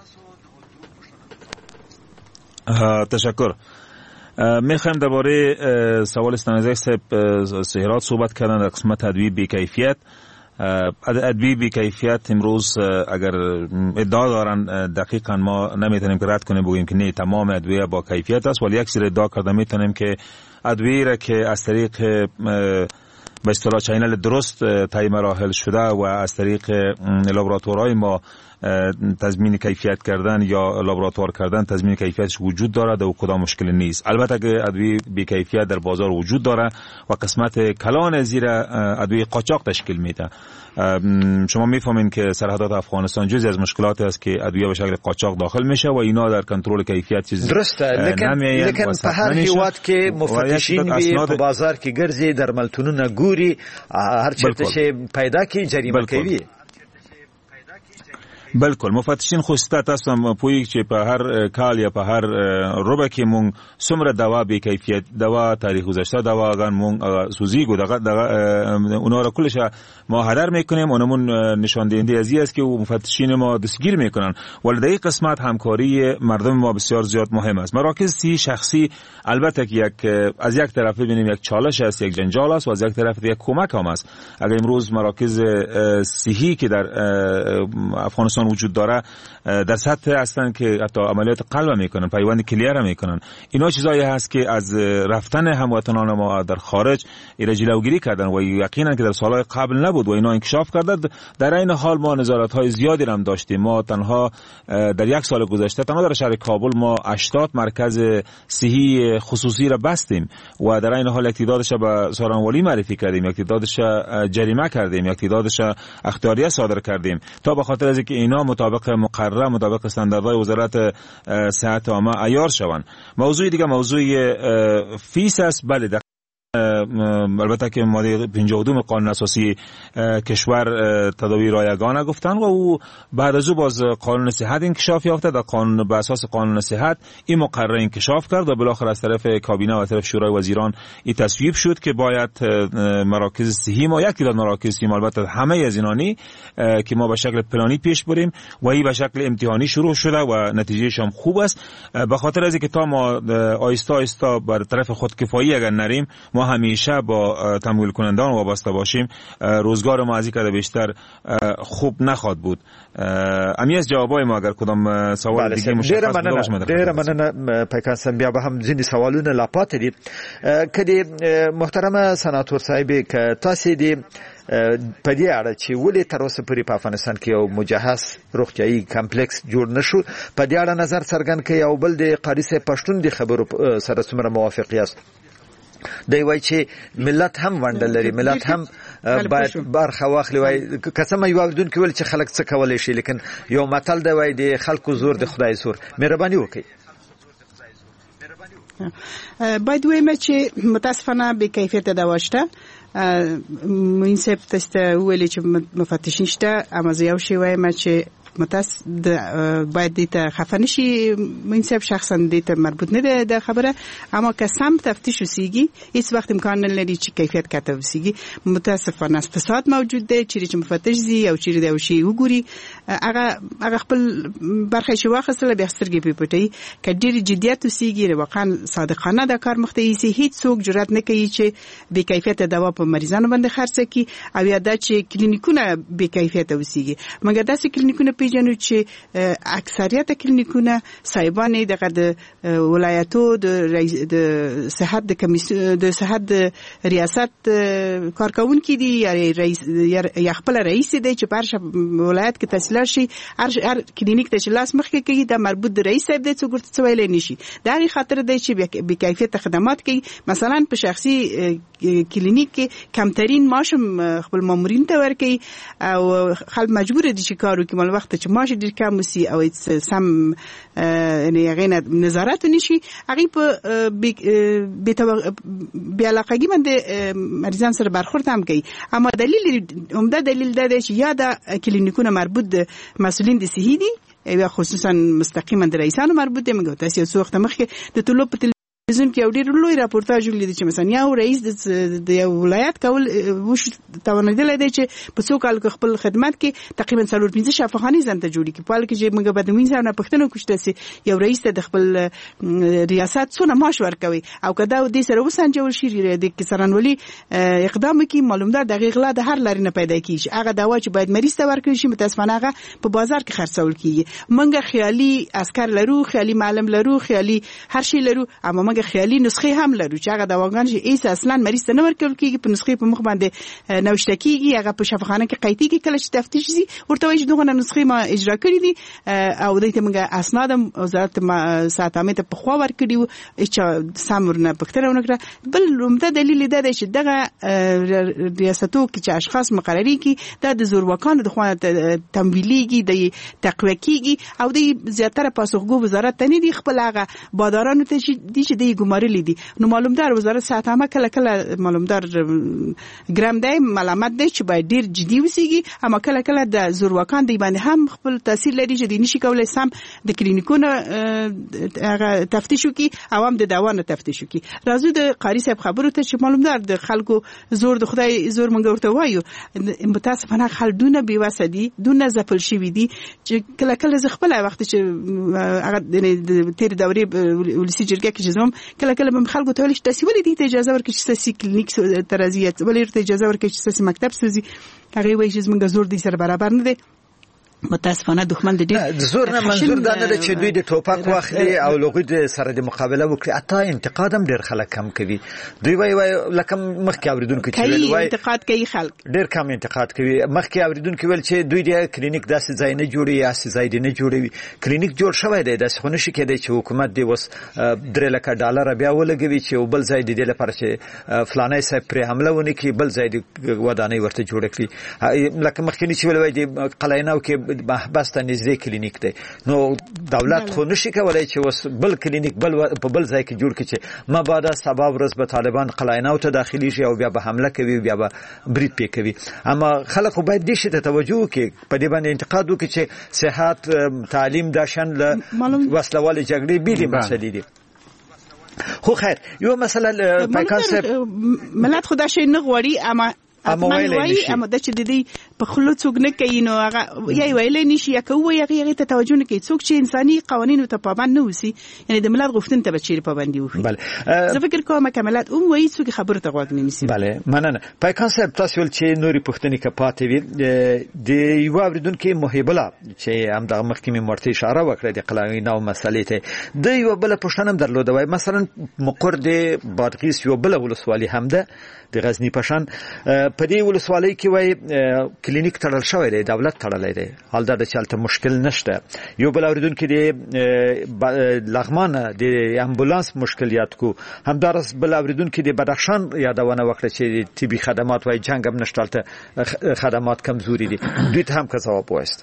تشکر. میخوایم درباره سوال استانزای صاحب سهرات صحبت کردن در قسمت ادویه بی‌کیفیت. ادویه بی‌کیفیت امروز اگر ادعا دارن دقیقاً ما نمیتونیم که رد کنیم بگیم که نه تمام ادویه با کیفیت است ولی یک سری ادعا کرده میتونیم که ادویه را که از طریق به اصطلاح چینل درست طی مراحل شده و از طریق لابراتوارهای ما تضمین کیفیت کردن یا لابراتوار کردن تضمین کیفیتش وجود دارد و کدام مشکل نیست. البته که ادویه بی کیفیت در بازار وجود داره و قسمت کلان زیر ادویه قاچاق تشکیل میده. شما میفهمین که سرحدات افغانستان جزئی از مشکلات است که ادویه به شکل قاچاق داخل میشه و اینا در کنترل کیفیت چیزی درسته لیکن په هر هیواد کې مفتشین وی په بازار کې ګرځي درملتونونه ګوري هر چیرته چې پیدا کی جریمه کوي. بالکل مفتشین خو ستات اسم پوی چې په هر کال یا په هر ربع کې مونږ څومره دوا به کیفیت دوا تاریخ گذشته دواګان مونږ سوزیګو دغه اونا را کلش ما هدر میکنیم اونمون نشان دهنده ازی است که مفتشین ما دستگیر میکنن ولی در این قسمت همکاری مردم ما بسیار زیاد مهم است. مراکز صحی شخصی البته که از یک طرف ببینیم یک چالش است یک جنجال است و از یک طرف یک کمک هم است. اگر امروز مراکز صحی که در افغانستان بیمارستان وجود داره در سطح هستن که حتی عملیات قلب میکنن، پیوند کلیه را میکنن. اینا چیزایی هست که از رفتن هموطنان ما در خارج ایره جلوگیری کردن و یقینا که در سالهای قبل نبود و اینا انکشاف کرده. در این حال ما نظارت‌های زیادی هم داشتیم. ما تنها در یک سال گذشته تنها در شهر کابل ما 80 مرکز صحی خصوصی را بستیم و در این حال تعدادش به سارنوالی معرفی کردیم، تعدادش جریمه کردیم، تعدادش اختیاریه صادر کردیم تا به خاطر از اینکه اینا مطابق مقرره، مطابق استانداردهای وزارت صحت عامه عیار شوند. موضوع دیگه موضوع فیس است. بله البته که ماده 52 قانون اساسی کشور تداوی رایگان گفتن و او بعد از او باز قانون صحت انکشاف یافته. در قانون به اساس قانون صحت این مقرره انکشاف کرد و بالاخره از طرف کابینه و از طرف شورای وزیران این تصویب شد که باید مراکز صحی ما، یک تعداد مراکز صحی البته همه از اینانی که ما به شکل پلانی پیش بریم و این به شکل امتحانی شروع شده و نتیجهش هم خوب است. به خاطر از اینکه تا ما آیسته آیسته بر طرف خودکفایی اگر نریم، ما همیشه با تمویل کنندان وابسته باشیم، روزگار ما از این کده بیشتر خوب نخواهد بود. امی از جوابای ما اگر کدام سوال دیگه مشخص باشه ډیر مننه پیکانسم بیا به هم ځینې سوالونه لا پاتې دي. کدی محترمه سناتور صاحب ک تاسو دی په دې اړه چې ولې تر اوسه پورې په افغانستان کې یو مجهز روغتیايي کمپلیکس جوړ نشو، په دې اړه نظر څرګند کړئ او بل د قاری صاحب پښتون دی خبرو سره څومره موافق یاست؟ دی وای چې ملت هم ونډه لري، ملت هم باید برخه واخلي. وای قسم یو ودون کې ول چې خلک څه کولای شي، لیکن یو متل دی وای د خلکو زور د خدای زور. مهرباني وکړئ. باید وایم چې متاسفانه به کیفیت داشته این سپتست ویلی چې مفتشین شته، اما زیاو شی وایم چې باید دیتا خفه نشي. منصب شخصا دیتا مربوط نه ده د خبره، اما که سم تفتیش وسیږي هیڅ وخت امکان نه لري چې کیفیت کته وسیږي. متاسفانه فساد موجود ده، چې مفتش زی او چې د شی وګوري هغه خپل برخه شي واخصله به سترګې پیپټي کډیر جديت وسیږي. واقعا صادقانه د کار مخته هیڅ څوک جرأت نه کوي چې به کیفیت دوا په مریضانو باندې خرڅ کړي او یا د چې کلینیکونه به کیفیت وسیږي. مګر داسې کلینیکونه پیژنو چې اکثریت کلینیکونه صاحبان د ولایتو د صحت د کمیسیون د صحت د ریاست کارکونکي دي یا رئیس یا خپل رئیس دی چې پرشه ولایت کې تحصیل شي. هر کلینیک ته چې لاس مخکې کوي د مربوط د رئیس صاحب د څوګرت څویل نشي. دا غي خاطر دی چې به کیفیت خدمات کوي. مثلا په شخصي کلینیک کې کمترین ماشم خپل مامورین ته ورکي او خلک مجبور دي چې کارو کې مل وخت چې ماش ډیر کم وسی او سم یعنی غینه نظارت نشي. هغه په بیا علاقګي باندې مریضان سره برخورد هم کوي. اما عمده دلیل دا دی چې یا د کلینیکونو مربوط د مسولین د صحی دي یا خصوصا مستقیما د رئیسانو مربوط دي. موږ تاسو یو څو وخت مخکې د طلوع په زم کې ډېر لوی راپورتاژ ولیدل چې مثلا یو رئیس د ولایت کول وش توانیدل دی چې په څو کال خپل خدمت کې تقریبا 45 شفاخانه ځانته جوړی کې په کې چې موږ به د وینځونه پښتنو کوشته سي یو رئیس د خپل ریاست څونه معاش ورکوي او کدا د سره وسنجول شي د کسرانولي اقدام کې معلومات دقیق لا د هر لاري نه پیدا کیږي. هغه دوا چې باید مریض ته ورکړي شي متاسفانه هغه په بازار کې خرڅول کیږي. موږ خیالي عسكر لرو، خیالي معلم لرو، خیالي هر شي لرو، اما خیالي نسخه هم لرو چې هغه دواګان چې ایس اصلا مریض ته نه ورکول کیږي. په نسخه په مخ باندې نوشته کیږي، هغه په شفاخانه کې قیدی کې کله چې تفتیش شي ورته وایي چې دغه نسخه ما اجرا کړې دي او دایته موږ اسناد وزارت صحت عامه ته په خوا ورکړي چې سمورنه پکتره ونکړه. بل عمده دلیل دا دی چې دغه ریاستو کې چې اشخاص مقرري کی د زورواکانو د خوانه تمویليږي، د تقویه کیږي او د زیاتره پاسخګو وزارت ته نه دي خپل هغه بادارانو ته چې د ګمارلې دي. نو معلومدار وزارت صحت عامه کله کله معلومدار ګرام دی ملامت دی چې باید ډیر جدي وسیږي، اما کله کله د زورواکان دی باندې هم خپل تاثیر لري چې د نشي کولای سم د کلینیکونو هغه تفتیش وکي او هم د دواونو تفتیش وکي. راځو د قاری صاحب خبرو ته چې معلومدار د خلکو زور د خدای زور مونږ ورته وایو. متاسفانه خلدونه بي وسدي دونه زفل شوی دي چې کله کله ز خپل وخت چې هغه د تیر دورې ولسی جرګه کې جزوم کله کله به خلکو ته ویل چې تاسو ولې دې اجازه ورکړئ چې تاسو کلینیک ترازیت ولې ته اجازه ورکړئ چې تاسو مکتب سوزي. هغه وایي چې موږ زور دي سره برابر نه دي. متاسفانه دښمن د زور نه منظور دا نه چې دوی د ټوپک واخلي او لوګي د سره د مقابله وکړي. اته انتقاد هم ډیر خلک کم کوي. دوی وای لکه مخکې اوریدونکو چې ویل وای انتقاد کوي خلک ډیر کم انتقاد کوي. مخکې اوریدونکو ویل چې دوی د کلینیک داسې ځای نه جوړي یا ځای نه جوړوي. کلینیک جوړ شوی دی داسې خو نشي کېدای چې حکومت دی وس $3 بیا ولګوي چې بل ځای د دې لپاره چې فلانه صاحب پر حمله ونی کې بل ځای د ودانۍ ورته جوړ کړي. لکه مخکې چې ویل وای د قلعیناو کې بس ته نږدې کلینیک دی. نو دولت خو نشي کولای چې وس بل کلینیک په بل ځای کې جوړ کړي چې ما بعد سبا ورځ به طالبان قلعیناو ته داخلي شي او بیا به حمله کوي بیا به برید پې کوي. اما خلک باید دې شي ته توجه وکړي په دې باندې انتقاد وکړي چې صحت تعلیم داشن له وسلوال جګړې بیلې مسلې دي. خو خیر یو مسله پاکستان صاحب ملت خدا شي نه غوړي اما اما د چې د دې په خلو څوک نه کوي نو هغه یا ویلې نشي یا کوي هغه ته توجه نه کوي. څوک چې انساني قوانینو ته پابند نه وسی یعنی د ملت غوښتنه ته بچیر پابندي وکړي. بله زه فکر کوم کمالات وایي څوک خبره ته غوږ نه نیسي. بله مننه. پاکستان صاحب تاسو ول چې نوري پښتني کپاتې وي د یو اوریدونکو محبله چې هم د محکمې مرتي اشاره وکړه د قلعیناو مسلې ته د یو بل پښتنم درلوده وای مثلا مقر د بادغیس یو بل ولسوالي هم ده د غزنی پشان په دې ولسوالۍ کې وای کلینیک تړل شوی دی دولت تړلې دی حال دا چلته مشکل نشته. یو بل اوریدونکو د لغمان د امبولانس مشکل یاد کو همدارس بل اوریدونکو د بدخشان یادونه وکړه چې طبي خدمات وای جنگ هم نشته خدمات کمزوري دي. دوی ته هم جواب وایست.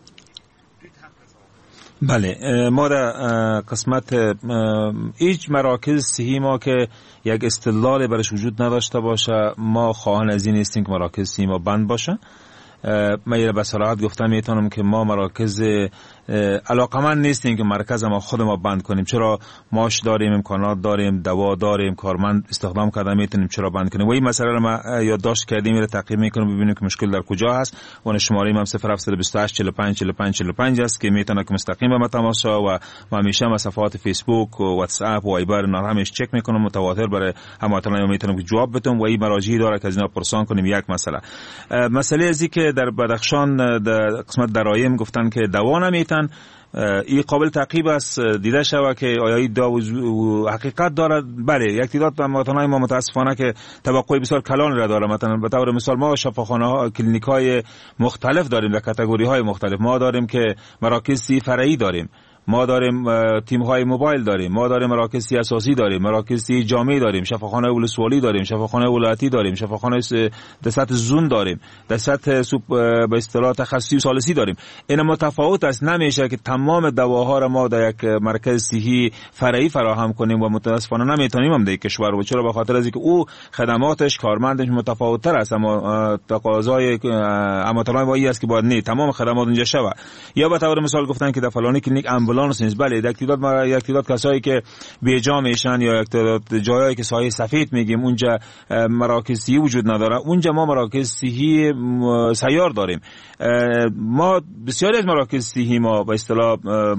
بله ما در قسمت هیچ مراکز صحی ما که یک استدلال برش وجود نداشته باشه ما خواهان از این نیستیم که مراکز صحی ما بند باشه. من یه به صراحت گفتم میتونم که ما مراکز علاقمند نیستیم که مرکز ما خود ما بند کنیم. چرا ماش داریم امکانات داریم دوا داریم کارمند استخدام کرده میتونیم چرا بند کنیم. و این مسئله رو ما یادداشت کردیم میره تقریبا میکنیم ببینیم که مشکل در کجا هست. و شماره ما 0728 45 45 45 است که میتونه که مستقیم به ما تماس شه و ما همیشه ما صفحات فیسبوک و واتس اپ و وایبر اینا همش چک میکنم متواتر برای هموطنان میتونم که جواب بدم. و این مراجعی داره که از اینا پرسان کنیم. یک مسئله ازی که در بدخشان در قسمت درایم گفتن که دوا نمیتن این قابل تعقیب است دیده شوه که آیا این دوا حقیقت دارد. بله یک تعداد مواطنان ما متاسفانه که توقع بسیار کلان را داره. مثلا به طور مثال ما شفاخانه ها کلینیک های مختلف داریم در کاتگوری های مختلف. ما داریم که مراکز فرعی داریم ما داریم تیم های موبایل داریم ما داریم مراکز اساسی داریم مراکز جامعه داریم شفاخانه ولسوالی داریم شفاخانه ولایتی داریم شفاخانه در سطح زون داریم در سطح به اصطلاح تخصصی ثالثی داریم. این متفاوت است. نمیشه که تمام دواها را ما در یک مرکز صحی فرعی فراهم کنیم و متاسفانه نمیتونیم هم در کشور. و چرا؟ به خاطر اینکه او خدماتش کارمندش متفاوت تر است. اما تقاضای اماطلای وایی است که باید نه تمام خدمات اونجا شوه. یا به طور مثال گفتن که در فلانی کلینیک امبولانس نیست. بله یک تعداد کسایی که بیجا میشن یا یک تعداد جایی که سایه سفید میگیم اونجا مراکز صحی وجود نداره. اونجا ما مراکز صحی سیار داریم. ما بسیاری از مراکز صحی ما به اصطلاح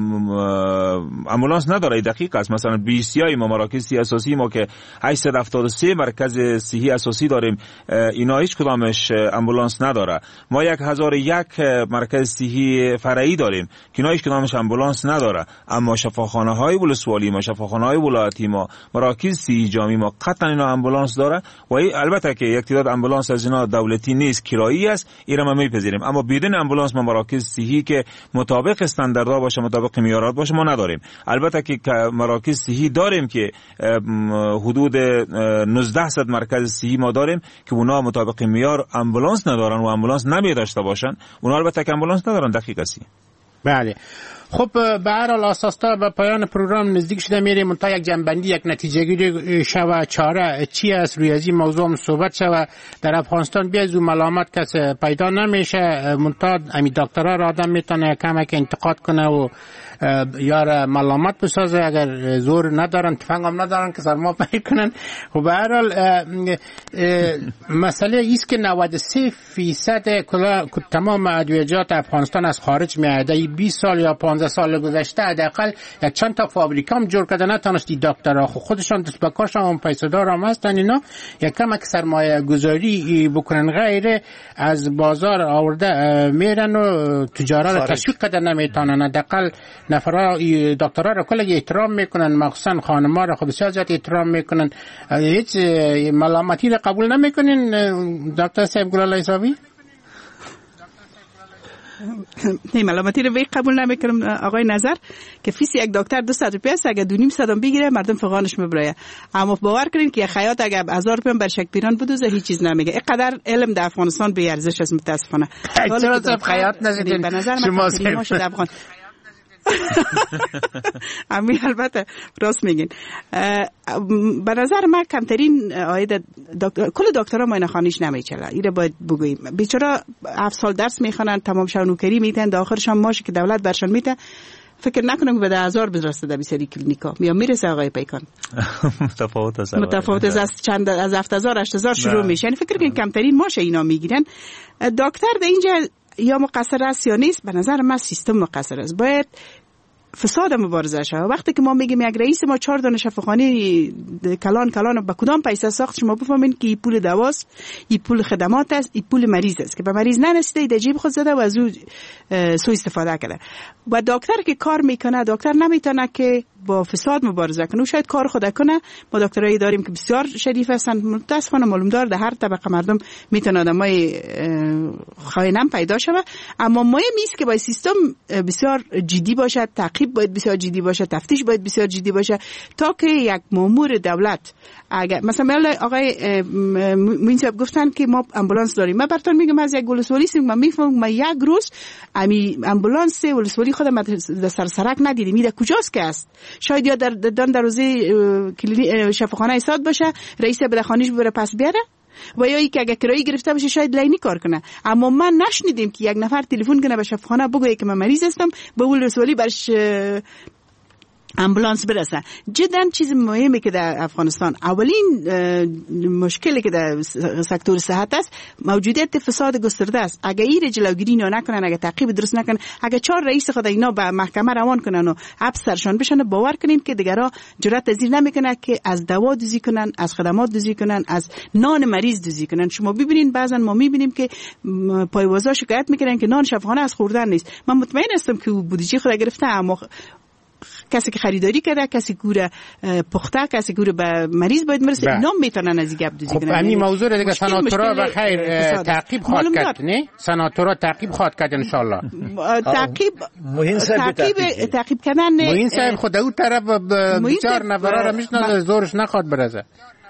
امبولانس نداره. دقیق است. مثلا بیسیای ما مراکز صحی اساسی ما که 873 مرکز صحی اساسی داریم اینا هیچ کدامش امبولانس نداره. ما 1001 مرکز صحی فرعی داریم که اینا هیچ کدامش امبولانس نداره. اما شفاخانه های ولسوالی ما شفاخانه های ولایتی ما مراکز صحی جامعی ما قطعا اینا امبولانس داره. و البته که یک تعداد امبولانس از اینا دولتی نیست کرایی است این ما میپذیریم. اما بدون امبولانس ما مراکز صحی که مطابق استانداردها باشه مطابق معیارات باشه ما نداریم. البته که مراکز صحی داریم که حدود 1900 مرکز صحی ما داریم که اونا مطابق معیار امبولانس ندارن و امبولانس نمیداشته باشن. اونا البته که امبولانس ندارن. دقیق است. بله. خب به هر حال اساسا به پایان پروگرام نزدیک شده میریم. تا یک جنبندی یک نتیجه گیری شوه چاره چی است روی از این موضوع صحبت شوه. در افغانستان بیاز و ملامت کس پیدا نمیشه. منتها امی دکترها را آدم میتونه کمک انتقاد کنه و یار ملامت بسازه. اگر زور ندارن تفنگ هم ندارن که سرما پیر کنن. و به هر حال مسئله ایست که 93% تمام ادویجات افغانستان از خارج میاد. 20 سال یا 15 سال گذشته حداقل یک چند تا فابریکا هم جور کردن، نتونستی دکترها خودشان دست به کارشان هم پیسه‌دار هم هستن، اینا یک کمک سرمایه گذاری بکنن، غیر از بازار آورده میرن و تجارت را تشویق کردن نمیتونن. حداقل نفرا دکترها را کلی احترام میکنن، مخصوصا خانم‌ها را خود بسیار زیاد احترام میکنن. هیچ ملامتی را قبول نمیکنین دکتر صاحب گلالای صاحبی؟ نه، ملامتی رو قبول نمیکنم آقای نظر که فیس یک دکتر 200 روپیه است، اگه 2.5 بگیره مردم فغانش میبره. اما باور کنین که خیاط اگه 1000 روپیه بر شک پیران بدوزه هیچ چیز نمیگه. اینقدر علم در افغانستان بی ارزش است متاسفانه. چرا صاحب خیاط نزدین؟ به نظر من شما افغان امی البته راست میگین. به نظر من کمترین عاید کل دکترها معاینه خانیش نمیچله، اینو باید بگوییم. بیچاره 7 سال درس میخوانن، تمام شب نوکری میتن، در آخرشان ماشی که دولت برشان میده. فکر نکنم که به 10,000 برسه در بسیاری کلینیکا. میرسه آقای پیکان؟ متفاوت است، چند از 7,000 8,000 شروع میشه. یعنی فکر کنین کمترین ماشه اینا میگیرن. دکتر در اینجا یا مقصر است یا نیست، به نظر من سیستم مقصر است. باید فساد مبارزه شد. وقتی که ما میگیم یک رئیس ما 4 دانه شفاخانه کلان به کدام پیسه ساخت، شما بفهمین که این پول دواست، این پول خدمات است، این پول مریض است که به مریض نرسیده در جیب خود زده و از او سوء استفاده کرده. و دکتر که کار میکنه، دکتر نمیتونه که با فساد مبارزه کنه. شاید کار خود کنه. ما دکترایی داریم که بسیار شریف هستند، متاسفانه معلوم دار در هر طبقه مردم میتونه آدمای خائنم پیدا شوه. اما مهم است که با سیستم بسیار جدی باشه، تعقیب باید بسیار جدی باشه، تفتیش باید بسیار جدی باشه، تا که یک مأمور دولت اگر مثلا آقای موین صاحب گفتن که ما امبولانس داریم، من براتون میگم از یک ولسوالی من میفهمم، من یک روز امی امبولانس ولسوالی خودم در سرک ندیدم. میده کجاست که است؟ شاید یا در روزی شفاخانه ساد باشه، رئیس بدخانیش بره پس بیاره، و یا اینکه اگه کرایی گرفته باشه شاید لینی کار کنه. اما من نشنیدیم که یک نفر تلفن کنه به شفاخانه بگه که من مریض هستم، به ولسوالی برش امبولانس برسه. جدا چیز مهمه که در افغانستان اولین مشکلی که در سکتور صحت است موجودیت فساد گسترده است. اگه این جلوگیری نکنن، اگه تعقیب درست نکنن، اگه 4 رئیس خود اینا به محکمه روان کنن و حبس سرشان بشن، باور کنین که دیگرا جرأت پذیر نمیکنه که از دوا دوزی کنن، از خدمات دوزی کنن، از نان مریض دوزی کنن. شما ببینین بعضا ما میبینیم که پایوازا شکایت میکنن که نان شفاخانه از خوردن نیست. من مطمئن هستم که بودجه خود گرفته، اما کسی که خریداری کرده، کسی گوره پخته، کسی گوره به مریض باید مرسه، اینا میتونن از این گپ دوزی کنن. خب همین موضوع دیگه سناتورا به خیر تعقیب خواهد کرد، نه؟ سناتورا تعقیب خواهد کرد ان شاء الله. تعقیب کردن موین صاحب خود اون طرف بیچار نفرا را میشناسه، زورش نخواد برسه.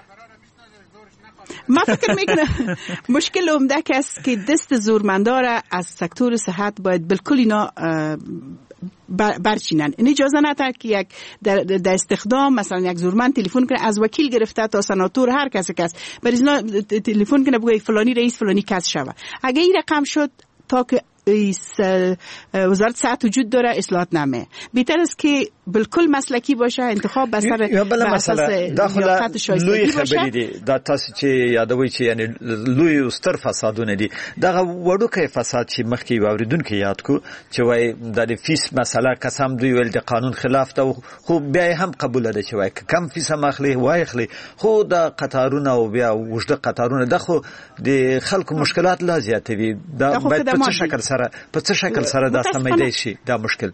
ما فکر میکنم مشکل عمده است که دست زورمندار از سکتور صحت باید بالکل اینا برچینن. این اجازه نده که یک در استخدام مثلا یک زورمند تلفن کنه، از وکیل گرفته تا سناتور هر کس بریزنا تلفن کنه بگه فلانی رئیس فلانی کس شوه. اگه این رقم شد تا که وزارت صحت وجود داره اصلاحات نمه. بهتر است که بالکل مسلکی باشه، انتخاب بر اساس لیاقت شایستگی باشه. دا تاسو چې یادوي چې یعنی لوی او ستر فسادونه دي. دغه وړوکی فساد چې مخکې واوریدونکو یاد کو چې وای د فیس مسله قسم دوی ول د قانون خلاف ته، خو بیا هم قبول ده چې وای کم فیس مخلي وای خلی، خو د قطارونه او بیا وجد قطارونه د خو د خلکو مشکلات لا زیاتوي. دا په څه شکل سره دا سمېدای شي دا مشکل؟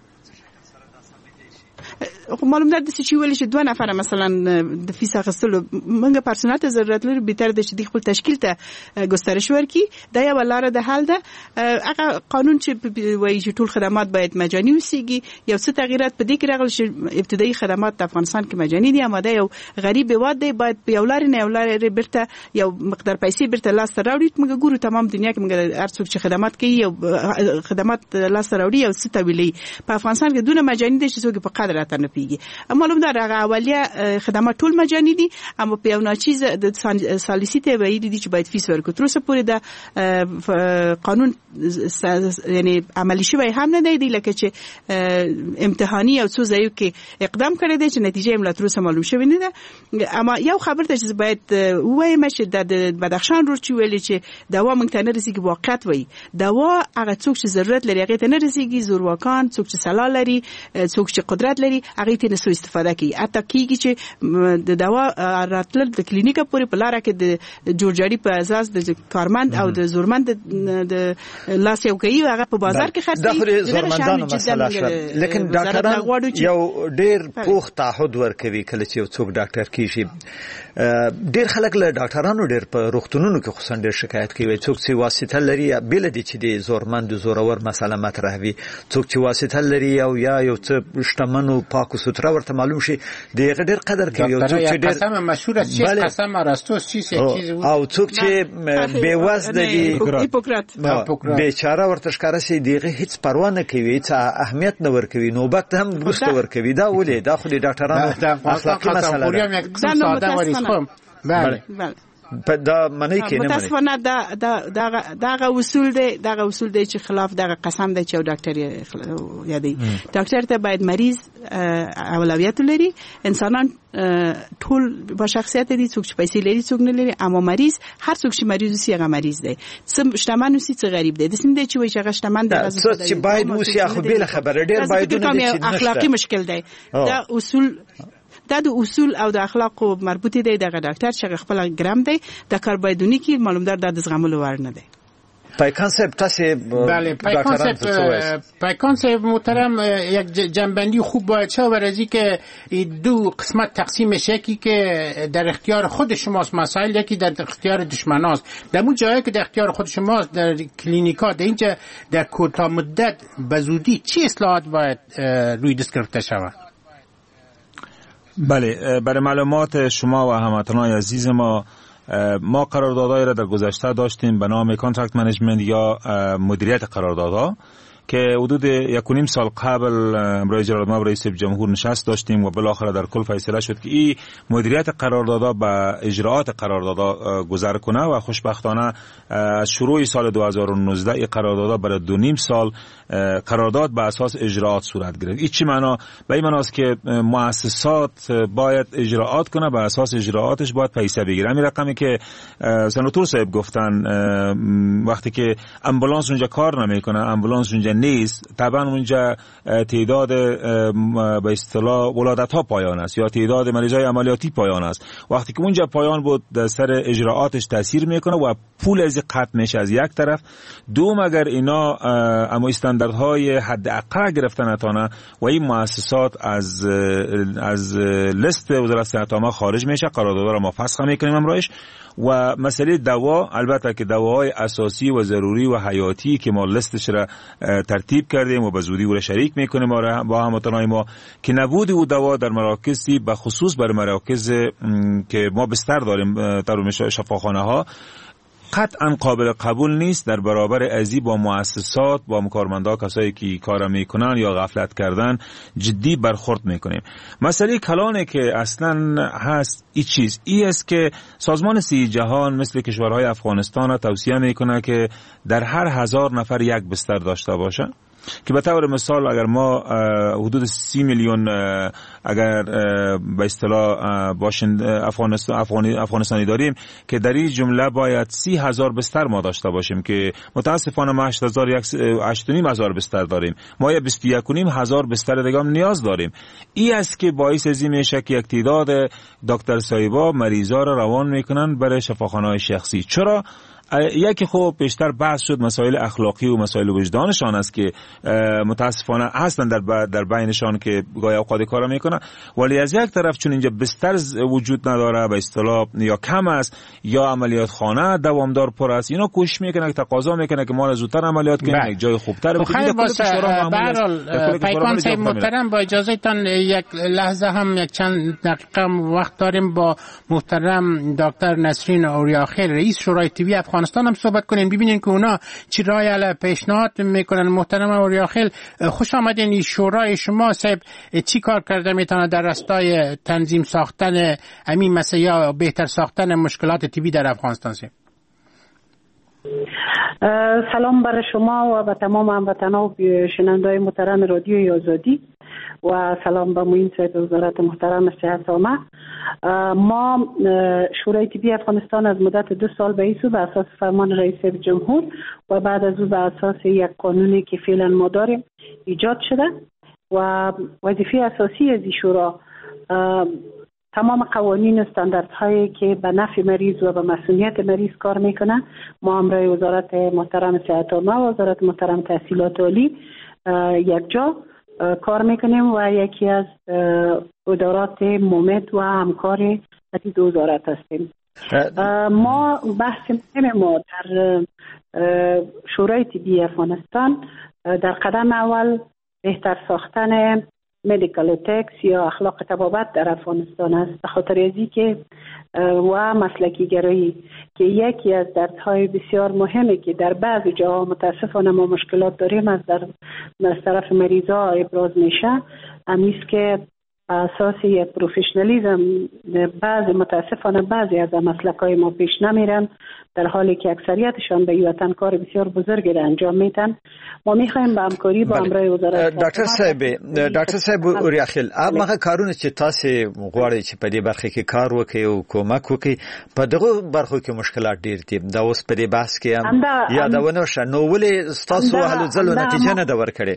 خب معلوم ده چې ویل شي 2 نفر مثلا د فیس اخیستلو موږ پرسونل ته ضرورت لري، به تر د چې خپل تشکیل ته گسترش ورکړي. دا یو لاره د حل ده. هغه قانون چې وایي چې ټول خدمات باید مجاني وسیږي، یو څه تغیرات په دې کې راغلي چې ابتدایي خدمات د افغانستان کې مجاني دي، اما دا یو غریب هیواد دی، باید په یو لارې نه یو لارې برته یو مقدار پیسې برته لاس ته راوړي. موږ ګورو تمام دنیا کې موږ هر څوک چې خدمات کوي یو خدمات لاس ته راوړي، یو څه تویلي. په افغانستان کې دونه مجاني دي چې څوک په قدر راته نه پیږي. معلوم ده هغه اولیه خدمات ټول مجاني دي، اما په یو ناچیز د سالیسي ته ویلي دي چې باید فیس ورکړو. تر اوسه پورې د قانون یعنی عملی شوی هم نه دی، لکه چې امتحاني او څو ځایو کې اقدام کړی دی چې نتیجه یې تر اوسه معلوم شوی نه ده. اما یو خبر ته چې باید وایم چې د بدخشان رور چې ویلي چې دوا موږ ته نه رسیږي، واقعیت وایي دوا هغه څوک چې ضرورت لري هغه ته نه رسیږي، زورواکان څوک چې سلا لري څوک چې قدرت لري هغه ته نه سو استفاده کوي. حتی کیږي چې د دوا راتلل د کلینیکه پورې په لار کې د جوړجاړي په اساس د کارمند او د زورمند د لاس یو کوي هغه په بازار کې خرڅي. زورمندانو مسله شوه، لیکن ډاکټران یو ډیر پوخ تعهد ورکوي کله چې څوک ډاکټر کیږي. ډیر خلک له ډاکټرانو ډیر په روغتونونو کې خصوصا ډیر شکایت کوي، څوک چې واسطه لري بل دي چې د زورمند زورور مسله مطرح وي، څوک چې واسطه لري او یا یو څه شتمنو پاک او ستره ورته معلوم شي دغه ډیر قدر کوي. او څوک چې ډیر قسم مشهور چې قسم راستوس چیز او څوک چې بے وزن دي هیپوکرات بیچاره ورته ښکارا سي دغه هیڅ پروا نه کوي، څه اهمیت نه ورکوي، نوبت هم ورسته ورکوي. دا ولې دا خو د ډاکټرانو اخلاقی مسله ده. بله په دا منی کې نه متاسفانه دا اصول دی چې خلاف دغه قسم دی چې ډاکټر یادي. ډاکټر ته باید مریض اولویت لري. انسانان ټول با شخصیت دي، څوک چې پیسې لري څوک نه لري، اما مریض هر څوک چې مریض وي هغه مریض دی. څه شتمن وي څه غریب دی، د سین دی چې وایي هغه شتمن دی څه چې باید وسی خو بل خبره ډیر باید نه دي، اخلاقی مشکل دی. دا د اصول او د اخلاق مربوطه دی. دغه ډاکټر چې خپل ګرام دی د کار بایدونی کې معلوم در د زغملو ور نه دی. پای کانسپت تاسو بله پای کانسپت محترم یک جنبندی خوب باید شه ورزی که دو قسمت تقسیم شکی که در اختیار خود شماست مسائل، یکی در اختیار دشمناست. در اون جایی که در اختیار خود شماست در کلینیکا در اینجا در کوتاه مدت به زودی چه اصلاحات باید روی دست گرفته شود؟ بله، برای معلومات شما و هموطنان عزیز ما قراردادهایی را در گذشته داشتیم به نام کانترکت منیجمنت یا مدیریت قراردادها که حدود 1.5 سال قبل امروز جناب رئیس جمهور نشست داشتیم و بالاخره در کل فیصله شد که این مدیریت قراردادها به اجراات قراردادها گذر کنه و خوشبختانه از شروع سال 2019 این قراردادها برای 2.5 سال قرارداد به اساس اجراات صورت گرفت. این چی معنا؟ به این معناست که مؤسسات باید اجراات کنه، به اساس اجرااتش باید پیسه بگیره. همین رقمی که سناتور صاحب گفتن وقتی که امبولانس اونجا کار نمیکنه، امبولانس اونجا نیست، طبعا اونجا تعداد به اصطلاح ولادت ها پایان است یا تعداد مریضای عملیاتی پایان است. وقتی که اونجا پایان بود در سر اجرااتش تاثیر میکنه و پول از قطع میشه از یک طرف. دوم اگر اینا اما استانداردهای حد اقل گرفتن نتونه و این مؤسسات از لیست وزارت صحت عامه خارج میشه، قرارداد را ما فسخ میکنیم امروز. و مسئله دوا، البته که دواهای اساسی و ضروری و حیاتی که ما لیستش را ترتیب کردیم و به زودی او را شریک میکنیم با هموطنان ما که نبود او دوا در مراکزی به خصوص بر مراکز که ما بستر داریم در شفاخانه ها قطعا قابل قبول نیست. در برابر ازی با مؤسسات با کارمندا کسایی که کار میکنن یا غفلت کردن جدی برخورد میکنیم. مسئله کلانه که اصلا هست این چیز ای است که سازمان صحت جهان مثل کشورهای افغانستان را توصیه میکنه که در هر 1000 نفر یک بستر داشته باشه، که به طور مثال اگر ما حدود 30 میلیون اگر به اصطلاح افغانستانی داریم که در این جمله باید 30,000 بستر ما داشته باشیم که متاسفانه ما 8,500 بستر داریم. ما 21,500 بستر دیگه هم نیاز داریم. این است که باعث از این میشه که یک تعداد دکتر صاحبا مریضا را روان میکنن برای شفاخانه‌های شخصی. چرا؟ یکی خوب بیشتر بحث شد مسائل اخلاقی و مسائل وجدانشان است که متاسفانه هستن در بینشان که گاهی اوقات کارا میکنه، ولی از یک طرف چون اینجا بستر وجود نداره به اصطلاح یا کم است یا عملیات خانه دوامدار پر است، اینا کوشش میکنه که تقاضا میکنه که ما زودتر عملیات کنیم، یک جای خوبتر بکنیم. پیکان صاحب محترم با اجازهتان یک لحظه هم یک چند دقیقه وقت داریم با محترم دکتر نسرین اوریاخیل رئیس شورای طبی افغانستان هم صحبت کنین، ببینین که اونا چی رای علی پیشنهاد میکنن. محترم اوریاخیل خوش آمدین. این شورای شما صاحب چی کار کرده میتونه در راستای تنظیم ساختن همین مسئله یا بهتر ساختن مشکلات طبی در افغانستان؟ سلام برای شما و به تمام هموطنان و شنوندگان محترم رادیو آزادی و سلام به معین صاحب وزارت محترم صحت عامه. ما شورای طبی افغانستان از مدت 2 سال به ایسو به اساس فرمان رئیس جمهور و بعد از او به اساس یک قانونی که فعلا ما داریم ایجاد شده و وظیفه اساسی از این شورا تمام قوانین و استانداردهایی که به نفع مریض و به مسئولیت مریض کار میکنه ما همراه وزارت محترم صحت عامه و وزارت محترم تحصیلات عالی یک جا کار میکنیم و یکی از ادارات مومد و همکار این وزارت هستیم. ما بحث مهم ما در شورای طبی افغانستان در قدم اول بهتر ساختن مدیکال اتیکس یا اخلاق طبابت در افغانستان است، به خاطر ازی که و مسلکی گرایی که یکی از دردهای بسیار مهمی که در بعضی جاها متاسفانه ما مشکلات داریم از طرف مریضا ابراز میشه، همیست که اساس یک پروفشنالیزم متاسفانه بعضی از مسلکای ما پیش نمیرن، در حالی که اکثریتشان به وطن کار بسیار بزرگی را انجام میدن. ما میخوایم به همکاری با همراه وزارت ډاکټر صاحب اوریاخیل هغه کارونه چې تاسو غواړئ چې په دې برخه کې کار وکړي او کومک وکړي، په دغه برخو کې مشکلات ډیر دي. دا اوس په دې بحث کې هم یادونه شوه، نو ولې تاسو هلو ځلو نتیجه نه ده ورکړې؟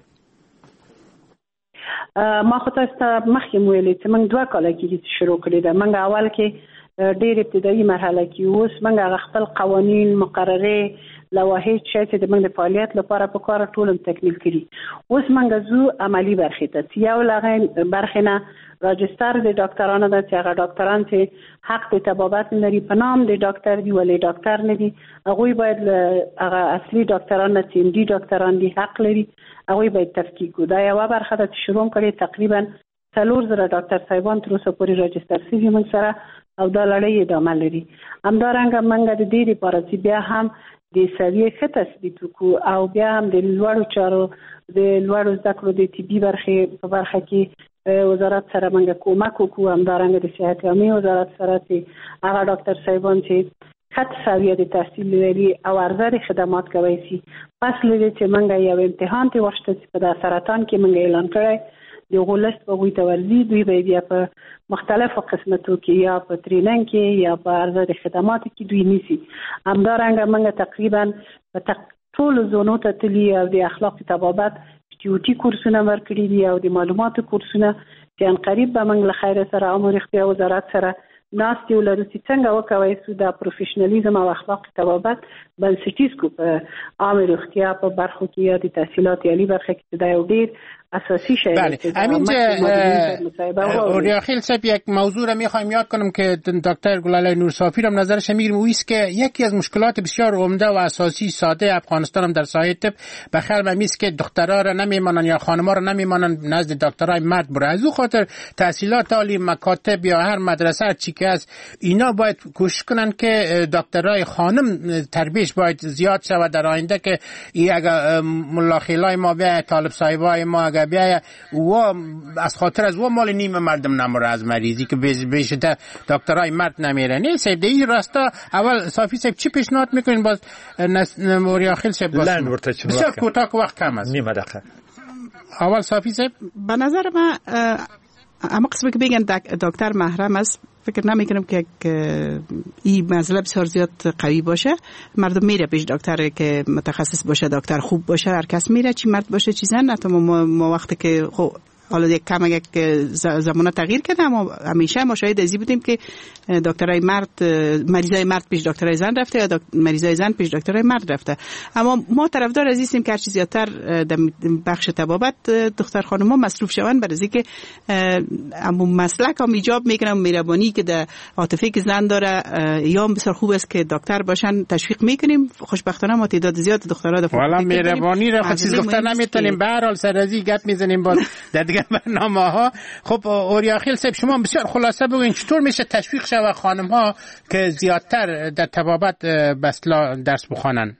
ما خو تاسو مخکې ویلي چې موږ 2 کاله کې شروع کړی ده. موږ اول کې ډېر ابتدایي مرحله کې اوس موږ خپل قوانین مقرره لوایح چې د موږ د فعالیت لپاره په کار ټول تکمیل کړي. اوس موږ زو عملی برخه ته یو لغه برخه نه راجستر د ډاکټرانو د چې هغه ډاکټران چې حق د طبابت لري په نام د ډاکټر دی ولې ډاکټر نه دی، هغه باید هغه اصلي ډاکټران چې ام ډي ډاکټران دي حق لري، هغه باید تفکیک ودا یو برخه د شروع کړي. تقریبا 4,000 ډاکټر صاحبان تر اوسه پورې راجستر شوي موږ سره او دا لړۍ ادامه لري. همدارنګه موږ د دې لپاره چې بیا هم د سویې ښه تثبیت وکړو او بیا هم د لوړو چارو د لوړو زده کړو د طبي په برخه کې وزارت سره موږ کومک وکړو. همدارنګه د صحت عامه وزارت سره چې هغه ډاکټر صاحبان چې خط سویه د تحصیل لري او ارزښت خدمات کوي سي پس لري چې موږ یو امتحان ته ورشته چې په سرطان کې موږ اعلان کړی د غولست په وی تورزی دوی به بیا په مختلفو قسمتو کې یا په تریننګ کې یا په ارزښت خدمات کې دوی نیسي. همدارنګه موږ تقریبا په ټول زونو ته تلی او د اخلاق طبابت ټیوټي کورسونه ورکړي دي او د معلوماتو کورسونه چې ان قریب به موږ له خیر سره او مرخصتي وزارت سره ناستې ولرو چې څنګه وکوي سو د پروفیشنالیزم او اخلاق طبابت بنسټیز کو په عام روغتیا په برخو کې یا د تحصیلات عالی برخه کې دا یو ډیر اساسی شی. بله همینجا اوریاخیل صاحب یک موضوع را میخوایم یاد کنم که دکتر گلالای نورصافی را نظرش میگیریم، او است که یکی از مشکلات بسیار عمده و اساسی ساده افغانستان هم در ساحه طب بخیر میست که دخترها را نمیمانن یا خانم‌ها را نمیمانن نزد دکترای مرد بره. از او خاطر تحصیلات عالی مکاتب یا هر مدرسه چی که است اینا باید کوشش کنن که دکترای خانم تربیش باید زیاد شود در آینده، که اگه ملاخیلای ما بیا طالب صاحبای ما اگه بیا و از خاطر از و مال نیم مردم نمره از مریضی که بیشتر دکترای مرد نمیره. نه صاحب این راستا اول صافی صاحب چی پیشنهاد میکنین؟ باز اوریاخیل صاحب بسیار کوتاه وقت کم است، نیمه دقیقه. اول صافی صاحب به نظر من اما قسمی که بگن دکتر محرم است، فکر نمیکنم که این مسئله بسیار زیاد قوی باشه. مردم میره پیش دکتر که متخصص باشه، دکتر خوب باشه، هر کس میره، چی مرد باشه چی زن. حتی ما وقتی که حالا یک کم یک زمانه تغییر کرده، اما همیشه ما شاهد ازی بودیم که دکترای مرد مریضای مرد پیش دکترای زن رفته یا مریضای زن پیش دکترای مرد رفته. اما ما طرفدار از هستیم که هر چیز زیادتر در بخش طبابت دختر خانم‌ها مصروف شوند، برای اینکه اما مسلک هم ایجاب میکنه مهربانی که در عاطفه که زن داره یا بسیار خوب است که دکتر باشن تشویق میکنیم. خوشبختانه ما تعداد زیاد دخترها والا مهربانی را خصیص گفتن نمیتونیم. به هر حال سر ازی گپ میزنیم باز در دیگه برنامه‌ها. خب اوریاخیل صاحب شما بسیار خلاصه بگوین چطور میشه تشویق شود خانم‌ها که زیادتر در طبابت بسلا درس بخوانن؟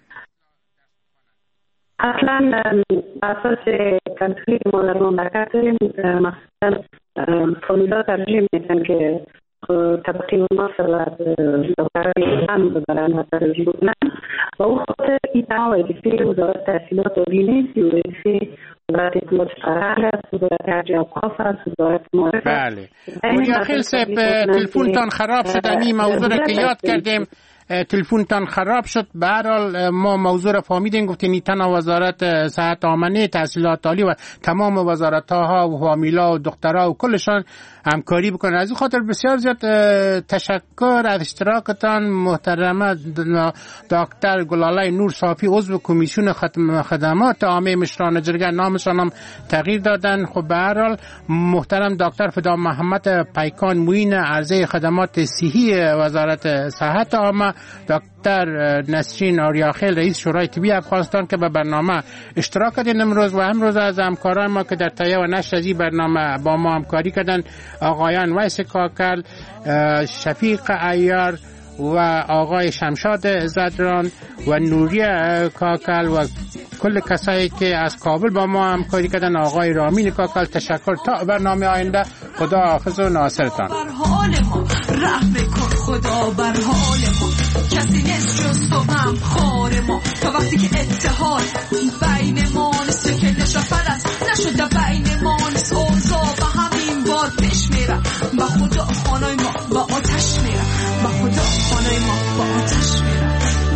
اصلا اساس کنترل ما در مملکت داریم، مثلا فامیلا ترجیح میدن که طبقه مناسب و دکترای هم ببرن و ترجیح کنن و او خاطر این تمام وظیفه وزارت تحصیلات عالی نیست، وظیفه وزارت اطلاعات فرهنگ است، وزارت حج اوقاف است، وزارت معارف. بله. اوریاخیل صاحب تلفنتان خراب شد، این موضوع که یاد کردیم تلفنتان خراب شد. به هر حال ما موضوع را فهمیدیم، گفتین این تنها وزارت صحت عامه، تحصیلات عالی و تمام وزارت‌ها و فامیلا و دخترها و کلشان همکاری بکنن. از این خاطر بسیار زیاد تشکر از اشتراکتان محترمه دکتر گلاله نور صافی، عضو کمیسیون خدمات عامه مشران جرگه، نامشان هم تغییر دادن. خب به هر حال محترم دکتر فدا محمد پیکان معین عرضه خدمات صحی وزارت صحت عامه، دکتر نسرین اوریاخیل رئیس شورای طبی افغانستان که به برنامه اشتراک کردن امروز، و امروز از همکاران ما که در تهیه و نشر از این برنامه با ما همکاری کردن، آقایان ویس کاکل، شفیق عیار و آقای شمشاد زدران و نوریه کاکل و کل کسایی که از کابل با ما همکاری کردن، آقای رامین کاکل. تشکر. تا برنامه آینده، خدا حافظ و ناصرتان. رحم کن خدا بر حال ما، کسی نیست جز تو هم خار ما، تا وقتی که اتحاد بین ما نیست که نشافت است نشده بین ما نیست، اوضاع و همین بار پیش میره، با خدا خانای ما با آتش میره، با خدا خانای ما با آتش میره.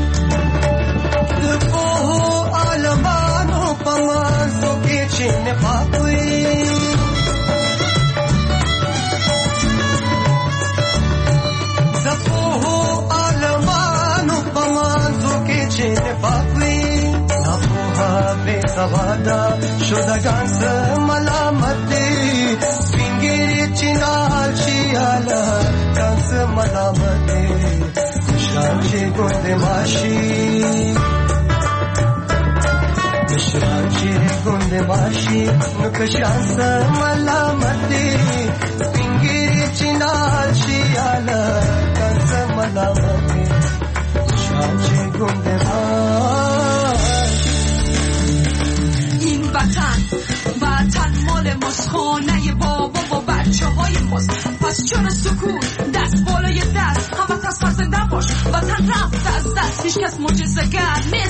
دفعه عالمانو پمازو که چین پاپوی سوادا شدگان ملامتی سپینگیری چینال شیالا کانس ملامتی شرانچی گند ماشی شرانچی گند ماشی نکشانس ملامتی سپینگیری چینال شیالا کانس ملامتی شرانچی گند ماشی. وطن مال ماست، خانه بابا و بچه های ماست، پس چرا سکوت؟ دست بالای دست، همه تصفر زنده باش، وطن رفت از دست، هیچ کس معجزه‌گر